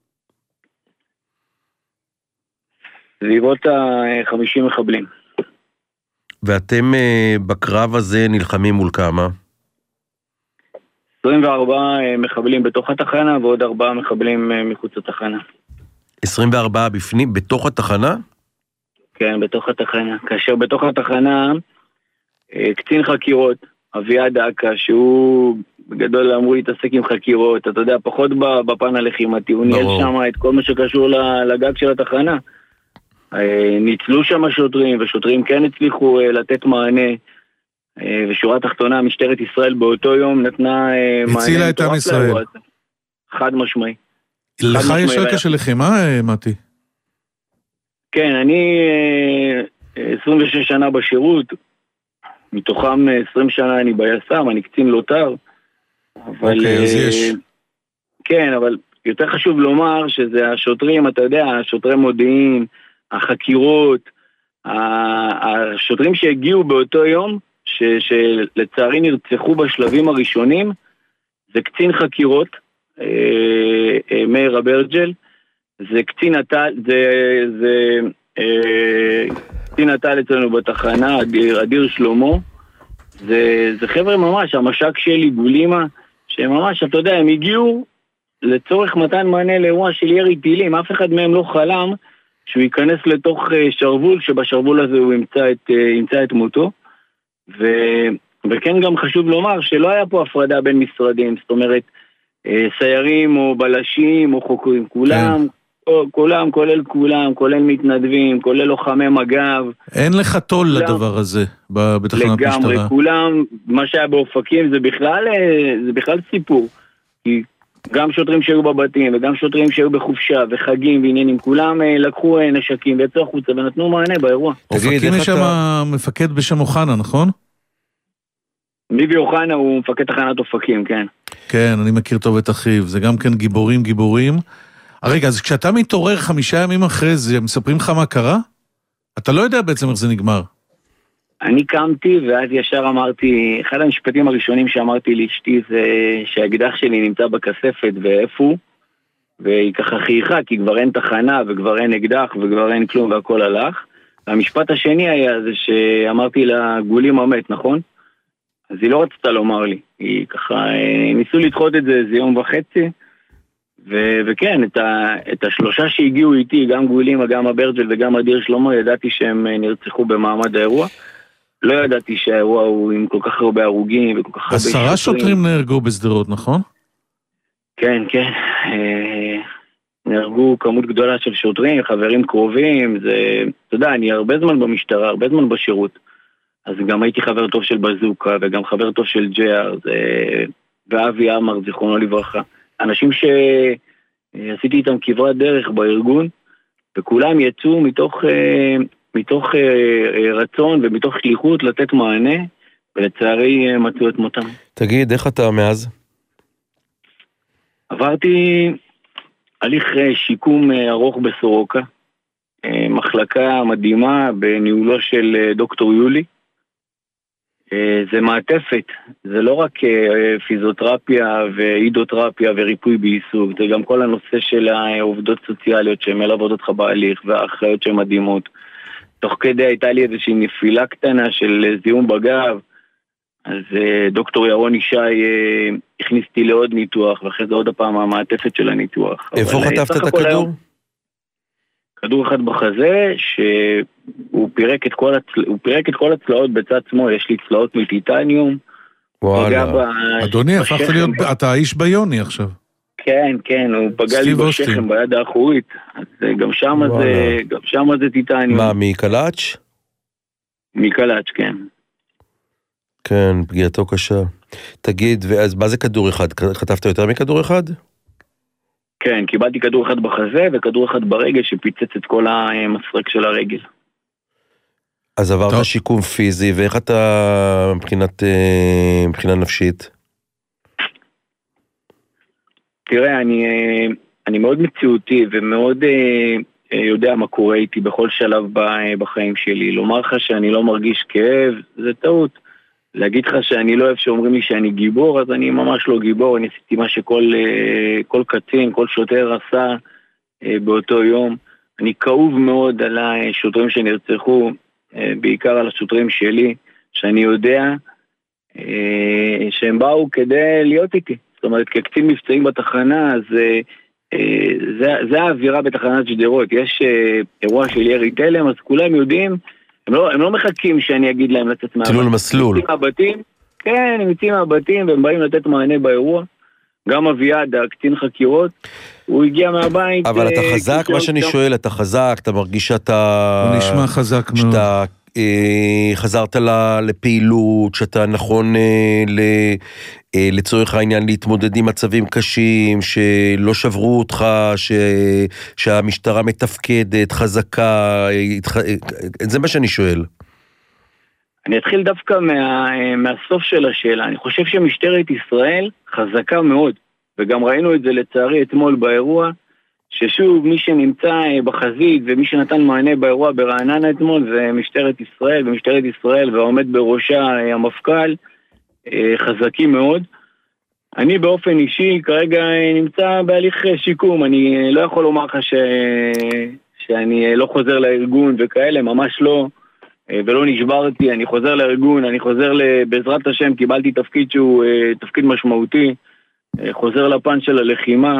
Speaker 14: סביבות ה-חמישים מחבלים.
Speaker 3: ואתם בקרב הזה נלחמים מול כמה?
Speaker 14: עשרים וארבעה מחבלים בתוך התחנה, ועוד ארבעה מחבלים מחוץ לתחנה.
Speaker 3: עשרים וארבעה בפנים, בתוך התחנה?
Speaker 14: כן, בתוך התחנה. כאשר בתוך התחנה, קצין חקירות, אביעד אקה, שהוא בגדול אמרו להתעסק עם חקירות, אתה יודע, פחות בפן הלחימתי, הוא ניהל שם את כל מה שקשור לגג של התחנה. ניצלו שם שוטרים, ושוטרים כן הצליחו לתת מענה, ושורה תחתונה, משטרת ישראל באותו יום נתנה מענה.
Speaker 4: הצילה את עם ישראל.
Speaker 14: חד משמעי.
Speaker 4: לך יש רקע של לחימה, מתי?
Speaker 14: כן, אני עשרים ושש שנה בשירות, מתוכם עשרים שנה אני ביס"מ, אני קצין לוטר.
Speaker 4: אוקיי, אז יש.
Speaker 14: כן, אבל יותר חשוב לומר שזה השוטרים, אתה יודע, השוטרי מודיעין, החקירות, השוטרים שהגיעו באותו יום, שלצערי נרצחו בשלבים הראשונים, זה קצין חקירות, מאיר אברג'ל, זה קצין נטל, זה, זה קצין נטל אצלנו בתחנה, אדיר, אדיר שלמה, זה, זה חבר'ה ממש, המשק שלי, גולימה, שממש, אתה יודע, הם הגיעו לצורך מתן מענה לאירוע של ירי טילים, אף אחד מהם לא חלם שהוא ייכנס לתוך שרבול, שבשרבול הזה הוא ימצא את, ימצא את מותו, ו, וכן גם חשוב לומר שלא היה פה הפרדה בין משרדים, זאת אומרת, סיירים או בלשים או חוקרים, כולם, כן. כולם, כולל כולם, כולל מתנדבים, כולל לוחמי מג"ב.
Speaker 4: אין לך תול כולם, לדבר הזה בתחנת משטרה.
Speaker 14: לגמרי, כולם, מה שהיה באופקים זה בכלל, זה בכלל סיפור, כי גם שוטרים שהיו בבתים, וגם שוטרים שהיו בחופשה, וחגים ועניינים, כולם לקחו נשקים ויצאו החוצה ונתנו מענה באירוע.
Speaker 4: אופקים יש שם מפקד בשם אוחנה, נכון?
Speaker 14: מיבי אוחנה הוא מפקד תחנת אופקים, כן.
Speaker 4: כן, אני מכיר טוב את אחיו, זה גם כן גיבורים גיבורים. רגע, אז כשאתה מתעורר חמישה ימים אחרי זה, מספרים לך מה קרה? אתה לא יודע בעצם איך זה נגמר.
Speaker 14: אני קמתי ואז ישר אמרתי, אחד המשפטים הראשונים שאמרתי לאשתי זה שהאקדח שלי נמצא בכספת ואיפה הוא, והיא ככה חייכה כי כבר אין תחנה וכבר אין אקדח וכבר אין כלום והכל הלך. והמשפט השני היה זה שאמרתי לה גולים המת, נכון? אז היא לא רצתה לומר לי, היא ככה, ניסו לדחות את זה איזה יום וחצי, ו- וכן, את, ה- את השלושה שהגיעו איתי, גם גולימה, גם אברג'ל וגם אדיר שלמה, ידעתי שהם נרצחו במעמד האירוע, לא ידעתי שהאירוע הוא עם כל כך הרבה הרוגים וכל כך הרבה שוטרים.
Speaker 4: עשרה שוטרים נהרגו בסדרות, נכון?
Speaker 14: כן, כן, נהרגו כמות גדולה של שוטרים, חברים קרובים, זה, אתה יודע, אני הרבה זמן במשטרה, הרבה זמן בשירות, אז גם הייתי חבר טוב של בזוקה, וגם חבר טוב של ג'ייר, ואבי אמר, זיכרונו לברכה. אנשים שעשיתי איתם כברת דרך בארגון, וכולם יצאו מתוך, מתוך רצון ומתוך שליחות לתת מענה, ולצערי מצאו את מותם.
Speaker 3: תגיד, איך אתה מאז?
Speaker 14: עברתי הליך שיקום ארוך בסורוקה, מחלקה מדהימה בניהולו של דוקטור יולי, זה מעטפת, זה לא רק פיזיותרפיה ואידותרפיה וריפוי בעיסוק, זה גם כל הנושא של העובדות סוציאליות שמלוות אותך בהליך והאחריות שהן מדהימות. תוך כדי הייתה לי איזושהי נפילה קטנה של זיהום בגב, אז דוקטור ירון ישי הכניסתי לעוד ניתוח, ואחרי זה עוד הפעם המעטפת של הניתוח.
Speaker 3: איפה חטפת את הכדור?
Speaker 14: כדור אחד בחזה, שהוא פירק את כל, הצל... הוא פירק את כל הצלעות בצד שמאל, יש לי צלעות מטיטניום.
Speaker 3: וואלה.
Speaker 14: ב...
Speaker 4: אדוני, הפכת להיות, אתה האיש ביוני עכשיו.
Speaker 14: כן, כן, הוא פגע לי בשכם ביד האחורית, אז גם שם זה, גם שם זה טיטניום.
Speaker 3: מה, מקלאץ'?
Speaker 14: מקלאץ', כן.
Speaker 3: כן, פגיעתו קשה. תגיד, ואז מה זה כדור אחד? חטפת יותר מכדור אחד?
Speaker 14: כן, קיבלתי כדור אחד בחזה וכדור אחד ברגל שפיצץ את כל המסרק של הרגל.
Speaker 3: אז עברת טוב. שיקום פיזי, ואיך אתה מבחינת, מבחינה נפשית?
Speaker 14: תראה, אני, אני מאוד מציאותי ומאוד יודע מה קורה איתי בכל שלב בחיים שלי. לומר לך שאני לא מרגיש כאב, זה טעות. להגיד לך שאני לא אוהב שאומרים לי שאני גיבור, אז אני ממש לא גיבור, אני עשיתי מה שכל כל קצין, כל שוטר עשה באותו יום. אני כאוב מאוד על השוטרים שנרצחו, בעיקר על השוטרים שלי, שאני יודע שהם באו כדי להיות איתי. זאת אומרת, כקצין מבצעים בתחנה, אז זה, זה האווירה בתחנת שדרות. יש אירוע של ירי תלם, אז כולם יודעים, הם לא, הם לא מחכים שאני אגיד להם לצאת מהבתים.
Speaker 3: תלול מסלול.
Speaker 14: מהבתים, כן, הם יוצאים מהבתים והם באים לתת מענה באירוע. גם אביעד, הקצין חקירות, הוא הגיע מהבית.
Speaker 3: אבל אתה חזק, מה שאני שואל, אתה חזק, אתה מרגיש שאתה...
Speaker 4: הוא נשמע חזק מאוד.
Speaker 3: שאתה חזרת לפעילות, שאתה נכון לצורך העניין להתמודד עם מצבים קשים, שלא שברו אותך, שהמשטרה מתפקדת, חזקה, זה מה שאני שואל.
Speaker 14: אני אתחיל דווקא מה, מהסוף של השאלה. אני חושב שמשטרת ישראל חזקה מאוד, וגם ראינו את זה לצערי אתמול באירוע, ששוב מי שנמצא בחזית ומי שנתן מענה באירוע ברעננה אתמול זה משטרת ישראל, ומשטרת ישראל והעומד בראשה המפכ"ל חזקים מאוד. אני באופן אישי כרגע נמצא בהליך שיקום, אני לא יכול לומר לך ש... שאני לא חוזר לארגון וכאלה, ממש לא, ולא נשברתי, אני חוזר לארגון, אני חוזר בעזרת השם, קיבלתי תפקיד שהוא תפקיד משמעותי, חוזר לפן של הלחימה,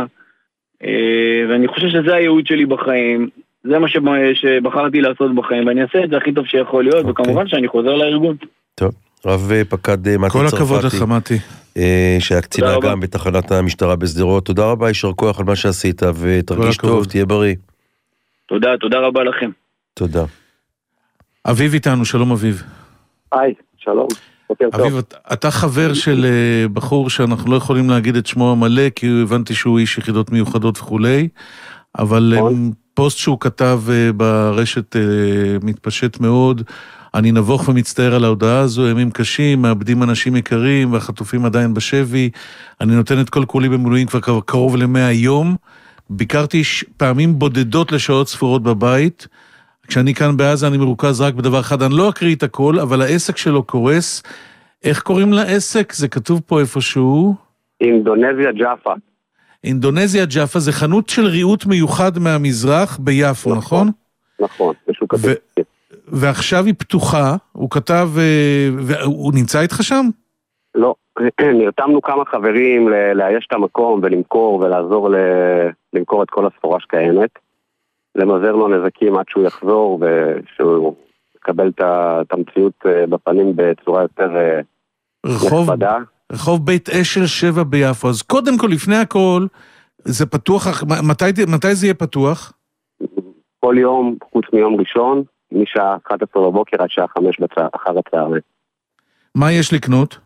Speaker 14: ואני חושב שזה הייעוד שלי בחיים, זה מה שבחרתי לעשות בחיים, ואני אעשה את זה הכי טוב שיכול להיות, וכמובן שאני חוזר לארגון.
Speaker 3: טוב, רב פקד מתי צרפתי.
Speaker 4: כל הכבוד לך מתי.
Speaker 3: שהיה קצינה גם בתחנת המשטרה בשדרות. תודה רבה, יישר כוח על מה שעשית, ותרגיש טוב, תהיה בריא.
Speaker 14: תודה, תודה רבה לכם.
Speaker 3: תודה.
Speaker 4: אביב איתנו, שלום אביב.
Speaker 15: היי, שלום.
Speaker 4: אביב, אתה חבר של בחור שאנחנו לא יכולים להגיד את שמו המלא, כי הבנתי שהוא איש יחידות מיוחדות וכולי, אבל פוסט שהוא כתב ברשת מתפשט מאוד, אני נבוך ומצטער על ההודעה הזו, ימים קשים, מאבדים אנשים יקרים, והחטופים עדיין בשבי, אני נותן את כל כולי במילואים כבר קרוב למאה יום, ביקרתי פעמים בודדות לשעות ספורות בבית, כשאני כאן בעזה אני מרוכז רק בדבר אחד, אני לא אקריא את הכל, אבל העסק שלו קורס. איך קוראים לעסק? זה כתוב פה איפשהו.
Speaker 15: אינדונזיה ג'אפה.
Speaker 4: אינדונזיה ג'אפה זה חנות של ריהוט מיוחד מהמזרח ביפו, נכון? נכון,
Speaker 15: נכון. בשוק ו-
Speaker 4: ועכשיו היא פתוחה, הוא כתב, והוא נמצא איתך שם?
Speaker 15: לא, נרתמנו כמה חברים לאייש את המקום ולמכור ולעזור ל- למכור את כל הסחורה שקיימת. למזער לו נזקים עד שהוא יחזור ושהוא יקבל את המציאות בפנים בצורה יותר נכבדה.
Speaker 4: רחוב בית אשל שבע ביפו. אז קודם כל, לפני הכל, זה פתוח, מתי, מתי זה יהיה פתוח?
Speaker 15: כל יום, חוץ מיום ראשון, משעה אחת עשרה בבוקר עד שעה חמש אחר הצהריים.
Speaker 4: מה יש לקנות?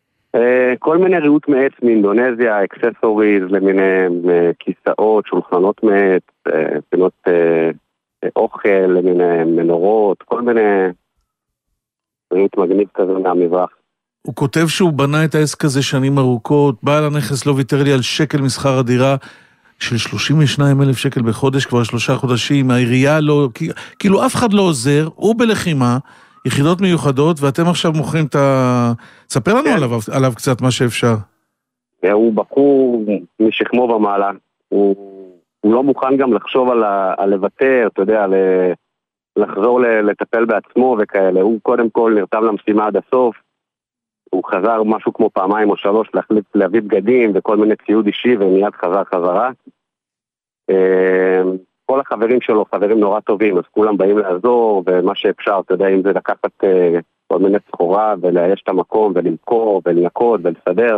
Speaker 15: כל מיני ריהוט מעץ מאינדונזיה, אקססוריז למיניהם, כיסאות, שולחנות מעץ, פינות אוכל למיניהם, מנורות, כל מיני ריהוט מגניב כזה מהמזרח.
Speaker 4: הוא כותב שהוא בנה את העסק הזה שנים ארוכות, בעל הנכס לא ויתר לי על שקל משכר הדירה של שלושים ושניים אלף שקל בחודש, כבר שלושה חודשים, העירייה לא, כאילו אף אחד לא עוזר, הוא בלחימה, יחידות מיוחדות, ואתם עכשיו מוכרים את ה... ספר לנו עליו, עליו קצת מה שאפשר.
Speaker 15: הוא בחור משכמו ומעלה, הוא, הוא לא מוכן גם לחשוב על, ה... על לוותר, אתה יודע, ל... לחזור לטפל בעצמו וכאלה, הוא קודם כל נרתם למשימה עד הסוף, הוא חזר משהו כמו פעמיים או שלוש להחליט להביא בגדים וכל מיני ציוד אישי ומיד חזר חזרה. כל החברים שלו חברים נורא טובים, אז כולם באים לעזור ומה שאפשר, אתה יודע, אם זה לקחת כל מיני סחורה ולאייש את המקום ולמכור ולנקות ולסדר.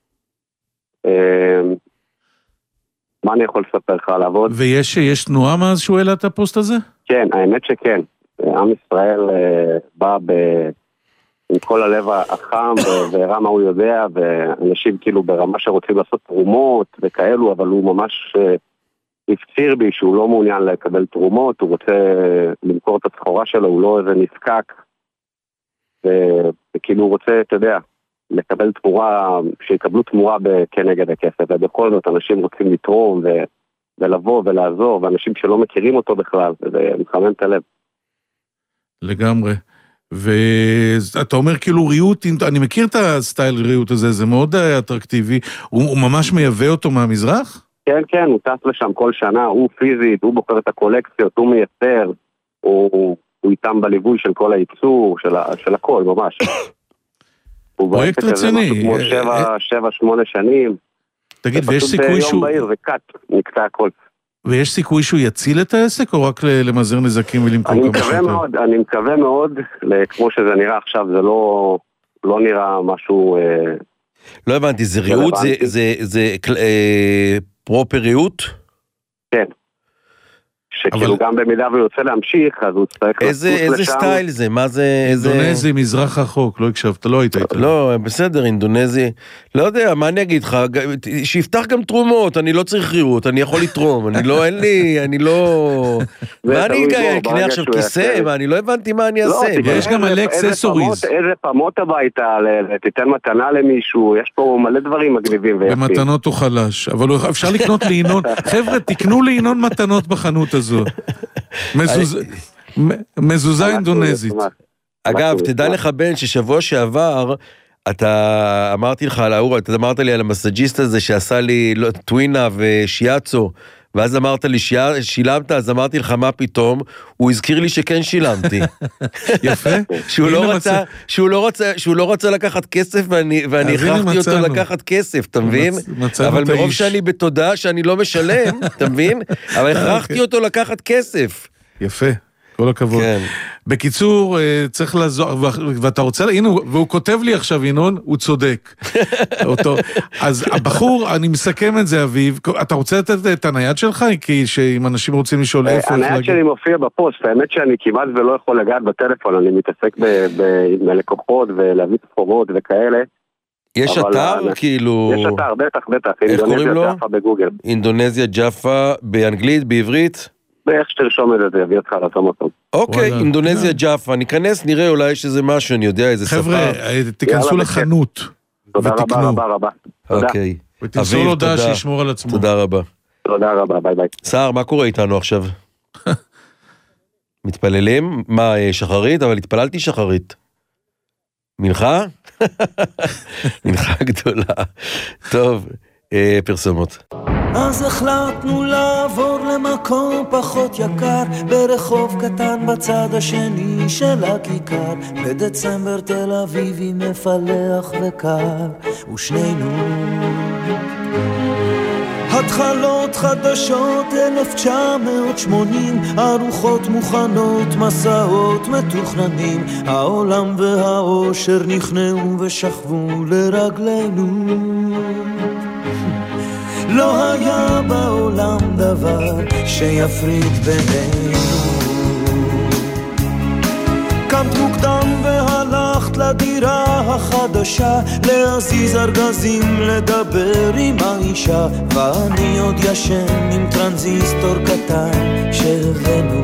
Speaker 15: מה אני יכול לספר לך על עבוד?
Speaker 4: ויש יש תנועה מאז שהוא העלה את הפוסט הזה?
Speaker 15: כן, האמת שכן. עם ישראל בא ב... עם כל הלב החם והראה מה הוא יודע, ואנשים כאילו ברמה שרוצים לעשות תרומות וכאלו, אבל הוא ממש הפציר בי שהוא לא מעוניין לקבל תרומות, הוא רוצה למכור את הסחורה שלו, הוא לא איזה נזקק, וכאילו הוא רוצה, אתה יודע, לקבל תמורה, שיקבלו תמורה כנגד הכסף, ובכל זאת אנשים רוצים לתרום ו... ולבוא ולעזור, ואנשים שלא מכירים אותו בכלל, וזה מחמם את הלב.
Speaker 4: לגמרי. ואתה אומר כאילו ריהוט, אני מכיר את הסטייל ריהוט הזה, זה מאוד אטרקטיבי, הוא, הוא ממש מייבא אותו מהמזרח?
Speaker 15: כן, כן, הוא טס לשם כל שנה, הוא פיזית, הוא בוחר את הקולקציות, הוא מייצר, הוא, הוא איתם בליווי של כל הייצור, של, של הכל, ממש.
Speaker 4: פרויקט רציני.
Speaker 15: משהו כמו שבע, שבע, שמונה שנים.
Speaker 4: תגיד, ויש סיכוי שהוא...
Speaker 15: בעיר זה קאט, נקטע הכל.
Speaker 4: ויש סיכוי שהוא יציל את העסק, או רק למזער נזקים ולמכור כמה שיותר?
Speaker 15: אני מקווה מאוד, אני מקווה מאוד, כמו שזה נראה עכשיו, זה לא, לא נראה משהו...
Speaker 3: לא הבנתי, זה ריהוט, זה, זה, זה אה, פרופר ריהוט?
Speaker 15: כן. שכאילו אבל... גם במידה והוא יוצא להמשיך, אז הוא צריך...
Speaker 3: איזה, איזה סטייל זה? מה זה...
Speaker 4: אינדונזי, איזה... מזרח רחוק, לא הקשבת, לא היית איתה.
Speaker 3: לא, בסדר, אינדונזי. לא יודע, מה אני אגיד לך? שיפתח גם תרומות, אני לא צריך ריהוט, אני יכול לתרום, אני לא, אין לי, אני לא... מה אני אקנה עכשיו כיסא? מה, אני לא הבנתי מה אני אעשה.
Speaker 4: יש גם מלא אקססוריז.
Speaker 15: איזה פעמות הביתה, תיתן מתנה למישהו, יש פה מלא דברים מגניבים ויפים.
Speaker 4: במתנות הוא חלש, אבל אפשר לקנות לעינון. חבר'ה, תקנו לעינון מתנות בחנות הזו. מזוזה אינדונזית.
Speaker 3: אגב, תדע לך בן ששבוע שעבר אתה אמרתי לך על האור, אתה אמרת לי על המסאג'יסט הזה שעשה לי טווינה ושיאצו, ואז אמרת לי שילמת, אז אמרתי לך מה פתאום, הוא הזכיר לי שכן שילמתי.
Speaker 4: יפה.
Speaker 3: שהוא לא רצה, שהוא לא רצה, שהוא לא רצה לקחת כסף, ואני, ואני הכרחתי אותו לקחת כסף, אתה מבין? אבל מרוב שאני בתודעה שאני לא משלם, אתה מבין? אבל הכרחתי אותו לקחת כסף.
Speaker 4: יפה. כל הכבוד. כן. בקיצור, צריך לעזור, ואתה רוצה, הנה, והוא כותב לי עכשיו, ינון, הוא צודק. אותו. אז הבחור, אני מסכם את זה, אביב, אתה רוצה לתת את הנייד שלך? כי שאם אנשים רוצים לשאול איפה...
Speaker 15: הנייד שלי מופיע בפוסט, האמת שאני כמעט ולא יכול לגעת בטלפון, אני מתעסק בלקוחות ולהביא תפורות וכאלה.
Speaker 3: יש אתר, כאילו...
Speaker 15: יש אתר, בטח, בטח.
Speaker 3: איך קוראים לו?
Speaker 15: אינדונזיה ג'אפה בגוגל.
Speaker 3: אינדונזיה ג'אפה באנגלית, בעברית?
Speaker 15: באיך שתרשום את זה, יביא אותך לעצום אותו.
Speaker 3: אוקיי, אינדונזיה ג'אפה, ניכנס, נראה אולי יש איזה משהו, אני יודע, איזה שפה.
Speaker 4: חבר'ה, תיכנסו לחנות.
Speaker 15: תודה רבה, רבה, רבה.
Speaker 3: אוקיי.
Speaker 4: ותמסור לו דעה שישמור על עצמו.
Speaker 3: תודה רבה.
Speaker 15: תודה רבה, ביי ביי.
Speaker 3: סער, מה קורה איתנו עכשיו? מתפללים? מה, שחרית? אבל התפללתי שחרית. מנחה? מנחה גדולה. טוב, פרסומות.
Speaker 16: אז החלטנו לעבור למקום פחות יקר, ברחוב קטן בצד השני של הכיכר. בדצמבר תל אביבי מפלח וקר, ושנינו התחלות חדשות אלף תשע מאות שמונים, ארוחות מוכנות, מסעות מתוכננים. העולם והאושר נכנעו ושכבו לרגלינו. לא היה בעולם דבר שיפריד בינינו. קמת מוקדם והלכת לדירה החדשה, להזיז ארגזים, לדבר עם האישה, ואני עוד ישן עם טרנזיסטור קטן שהבאנו.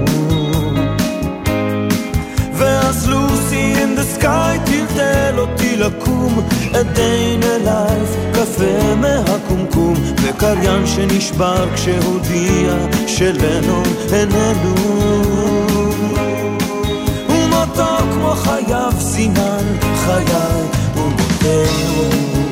Speaker 16: ואז לוסי in the sky טלטל אותי לקום, a day in a life, קפה מהקומקום, וקריין שנשבר כשהודיע שלנון איננו. ומות אותו כמו חייו סימן חיי ומותנו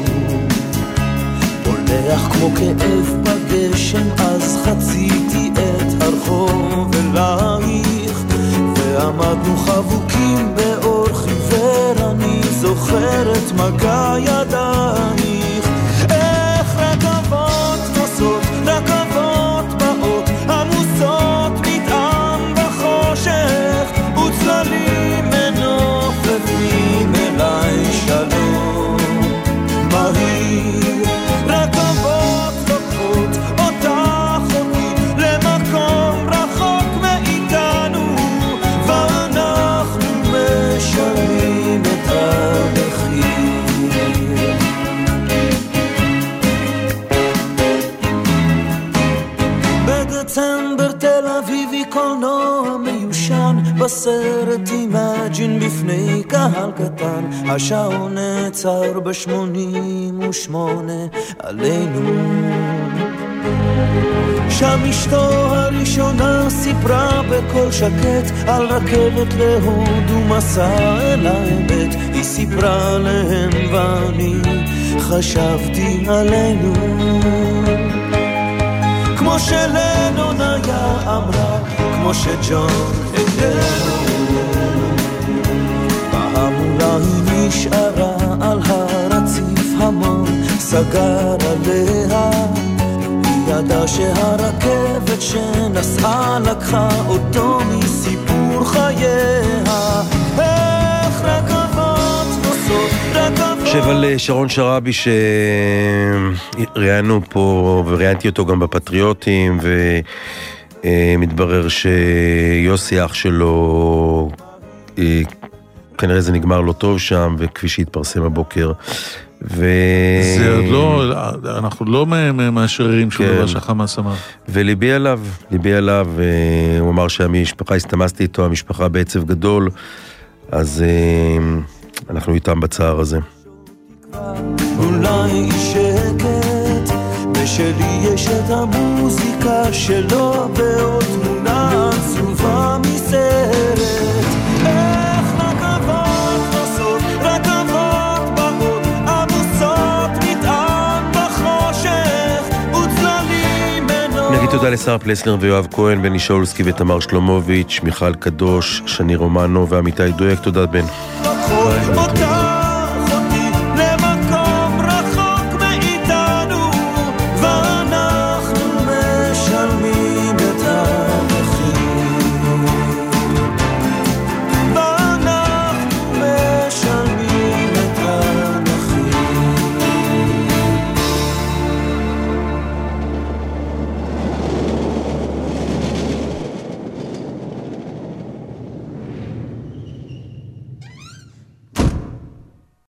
Speaker 16: הולך כמו כאב בגשם אז חציתי את הרחוב אלייך ועמדנו חבוקים באור חיוור אני זוכר את מגע ידייך איך רכבות נוסעות רכבות באות עמוסות מטעם בחושך וצללים מנופפים אליי שלום מהיר רכבות לוקחות אותך אותי למקום רחוק מאיתנו ואנחנו משלמים את המחיר בדצמבר תל אביבי קולנוע מיושן בסרט אימג'ין בפני קהל קטן השעון נעצר בשמונים ושמונה עלינו שם אשתו הראשונה סיפרה בקול שקט על רכבת להודו מסע אל האמת היא סיפרה להם ואני חשבתי עלינו כמו שלנון היה אמרה כמו שג'ון איננו בהמולה היא נשארה על הרציף המון סגר עליה היא ידעה שהרכבת שנסעה לקחה אותו מסיפור חייה איך רכבות נוסעות רכבות
Speaker 3: חושב על שרון שרבי שראיינו פה וראיינתי אותו גם בפטריוטים ומתברר שיוסי אח שלו כנראה זה נגמר לא טוב שם וכפי שהתפרסם הבוקר ו...
Speaker 4: זה עוד לא, אנחנו לא מאשררים שום דבר שהחמאס אמר.
Speaker 3: וליבי עליו, ליבי עליו, הוא אמר שהמשפחה, הסתמסתי איתו, המשפחה בעצב גדול, אז אנחנו איתם בצער הזה.
Speaker 16: אולי שקט, בשלי יש את המוזיקה שלו, בעוד תמונה עצובה מסרט. איך רכבות נוסעות, רכבות באות, עמוסות מטען בחושך, וצללים מנות.
Speaker 3: נגיד תודה לשר פלסנר ויואב כהן, בני שאולסקי ותמר שלומוביץ', מיכל קדוש, שני רומנו ועמיתי דויק. תודה בן.
Speaker 16: אותה